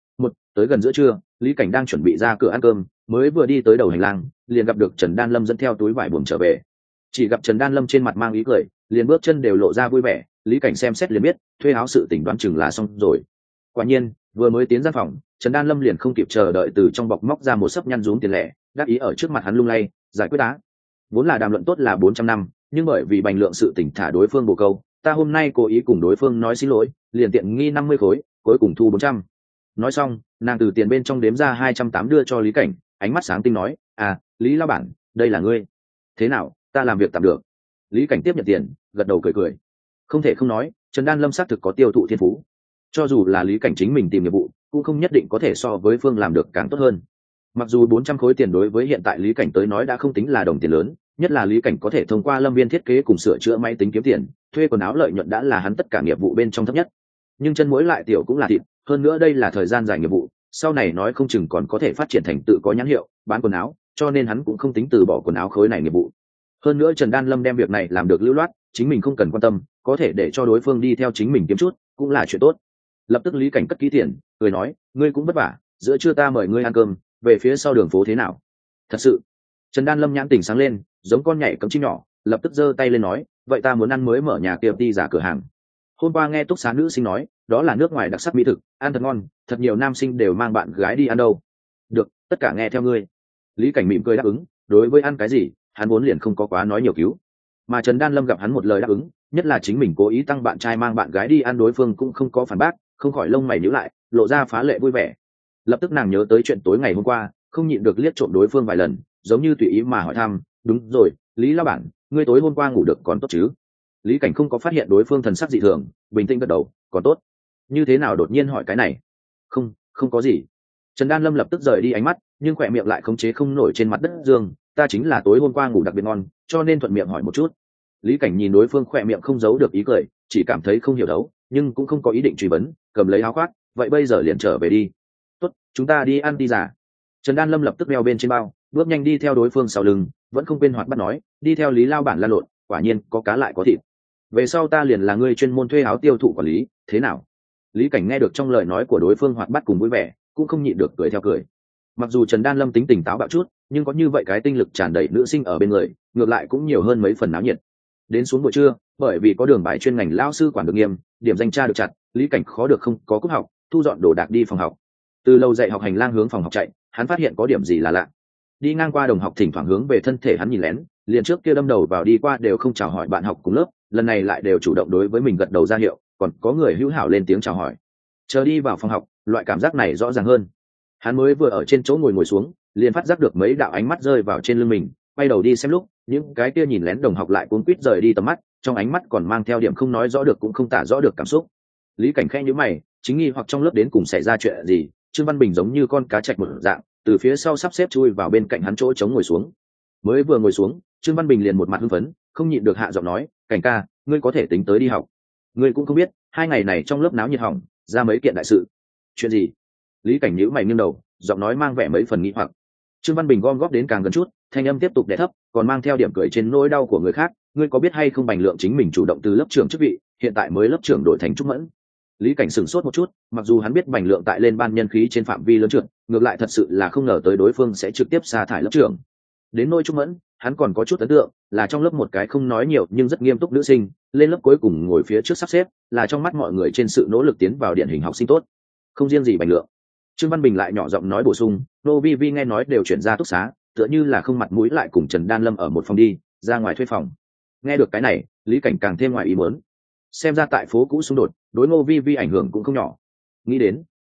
A: tới gần giữa trưa, Lý Cảnh đang chuẩn bị ra cửa ăn cơm, mới vừa đi tới đầu hành lang, liền gặp được Trần Đan Lâm dẫn theo túi vải buồm trở về. Chỉ gặp Trần Đan Lâm trên mặt mang ý cười, liền bước chân đều lộ ra vui vẻ, Lý Cảnh xem xét liền biết, thuê áo sự tình đoán chừng là xong rồi. Quả nhiên, vừa mới tiến gian phòng, Trần Đan Lâm liền không kịp chờ đợi từ trong bọc móc ra một sấp nhăn rúm tiền lẻ, đáp ý ở trước mặt hắn lung lay, giải quyết đá. Vốn là đàm luận tốt là 400 năm, nhưng bởi vì bành lượng sự tỉnh thả đối phương bồ câu, ta hôm nay cố ý cùng đối phương nói xin lỗi, liền tiện nghi 50 khối, cuối cùng thu 400. Nói xong, nàng từ tiền bên trong đếm ra 208 đưa cho Lý Cảnh, ánh mắt sáng tinh nói, à, Lý lão bản, đây là ngươi. Thế nào, ta làm việc tạm được. Lý Cảnh tiếp nhận tiền, gật đầu cười cười. Không thể không nói, Trần Đan Lâm xác thực có tiêu thụ thiên phú. Cho dù là Lý Cảnh chính mình tìm nghiệp vụ, cũng không nhất định có thể so với Phương làm được càng tốt hơn. Mặc dù 400 khối tiền đối với hiện tại Lý Cảnh tới nói đã không tính là đồng tiền lớn, nhất là Lý Cảnh có thể thông qua Lâm Viên thiết kế cùng sửa chữa máy tính kiếm tiền, thuê quần áo lợi nhuận đã là hắn tất cả nghiệp vụ bên trong thấp nhất. Nhưng chân muối lại tiểu cũng là thịt, hơn nữa đây là thời gian dài nghiệp vụ, sau này nói không chừng còn có thể phát triển thành tự có nhãn hiệu, bán quần áo, cho nên hắn cũng không tính từ bỏ quần áo khối này nghiệp vụ. Hơn nữa Trần Đan Lâm đem việc này làm được lưu loát, chính mình không cần quan tâm, có thể để cho đối phương đi theo chính mình kiếm chút, cũng là chuyện tốt. Lập tức Lý Cảnh cất kỹ tiền, cười nói, ngươi cũng vất vả, giữa trưa ta mời ngươi ăn cơm, về phía sau đường phố thế nào? Thật sự. Trần Đan Lâm nhãn tỉnh sáng lên, giống con nhảy cấm chim nhỏ, lập tức giơ tay lên nói, vậy ta muốn ăn mới mở nhà kia đi giả cửa hàng. Hôm qua nghe túc xá nữ sinh nói, đó là nước ngoài đặc sắc mỹ thực, ăn thật ngon, thật nhiều nam sinh đều mang bạn gái đi ăn đâu. Được, tất cả nghe theo ngươi. Lý Cảnh mỉm cười đáp ứng, đối với ăn cái gì, hắn vốn liền không có quá nói nhiều cứu. Mà Trần Đan Lâm gặp hắn một lời đáp ứng, nhất là chính mình cố ý tăng bạn trai mang bạn gái đi ăn, đối phương cũng không có phản bác, không khỏi lông mày nhíu lại, lộ ra phá lệ vui vẻ. Lập tức nàng nhớ tới chuyện tối ngày hôm qua, không nhịn được liếc trộm đối phương vài lần, giống như tùy ý mà hỏi thăm, đúng rồi, Lý lão bản, ngươi tối hôm qua ngủ được còn tốt chứ? Lý Cảnh không có phát hiện đối phương thần sắc dị thường, bình tĩnh gật đầu, còn tốt. Như thế nào đột nhiên hỏi cái này? Không có gì. Trần Đan Lâm lập tức rời đi ánh mắt, nhưng khỏe miệng lại khống chế không nổi trên mặt đất dương, ta chính là tối hôm qua ngủ đặc biệt ngon, cho nên thuận miệng hỏi một chút. Lý Cảnh nhìn đối phương khỏe miệng không giấu được ý cười, chỉ cảm thấy không hiểu đấu, nhưng cũng không có ý định truy vấn, cầm lấy áo khoác, vậy bây giờ liền trở về đi. Tốt, chúng ta đi ăn đi giả. Trần Đan Lâm lập tức đeo bên trên bao, bước nhanh đi theo đối phương sau lưng, vẫn không quên hoạt bắt nói, đi theo Lý lao bản la lộn, quả nhiên có cá lại có thịt. Về sau ta liền là người chuyên môn thuê áo tiêu thụ quản lý, thế nào? Lý Cảnh nghe được trong lời nói của đối phương hoạt bát cùng vui vẻ, cũng không nhịn được cười theo cười. Mặc dù Trần Đan Lâm tính tình táo bạo chút, nhưng có như vậy cái tinh lực tràn đầy nữ sinh ở bên người, ngược lại cũng nhiều hơn mấy phần náo nhiệt. Đến xuống buổi trưa, bởi vì có đường bài chuyên ngành lao sư quản được nghiêm, điểm danh tra được chặt, Lý Cảnh khó được không có cúp học, thu dọn đồ đạc đi phòng học. Từ lâu dạy học hành lang hướng phòng học chạy, hắn phát hiện có điểm gì là lạ. Đi ngang qua đồng học thỉnh thoảng hướng về thân thể hắn nhìn lén, liền trước kia đâm đầu vào đi qua đều không chào hỏi bạn học cùng lớp, lần này lại đều chủ động đối với mình gật đầu ra hiệu, còn có người hữu hảo lên tiếng chào hỏi. Chờ đi vào phòng học, loại cảm giác này rõ ràng hơn. Hắn mới vừa ở trên chỗ ngồi xuống, liền phát giác được mấy đạo ánh mắt rơi vào trên lưng mình, quay đầu đi xem lúc, những cái kia nhìn lén đồng học lại cuống quýt rời đi tầm mắt, trong ánh mắt còn mang theo điểm không nói rõ được cũng không tả rõ được cảm xúc. Lý Cảnh khẽ nhíu mày, chính nghi hoặc trong lớp đến cùng xảy ra chuyện gì, Trương Văn Bình giống như con cá trạch một dạng, từ phía sau sắp xếp chui vào bên cạnh hắn chỗ trống ngồi xuống. Mới vừa ngồi xuống, Trương Văn Bình liền một mặt hưng phấn, không nhịn được hạ giọng nói, Cảnh ca, ngươi có thể tính tới đi học. Ngươi cũng không biết, 2 ngày này trong lớp náo nhiệt hỏng, ra mấy kiện đại sự. Chuyện gì? Lý Cảnh nhíu mày nghiêng đầu, giọng nói mang vẻ mấy phần nghi hoặc. Trương Văn Bình gom góp đến càng gần chút, thanh âm tiếp tục đè thấp, còn mang theo điểm cười trên nỗi đau của người khác, ngươi có biết hay không Bành Lượng chính mình chủ động từ lớp trưởng chức vị, hiện tại mới lớp trưởng đổi thành Trúc Mẫn. Lý Cảnh sửng sốt một chút, mặc dù hắn biết Bành Lượng tại lên ban nhân khí trên phạm vi lớn trưởng, ngược lại thật sự là không ngờ tới đối phương sẽ trực tiếp sa thải lớp trưởng. Đến nỗi Trúc Mẫn, hắn còn có chút ấn tượng, là trong lớp một cái không nói nhiều nhưng rất nghiêm túc nữ sinh, lên lớp cuối cùng ngồi phía trước sắp xếp, là trong mắt mọi người trên sự nỗ lực tiến vào điển hình học sinh tốt. Không riêng gì Bành Lượng. Trương Văn Bình lại nhỏ giọng nói bổ sung, Nô Vi Vi nghe nói đều chuyển ra túc xá, tựa như là không mặt mũi lại cùng Trần Đan Lâm ở một phòng đi, ra ngoài thuê phòng. Nghe được cái này, Lý Cảnh càng thêm ngoài ý muốn. Xem ra tại phố cũ xung đột, đối Ngô Vi Vi ảnh hưởng cũng không nhỏ. Nghĩ đến,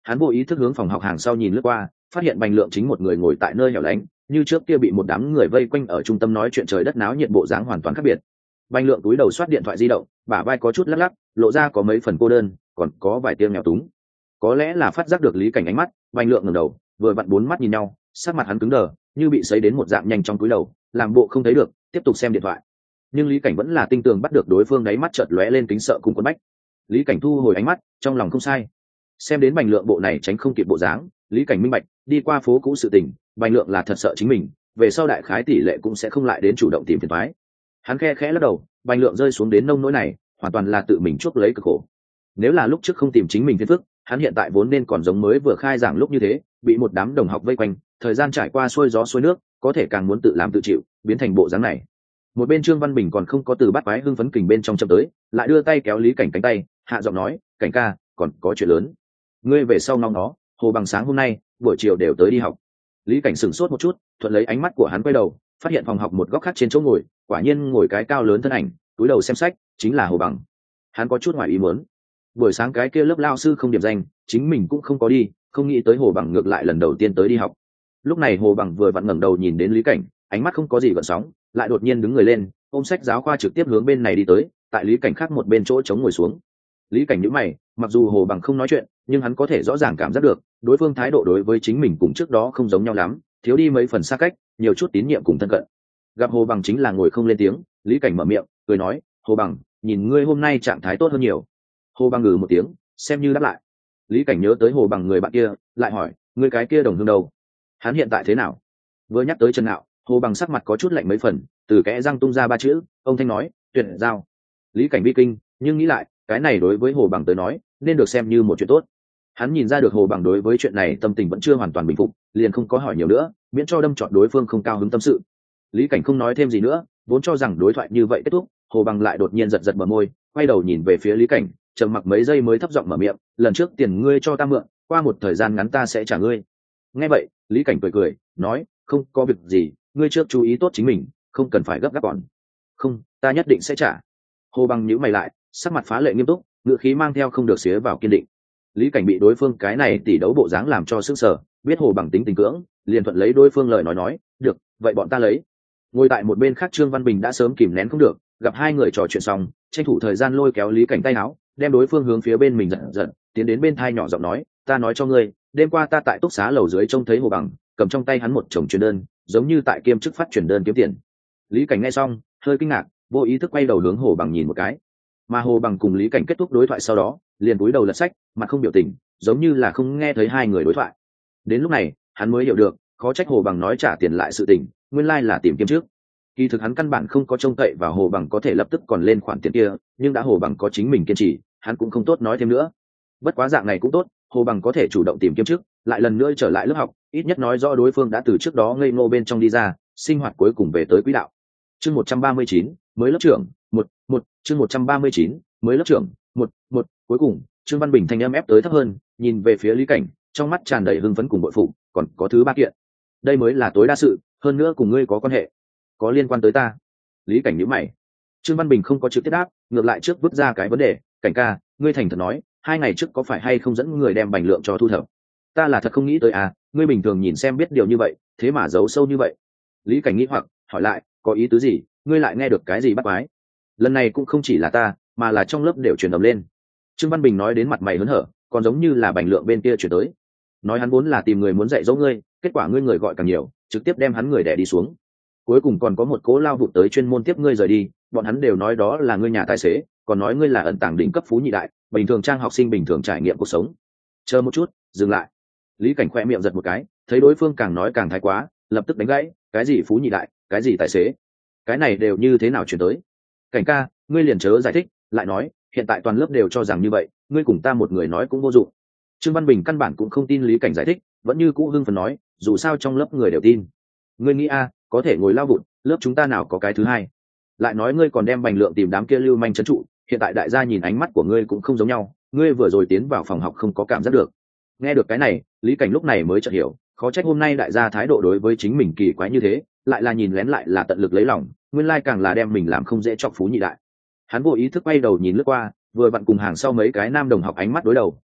A: Hắn vô ý thức hướng phòng học hàng sau nhìn lướt qua, phát hiện Bành Lượng chính một người ngồi tại nơi hẻo lánh, như trước kia bị một đám người vây quanh ở trung tâm nói chuyện trời đất náo nhiệt bộ dáng hoàn toàn khác biệt. Bành Lượng túi đầu soát điện thoại di động, bả vai có chút lắc lắc, lộ ra có mấy phần cô đơn, còn có vài tia nghèo túng. Có lẽ là phát giác được Lý Cảnh ánh mắt, Bành Lượng ngẩng đầu, vừa vặn bốn mắt nhìn nhau, sắc mặt hắn cứng đờ, như bị sấy đến một dạng, nhanh trong túi đầu, làm bộ không thấy được, tiếp tục xem điện thoại. Nhưng Lý Cảnh vẫn là tinh tường bắt được đối phương đáy mắt chợt lóe lên kính sợ cùng quấn bách. Lý Cảnh thu hồi ánh mắt, trong lòng không sai. Xem đến Bành Lượng bộ này tránh không kịp bộ dáng, Lý Cảnh minh bạch, đi qua phố cũ sự tình, Bành Lượng là thật sợ chính mình, về sau đại khái tỷ lệ cũng sẽ không lại đến chủ động tìm phiền toái. Hắn khe khẽ lắc đầu, Bành Lượng rơi xuống đến nông nỗi này, hoàn toàn là tự mình chuốc lấy cực khổ. Nếu là lúc trước không tìm chính mình phiền phức, hắn hiện tại vốn nên còn giống mới vừa khai giảng lúc như thế, bị một đám đồng học vây quanh, thời gian trải qua xuôi gió xuôi nước, có thể càng muốn tự làm tự chịu, biến thành bộ dáng này. Một bên Trương Văn Bình còn không có từ bắt quái hưng phấn kình bên trong chậm tới, lại đưa tay kéo Lý Cảnh cánh tay, hạ giọng nói, Cảnh ca, còn có chuyện lớn. Ngươi về sau ngóng nó, Hồ Bằng sáng hôm nay buổi chiều đều tới đi học. Lý Cảnh sửng sốt một chút, thuận lấy ánh mắt của hắn quay đầu, phát hiện phòng học một góc khác trên chỗ ngồi, quả nhiên ngồi cái cao lớn thân ảnh, túi đầu xem sách, chính là Hồ Bằng. Hắn có chút ngoài ý muốn. Buổi sáng cái kia lớp lao sư không điểm danh, chính mình cũng không có đi, không nghĩ tới Hồ Bằng ngược lại lần đầu tiên tới đi học. Lúc này Hồ Bằng vừa vặn ngẩng đầu nhìn đến Lý Cảnh, ánh mắt không có gì gợn sóng, lại đột nhiên đứng người lên, ôm sách giáo khoa trực tiếp hướng bên này đi tới, tại Lý Cảnh khác một bên chỗ trống ngồi xuống. Lý Cảnh nhíu mày, mặc dù Hồ Bằng không nói chuyện, nhưng hắn có thể rõ ràng cảm giác được, đối phương thái độ đối với chính mình cùng trước đó không giống nhau lắm, thiếu đi mấy phần xa cách, nhiều chút tín nhiệm cùng thân cận. Gặp Hồ Bằng chính là ngồi không lên tiếng, Lý Cảnh mở miệng, cười nói, Hồ Bằng, nhìn ngươi hôm nay trạng thái tốt hơn nhiều. Hồ Bằng ngừ một tiếng, xem như đáp lại. Lý Cảnh nhớ tới Hồ Bằng người bạn kia, lại hỏi, ngươi cái kia đồng hương đâu? Hắn hiện tại thế nào? Vừa nhắc tới Trần Ngạo, Hồ Bằng sắc mặt có chút lạnh mấy phần, từ kẽ răng tung ra ba chữ, ông thanh nói, tuyệt giao. Lý Cảnh bi kinh, nhưng nghĩ lại, cái này đối với Hồ Bằng tới nói, nên được xem như một chuyện tốt. Hắn nhìn ra được Hồ Bằng đối với chuyện này tâm tình vẫn chưa hoàn toàn bình phục, liền không có hỏi nhiều nữa, miễn cho đâm trọt đối phương không cao hứng tâm sự. Lý Cảnh không nói thêm gì nữa, vốn cho rằng đối thoại như vậy kết thúc, Hồ Bằng lại đột nhiên giật giật bờ môi, quay đầu nhìn về phía Lý Cảnh, trầm mặc mấy giây mới thấp giọng mở miệng, lần trước tiền ngươi cho ta mượn, qua một thời gian ngắn ta sẽ trả ngươi. Nghe vậy, Lý Cảnh cười cười, nói, không có việc gì, ngươi trước chú ý tốt chính mình, không cần phải gấp gáp còn. Không, ta nhất định sẽ trả. Hồ Bằng nhíu mày lại, sắc mặt phá lệ nghiêm túc, ngữ khí mang theo không được xía vào kiên định. Lý Cảnh bị đối phương cái này tỷ đấu bộ dáng làm cho sững sờ, biết Hồ Bằng tính tình cưỡng, liền thuận lấy đối phương lời nói, được, vậy bọn ta lấy. Ngồi tại một bên khác Trương Văn Bình đã sớm kìm nén không được, gặp hai người trò chuyện xong, tranh thủ thời gian lôi kéo Lý Cảnh tay áo, đem đối phương hướng phía bên mình giận, tiến đến bên thai nhỏ giọng nói, ta nói cho ngươi, đêm qua ta tại túc xá lầu dưới trông thấy Hồ Bằng, cầm trong tay hắn một chồng truyền đơn, giống như tại kiêm chức phát truyền đơn kiếm tiền. Lý Cảnh nghe xong, hơi kinh ngạc, vô ý thức quay đầu hướng Hồ Bằng nhìn một cái. Mà Hồ Bằng cùng Lý Cảnh kết thúc đối thoại sau đó, liền cúi đầu lật sách, mặt không biểu tình, giống như là không nghe thấy hai người đối thoại. Đến lúc này, hắn mới hiểu được, khó trách Hồ Bằng nói trả tiền lại sự tình, nguyên lai là tìm kiếm trước. Kỳ thực hắn căn bản không có trông cậy vào Hồ Bằng có thể lập tức còn lên khoản tiền kia, nhưng đã Hồ Bằng có chính mình kiên trì, hắn cũng không tốt nói thêm nữa. Bất quá dạng này cũng tốt, Hồ Bằng có thể chủ động tìm kiếm trước, lại lần nữa trở lại lớp học, ít nhất nói rõ đối phương đã từ trước đó ngây ngô bên trong đi ra, sinh hoạt cuối cùng về tới quỹ đạo. Chương 139, mới lớp trưởng, chương 139, mới lớp trưởng, cuối cùng, Trương Văn Bình thanh âm ép tới thấp hơn, nhìn về phía Lý Cảnh, trong mắt tràn đầy hưng phấn cùng bội phụ, còn có thứ ba kiện. Đây mới là tối đa sự, hơn nữa cùng ngươi có quan hệ, có liên quan tới ta. Lý Cảnh nhíu mày. Trương Văn Bình không có trực tiếp đáp, ngược lại trước vứt ra cái vấn đề, Cảnh ca, ngươi thành thật nói, 2 ngày trước có phải hay không dẫn người đem Bành Lượng cho thu thập? Ta là thật không nghĩ tới à, ngươi bình thường nhìn xem biết điều như vậy, thế mà giấu sâu như vậy. Lý Cảnh nghĩ hoặc, hỏi lại, có ý tứ gì, ngươi lại nghe được cái gì bắt quái? Lần này cũng không chỉ là ta, mà là trong lớp đều truyền đầm lên. Trương Văn Bình nói đến mặt mày hớn hở, còn giống như là Bành Lượng bên kia chuyển tới. Nói hắn vốn là tìm người muốn dạy dỗ ngươi, kết quả ngươi người gọi càng nhiều, trực tiếp đem hắn người đè đi xuống. Cuối cùng còn có một cố lao vụt tới chuyên môn tiếp ngươi rời đi, bọn hắn đều nói đó là ngươi nhà tài xế, còn nói ngươi là ẩn tàng đỉnh cấp phú nhị đại, bình thường trang học sinh bình thường trải nghiệm cuộc sống. Chờ một chút, dừng lại. Lý Cảnh khoe miệng giật một cái, thấy đối phương càng nói càng thái quá, lập tức đánh gãy, cái gì phú nhị đại, cái gì tài xế, cái này đều như thế nào chuyển tới? Cảnh ca, ngươi liền chớ giải thích, lại nói, hiện tại toàn lớp đều cho rằng như vậy, ngươi cùng ta một người nói cũng vô dụng. Trương Văn Bình căn bản cũng không tin Lý Cảnh giải thích, vẫn như cũ hưng phấn nói, dù sao trong lớp người đều tin. Ngươi nghĩ a, có thể ngồi lao vụt, lớp chúng ta nào có cái thứ hai? Lại nói ngươi còn đem Bành Lượng tìm đám kia lưu manh trấn trụ, hiện tại đại gia nhìn ánh mắt của ngươi cũng không giống nhau, ngươi vừa rồi tiến vào phòng học không có cảm giác được. Nghe được cái này, Lý Cảnh lúc này mới chợt hiểu, khó trách hôm nay đại gia thái độ đối với chính mình kỳ quái như thế, lại là nhìn lén lại là tận lực lấy lòng, nguyên lai càng là đem mình làm không dễ chọc phú nhị đại. Hắn vô ý thức quay đầu nhìn lướt qua, vừa vặn cùng hàng sau mấy cái nam đồng học ánh mắt đối đầu,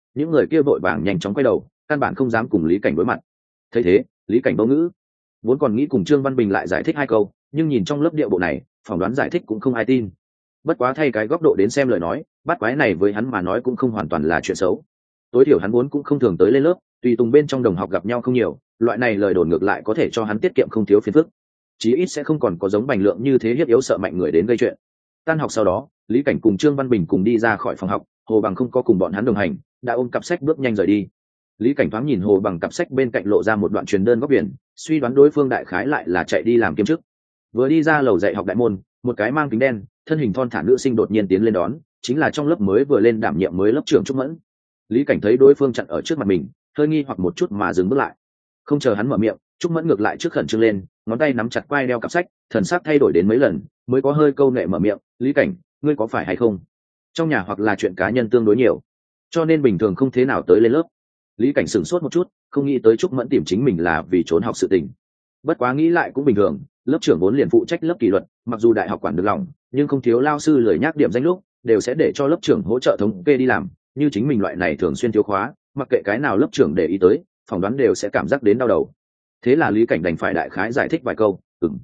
A: những người kia vội vàng nhanh chóng quay đầu, căn bản không dám cùng Lý Cảnh đối mặt. Thấy thế, Lý Cảnh vô ngữ, vốn còn nghĩ cùng Trương Văn Bình lại giải thích hai câu, nhưng nhìn trong lớp điệu bộ này, phỏng đoán giải thích cũng không ai tin. Bất quá thay cái góc độ đến xem lời nói, bắt quái này với hắn mà nói cũng không hoàn toàn là chuyện xấu. Tối thiểu hắn vốn cũng không thường tới lên lớp, tùy tùng bên trong đồng học gặp nhau không nhiều, loại này lời đồn ngược lại có thể cho hắn tiết kiệm không thiếu phiền phức. Chí ít sẽ không còn có giống Bành Lượng như thế hiếp yếu sợ mạnh người đến gây chuyện. Tan học sau đó, Lý Cảnh cùng Trương Văn Bình cùng đi ra khỏi phòng học, Hồ Bằng không có cùng bọn hắn đồng hành, đã ôm cặp sách bước nhanh rời đi. Lý Cảnh thoáng nhìn Hồ Bằng cặp sách bên cạnh lộ ra một đoạn truyền đơn góc biển, suy đoán đối phương đại khái lại là chạy đi làm kiêm chức. Vừa đi ra lầu dạy học đại môn, một cái mang kính đen, thân hình thon thả nữ sinh đột nhiên tiến lên đón, chính là trong lớp mới vừa lên đảm nhiệm mới lớp trưởng Trúc Mẫn. Lý Cảnh thấy đối phương chặn ở trước mặt mình, hơi nghi hoặc một chút mà dừng bước lại. Không chờ hắn mở miệng, Trúc Mẫn ngược lại trước khẩn trương lên, ngón tay nắm chặt quai đeo cặp sách, thần sắc thay đổi đến mấy lần, mới có hơi câu nệ mở miệng, "Lý Cảnh, ngươi có phải hay không? Trong nhà hoặc là chuyện cá nhân tương đối nhiều, cho nên bình thường không thế nào tới lên lớp." Lý Cảnh sửng sốt một chút, không nghĩ tới Trúc Mẫn tìm chính mình là vì trốn học sự tình. Bất quá nghĩ lại cũng bình thường, lớp trưởng vốn liền phụ trách lớp kỷ luật, mặc dù đại học quản được lòng, nhưng không thiếu lao sư lười nhắc điểm danh lúc, đều sẽ để cho lớp trưởng hỗ trợ thống kê đi làm, như chính mình loại này thường xuyên thiếu khóa, mặc kệ cái nào lớp trưởng để ý tới, phỏng đoán đều sẽ cảm giác đến đau đầu. Thế là Lý Cảnh đành phải đại khái giải thích vài câu,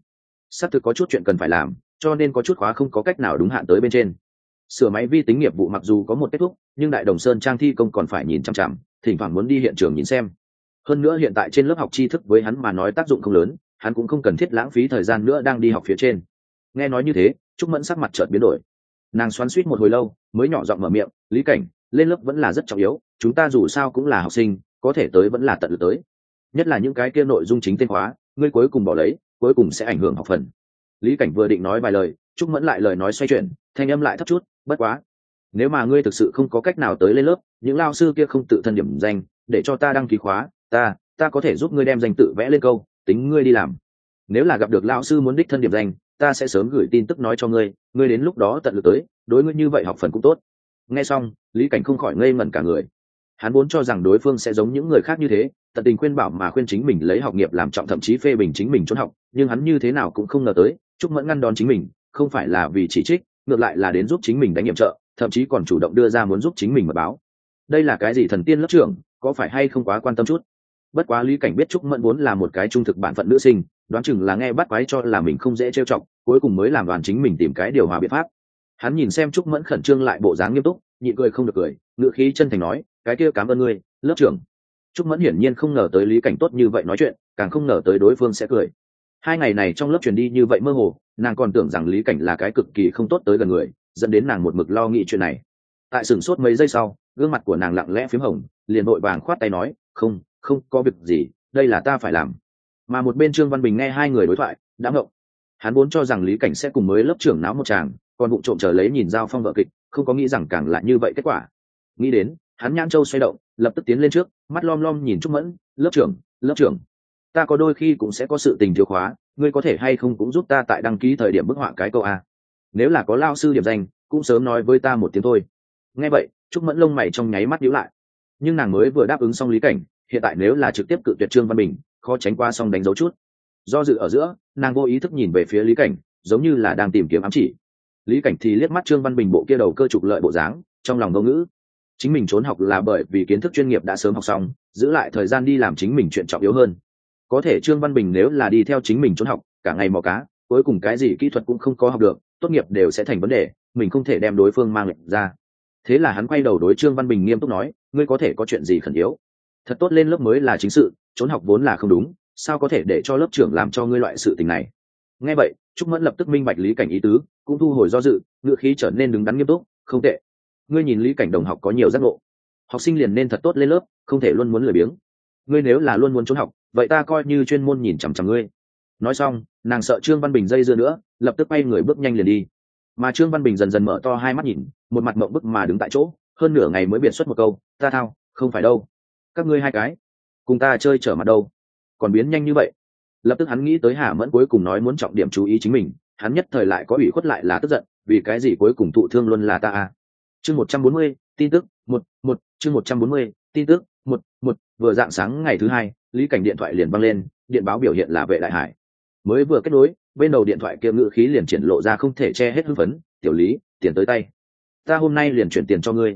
A: xác thực có chút chuyện cần phải làm, cho nên có chút khóa không có cách nào đúng hạn tới bên trên. Sửa máy vi tính nghiệp vụ mặc dù có một kết thúc, nhưng Đại Đồng Sơn trang thi công còn phải nhìn chằm chằm, thỉnh thoảng muốn đi hiện trường nhìn xem. Hơn nữa hiện tại trên lớp học tri thức với hắn mà nói tác dụng không lớn, hắn cũng không cần thiết lãng phí thời gian nữa đang đi học phía trên. Nghe nói như thế, Trúc Mẫn sắc mặt chợt biến đổi. Nàng xoắn xuýt một hồi lâu, mới nhỏ giọng mở miệng, "Lý Cảnh, lên lớp vẫn là rất trọng yếu, chúng ta dù sao cũng là học sinh, có thể tới vẫn là tận lực tới. Nhất là những cái kia nội dung chính tên khóa, ngươi cuối cùng bỏ lấy, cuối cùng sẽ ảnh hưởng học phần." Lý Cảnh vừa định nói vài lời, Trúc Mẫn lại lời nói xoay chuyển, thanh âm lại thấp chút, "Bất quá, nếu mà ngươi thực sự không có cách nào tới lên lớp, những lao sư kia không tự thân điểm danh, để cho ta đăng ký khóa, ta có thể giúp ngươi đem danh tự vẽ lên câu, tính ngươi đi làm. Nếu là gặp được lao sư muốn đích thân điểm danh, ta sẽ sớm gửi tin tức nói cho ngươi, ngươi đến lúc đó tận lực tới, đối ngươi như vậy học phần cũng tốt." Nghe xong, Lý Cảnh không khỏi ngây ngẩn cả người. Hắn vốn cho rằng đối phương sẽ giống những người khác như thế, tận tình khuyên bảo mà khuyên chính mình lấy học nghiệp làm trọng, thậm chí phê bình chính mình trốn học, nhưng hắn như thế nào cũng không ngờ tới, Trúc Mẫn ngăn đón chính mình, không phải là vì chỉ trích, ngược lại là đến giúp chính mình đánh nhiệm trợ, thậm chí còn chủ động đưa ra muốn giúp chính mình mật báo. Đây là cái gì thần tiên lớp trưởng, có phải hay không quá quan tâm chút? Bất quá Lý Cảnh biết Trúc Mẫn vốn là một cái trung thực bản phận nữ sinh, đoán chừng là nghe bắt quái cho là mình không dễ trêu chọc, cuối cùng mới làm đoàn chính mình tìm cái điều hòa biện pháp. Hắn nhìn xem Trúc Mẫn khẩn trương lại bộ dáng nghiêm túc, nhịn cười không được cười, ngữ khí chân thành nói, "Cái kia cảm ơn ngươi, lớp trưởng." Trúc Mẫn hiển nhiên không ngờ tới Lý Cảnh tốt như vậy nói chuyện, càng không ngờ tới đối phương sẽ cười. Hai ngày này trong lớp truyền đi như vậy mơ hồ, nàng còn tưởng rằng Lý Cảnh là cái cực kỳ không tốt tới gần người, dẫn đến nàng một mực lo nghĩ chuyện này. Tại sửng sốt mấy giây sau, gương mặt của nàng lặng lẽ phím hồng, liền vội vàng khoát tay nói, không có việc gì, đây là ta phải làm." Mà một bên Trương Văn Bình nghe hai người đối thoại, đã ngộng. Hắn vốn cho rằng Lý Cảnh sẽ cùng mới lớp trưởng náo một tràng, còn vụng trộm chờ lấy nhìn giao phong vợ kịch, không có nghĩ rằng càng lại như vậy kết quả. Nghĩ đến, hắn nhãn châu xoay động, lập tức tiến lên trước, mắt lom lom nhìn Trúc Mẫn, lớp trưởng, ta có đôi khi cũng sẽ có sự tình thiếu khóa, ngươi có thể hay không cũng giúp ta tại đăng ký thời điểm bức họa cái câu a? Nếu là có lao sư điểm danh, cũng sớm nói với ta một tiếng thôi." Nghe vậy, Trúc Mẫn lông mày trong nháy mắt nhíu lại. Nhưng nàng mới vừa đáp ứng xong Lý Cảnh, hiện tại nếu là trực tiếp cự tuyệt Trương Văn Bình, khó tránh qua xong đánh dấu chút. Do dự ở giữa, nàng vô ý thức nhìn về phía Lý Cảnh, giống như là đang tìm kiếm ám chỉ. Lý Cảnh thì liếc mắt Trương Văn Bình bộ kia đầu cơ trục lợi bộ dáng, trong lòng vô ngữ. Chính mình trốn học là bởi vì kiến thức chuyên nghiệp đã sớm học xong, giữ lại thời gian đi làm chính mình chuyện trọng yếu hơn. Có thể Trương Văn Bình nếu là đi theo chính mình trốn học, cả ngày mò cá, cuối cùng cái gì kỹ thuật cũng không có học được, tốt nghiệp đều sẽ thành vấn đề, mình không thể đem đối phương mang lệnh ra. Thế là hắn quay đầu đối Trương Văn Bình nghiêm túc nói, "Ngươi có thể có chuyện gì khẩn yếu? Thật tốt lên lớp mới là chính sự, trốn học vốn là không đúng, sao có thể để cho lớp trưởng làm cho ngươi loại sự tình này?" Nghe vậy, Trúc Mẫn lập tức minh bạch Lý Cảnh ý tứ, cũng thu hồi do dự, ngữ khí trở nên đứng đắn nghiêm túc, "Không tệ. Ngươi nhìn Lý Cảnh đồng học có nhiều giác ngộ, học sinh liền nên thật tốt lên lớp, không thể luôn muốn lười biếng. Ngươi nếu là luôn muốn trốn học, vậy ta coi như chuyên môn nhìn chằm chằm ngươi." Nói xong, nàng sợ Trương Văn Bình dây dưa nữa, lập tức quay người bước nhanh liền đi. Mà Trương Văn Bình dần dần mở to hai mắt nhìn, một mặt mộng bức mà đứng tại chỗ, hơn nửa ngày mới biệt xuất một câu, "Ta thao, không phải đâu. Các ngươi hai cái, cùng ta chơi trở mặt đâu, còn biến nhanh như vậy." Lập tức hắn nghĩ tới Hà Mẫn cuối cùng nói muốn trọng điểm chú ý chính mình, hắn nhất thời lại có ủy khuất lại là tức giận, vì cái gì cuối cùng thụ thương luôn là ta à? Chương 140, tin tức, chương 140, tin tức, vừa dạng sáng ngày thứ hai, Lý Cảnh điện thoại liền vang lên, điện báo biểu hiện là Vệ Đại Hải. Mới vừa kết nối, bên đầu điện thoại kia ngữ khí liền triển lộ ra không thể che hết hưng phấn, "Tiểu Lý, tiền tới tay. Ta hôm nay liền chuyển tiền cho ngươi."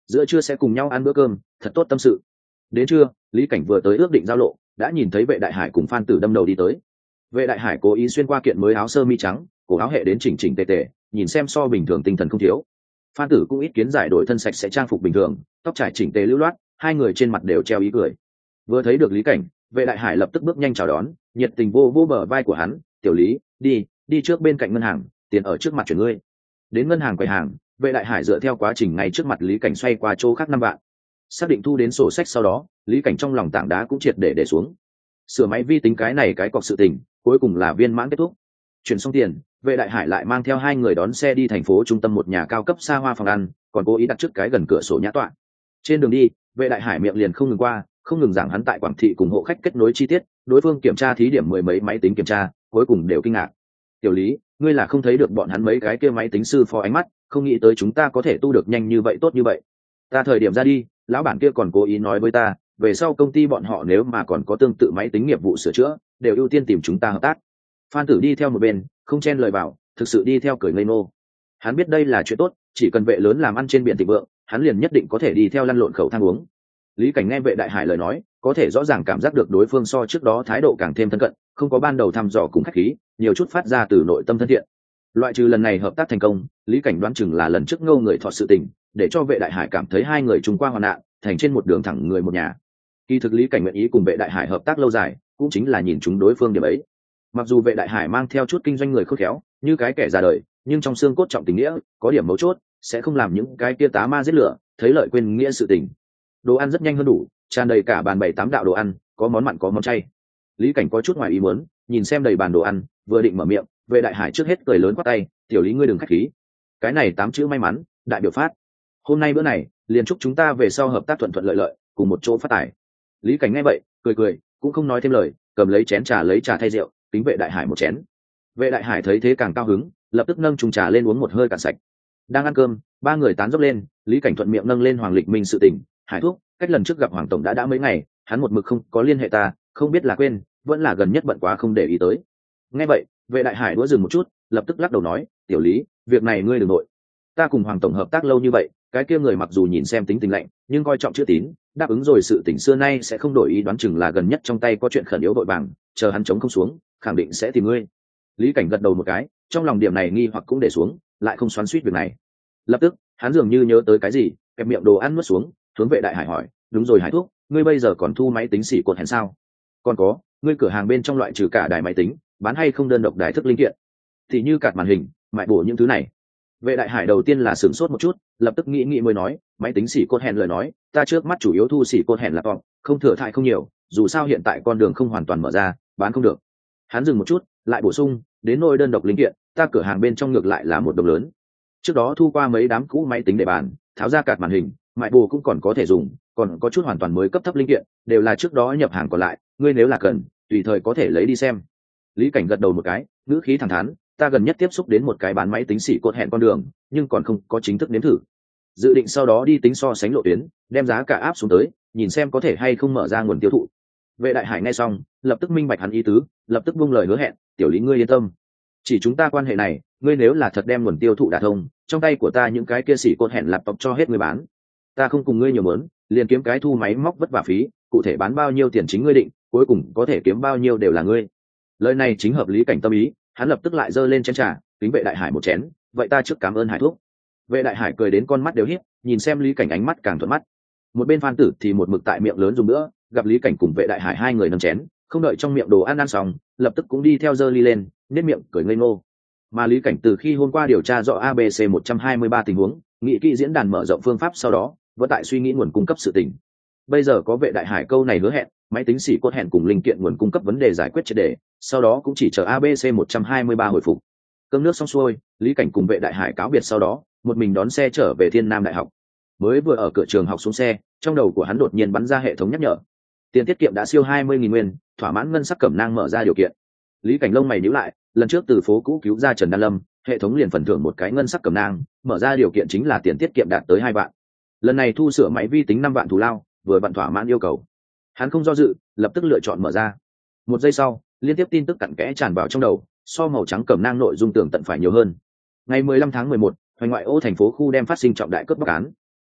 A: giữa trưa sẽ cùng nhau ăn bữa cơm, thật tốt tâm sự. Đến trưa, Lý Cảnh vừa tới ước định giao lộ, đã nhìn thấy Vệ Đại Hải cùng Phan Tử đâm đầu đi tới. Vệ Đại Hải cố ý xuyên qua kiện mới áo sơ mi trắng, cổ áo hệ đến chỉnh chỉnh tề tề, nhìn xem so bình thường tinh thần không thiếu. Phan Tử cũng ít kiến giải đổi thân sạch sẽ trang phục bình thường, tóc trải chỉnh tề lưu loát, hai người trên mặt đều treo ý cười. Vừa thấy được Lý Cảnh, Vệ Đại Hải lập tức bước nhanh chào đón, nhiệt tình vô vô bờ vai của hắn, "Tiểu Lý, đi trước bên cạnh ngân hàng, tiền ở trước mặt chuyển ngươi." Đến ngân hàng quầy hàng, Vệ Đại Hải dựa theo quá trình ngay trước mặt Lý Cảnh xoay qua chỗ khác 5 vạn. Xác định thu đến sổ sách sau đó, Lý Cảnh trong lòng tảng đá cũng triệt để xuống. Sửa máy vi tính cái này cái cọc sự tình, cuối cùng là viên mãn kết thúc. Chuyển xong tiền, Vệ Đại Hải lại mang theo hai người đón xe đi thành phố trung tâm một nhà cao cấp xa hoa phòng ăn, còn cố ý đặt trước cái gần cửa sổ nhã tọa. Trên đường đi, Vệ Đại Hải miệng liền không ngừng qua, không ngừng giảng hắn tại Quảng Thị cùng hộ khách kết nối chi tiết, đối phương kiểm tra thí điểm 10 mấy máy tính kiểm tra, cuối cùng đều kinh ngạc. "Tiểu Lý, ngươi là không thấy được bọn hắn mấy cái kia máy tính sư phó ánh mắt, không nghĩ tới chúng ta có thể tu được nhanh như vậy tốt như vậy. Ta thời điểm ra đi, lão bản kia còn cố ý nói với ta, về sau công ty bọn họ nếu mà còn có tương tự máy tính nghiệp vụ sửa chữa, đều ưu tiên tìm chúng ta hợp tác." Phan Tử đi theo một bên, không chen lời vào, thực sự đi theo cười ngây ngô. Hắn biết đây là chuyện tốt, chỉ cần Vệ lớn làm ăn trên biển thịnh vượng, hắn liền nhất định có thể đi theo lăn lộn khẩu thang uống. Lý Cảnh nghe Vệ Đại Hải lời nói, có thể rõ ràng cảm giác được đối phương so trước đó thái độ càng thêm thân cận, không có ban đầu thăm dò cùng khách khí, nhiều chút phát ra từ nội tâm thân thiện. Loại trừ lần này hợp tác thành công, Lý Cảnh đoán chừng là lần trước Ngô người thọ sự tình, để cho Vệ Đại Hải cảm thấy hai người chung qua hoàn nạn, thành trên một đường thẳng người một nhà. Kỳ thực Lý Cảnh nguyện ý cùng Vệ Đại Hải hợp tác lâu dài, cũng chính là nhìn chúng đối phương điểm ấy. Mặc dù Vệ Đại Hải mang theo chút kinh doanh người khôn khéo, như cái kẻ già đời, nhưng trong xương cốt trọng tình nghĩa, có điểm mấu chốt, sẽ không làm những cái kia tá ma giết lửa, thấy lợi quên nghĩa sự tình. Đồ ăn rất nhanh hơn đủ, tràn đầy cả bàn 7-8 đạo đồ ăn, có món mặn có món chay. Lý Cảnh có chút ngoài ý muốn, nhìn xem đầy bàn đồ ăn, vừa định mở miệng, Vệ Đại Hải trước hết cười lớn quát tay, "Tiểu Lý ngươi đừng khách khí. Cái này 8 chữ may mắn, đại biểu phát. Hôm nay bữa này, liền chúc chúng ta về sau hợp tác thuận thuận lợi lợi, cùng một chỗ phát tài." Lý Cảnh nghe vậy, cười, cũng không nói thêm lời, cầm lấy chén trà lấy trà thay rượu, kính Vệ Đại Hải một chén. Vệ Đại Hải thấy thế càng cao hứng, lập tức nâng chung trà lên uống một hơi cạn sạch. Đang ăn cơm, ba người tán dốc lên, Lý Cảnh thuận miệng nâng lên Hoàng Lịch Minh sự tình, "Hải thúc, cách lần trước gặp Hoàng tổng đã mấy ngày, hắn một mực không có liên hệ ta, không biết là quên, vẫn là gần nhất bận quá không để ý tới." Nghe vậy, Vệ Đại Hải đũa dừng một chút, lập tức lắc đầu nói, "Tiểu Lý, việc này ngươi đừng nội. Ta cùng Hoàng tổng hợp tác lâu như vậy, cái kia người mặc dù nhìn xem tính tình lạnh, nhưng coi trọng chữ tín, đáp ứng rồi sự tình xưa nay sẽ không đổi ý, đoán chừng là gần nhất trong tay có chuyện khẩn yếu vội vàng, chờ hắn chống không xuống, khẳng định sẽ tìm ngươi." Lý Cảnh gật đầu một cái, trong lòng điểm này nghi hoặc cũng để xuống, lại không xoắn xuýt việc này. Lập tức, hắn dường như nhớ tới cái gì, kẹp miệng đồ ăn nuốt xuống, hướng Vệ Đại Hải hỏi, "Đúng rồi Hải thúc, ngươi bây giờ còn thu máy tính xỉ cột hẹn sao? Còn có, ngươi cửa hàng bên trong loại trừ cả đài máy tính, bán hay không đơn độc đài thức linh kiện, thì như card màn hình, mại bổ những thứ này?" Vệ Đại Hải đầu tiên là sửng sốt một chút, lập tức nghĩ mới nói, "Máy tính xỉ cột hẹn lời nói, ta trước mắt chủ yếu thu xỉ cột hẹn là laptop, không thừa thãi không nhiều, dù sao hiện tại con đường không hoàn toàn mở ra, bán không được." Hắn dừng một chút, lại bổ sung, "Đến nôi đơn độc linh kiện, ta cửa hàng bên trong ngược lại là một đồng lớn. Trước đó thu qua mấy đám cũ máy tính để bàn, tháo ra card màn hình, mại bù cũng còn có thể dùng, còn có chút hoàn toàn mới cấp thấp linh kiện, đều là trước đó nhập hàng còn lại, ngươi nếu là cần, tùy thời có thể lấy đi xem." Lý Cảnh gật đầu một cái, ngữ khí thẳng thắn, "Ta gần nhất tiếp xúc đến một cái bán máy tính xỉ cột hẹn con đường, nhưng còn không có chính thức nếm thử. Dự định sau đó đi tính so sánh lộ tuyến, đem giá cả áp xuống tới, nhìn xem có thể hay không mở ra nguồn tiêu thụ." Vệ Đại Hải nghe xong, lập tức minh bạch hắn ý tứ, lập tức buông lời hứa hẹn, "Tiểu Lý ngươi yên tâm, chỉ chúng ta quan hệ này, ngươi nếu là thật đem nguồn tiêu thụ đả thông, trong tay của ta những cái kia xỉ cột hẹn laptop cho hết ngươi bán. Ta không cùng ngươi nhiều mớn, liền kiếm cái thu máy móc vất vả phí, cụ thể bán bao nhiêu tiền chính ngươi định, cuối cùng có thể kiếm bao nhiêu đều là ngươi." Lời này chính hợp Lý Cảnh tâm ý, hắn lập tức lại giơ lên chén trà, kính Vệ Đại Hải một chén, "Vậy ta trước cảm ơn Hải thúc." Vệ Đại Hải cười đến con mắt đều híp, nhìn xem Lý Cảnh ánh mắt càng thuận mắt. Một bên Phan Tử thì một mực tại miệng lớn dùng nữa, gặp Lý Cảnh cùng Vệ Đại Hải hai người nâng chén, không đợi trong miệng đồ ăn xong, lập tức cũng đi theo giơ ly lên, nét miệng cười ngây ngô. Mà Lý Cảnh từ khi hôm qua điều tra rõ ABC 123 tình huống, nghị kỹ diễn đàn mở rộng phương pháp sau đó, vẫn tại suy nghĩ nguồn cung cấp sự tình. Bây giờ có Vệ Đại Hải câu này hứa hẹn, máy tính xỉ cốt hẹn cùng linh kiện nguồn cung cấp vấn đề giải quyết triệt để, sau đó cũng chỉ chờ ABC 123 hồi phục. Cơm nước xong xuôi, Lý Cảnh cùng Vệ Đại Hải cáo biệt sau đó, một mình đón xe trở về Thiên Nam Đại học. Mới vừa ở cửa trường học xuống xe, trong đầu của hắn đột nhiên bắn ra hệ thống nhắc nhở. Tiền tiết kiệm đã siêu 20.000 nguyên, thỏa mãn ngân sắc cẩm nang mở ra điều kiện. Lý Cảnh lông mày nhíu lại, lần trước từ phố cũ cứu ra Trần Đan Lâm, hệ thống liền phần thưởng một cái ngân sắc cẩm nang, mở ra điều kiện chính là tiền tiết kiệm đạt tới 2 vạn. Lần này thu sửa máy vi tính 5 vạn thù lao, vừa vặn thỏa mãn yêu cầu. Hắn không do dự, lập tức lựa chọn mở ra. Một giây sau, liên tiếp tin tức cặn kẽ tràn vào trong đầu, so màu trắng cẩm nang nội dung tường tận phải nhiều hơn. Ngày 15 tháng 11, hoành ngoại ô thành phố khu đem phát sinh trọng đại cướp bóc án.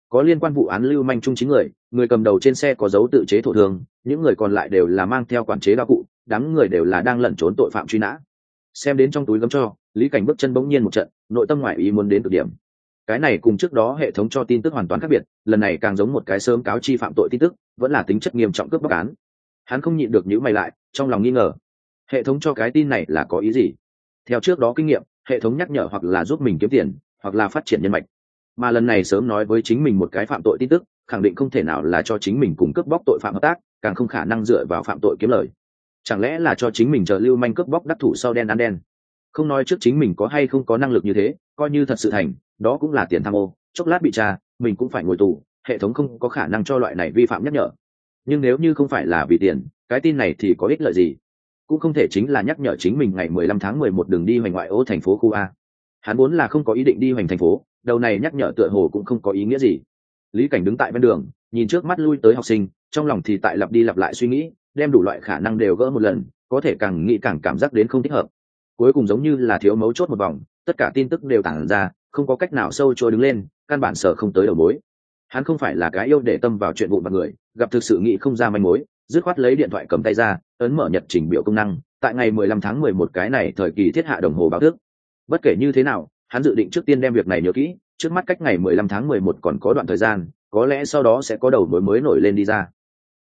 A: có liên quan vụ án lưu manh chung 9 người, người cầm đầu trên xe có dấu tự chế thổ thương, những người còn lại đều là mang theo quản chế đao cụ, đám người đều là đang lẩn trốn tội phạm truy nã. Xem đến trong túi gấm cho, Lý Cảnh bước chân bỗng nhiên một trận, nội tâm ngoại ý muốn đến cực điểm. Cái này cùng trước đó hệ thống cho tin tức hoàn toàn khác biệt, lần này càng giống một cái sớm cáo chi phạm tội tin tức, vẫn là tính chất nghiêm trọng cướp bóc án. Hắn không nhịn được nhíu mày lại, trong lòng nghi ngờ, hệ thống cho cái tin này là có ý gì? Theo trước đó kinh nghiệm, hệ thống nhắc nhở hoặc là giúp mình kiếm tiền, hoặc là phát triển nhân mạch, mà lần này sớm nói với chính mình một cái phạm tội tin tức, khẳng định không thể nào là cho chính mình cùng cướp bóc tội phạm hợp tác, càng không khả năng dựa vào phạm tội kiếm lời. Chẳng lẽ là cho chính mình chờ lưu manh cướp bóc đắc thủ sau đen ăn đen? Không nói trước chính mình có hay không có năng lực như thế, coi như thật sự thành, đó cũng là tiền tham ô, chốc lát bị tra, mình cũng phải ngồi tù, hệ thống không có khả năng cho loại này vi phạm nhắc nhở. Nhưng nếu như không phải là vì tiền, cái tin này thì có ích lợi gì? Cũng không thể chính là nhắc nhở chính mình ngày 15 tháng 11 đường đi hoành ngoại ô thành phố khu A. Hắn vốn là không có ý định đi hoành thành phố, đầu này nhắc nhở tựa hồ cũng không có ý nghĩa gì. Lý Cảnh đứng tại bên đường, nhìn trước mắt lui tới học sinh, trong lòng thì tại lặp đi lặp lại suy nghĩ, đem đủ loại khả năng đều gỡ một lần, có thể càng nghĩ càng cảm giác đến không thích hợp. Cuối cùng giống như là thiếu mấu chốt một vòng, tất cả tin tức đều tản ra, không có cách nào sâu trôi đứng lên, căn bản sở không tới đầu mối. Hắn không phải là cái yêu để tâm vào chuyện vụn vặt người, gặp thực sự nghĩ không ra manh mối, dứt khoát lấy điện thoại cầm tay ra, ấn mở nhật trình biểu công năng, tại ngày 15 tháng 11 cái này thời kỳ thiết hạ đồng hồ báo thức. Bất kể như thế nào, hắn dự định trước tiên đem việc này nhớ kỹ, trước mắt cách ngày 15 tháng 11 còn có đoạn thời gian, có lẽ sau đó sẽ có đầu mối mới nổi lên đi ra.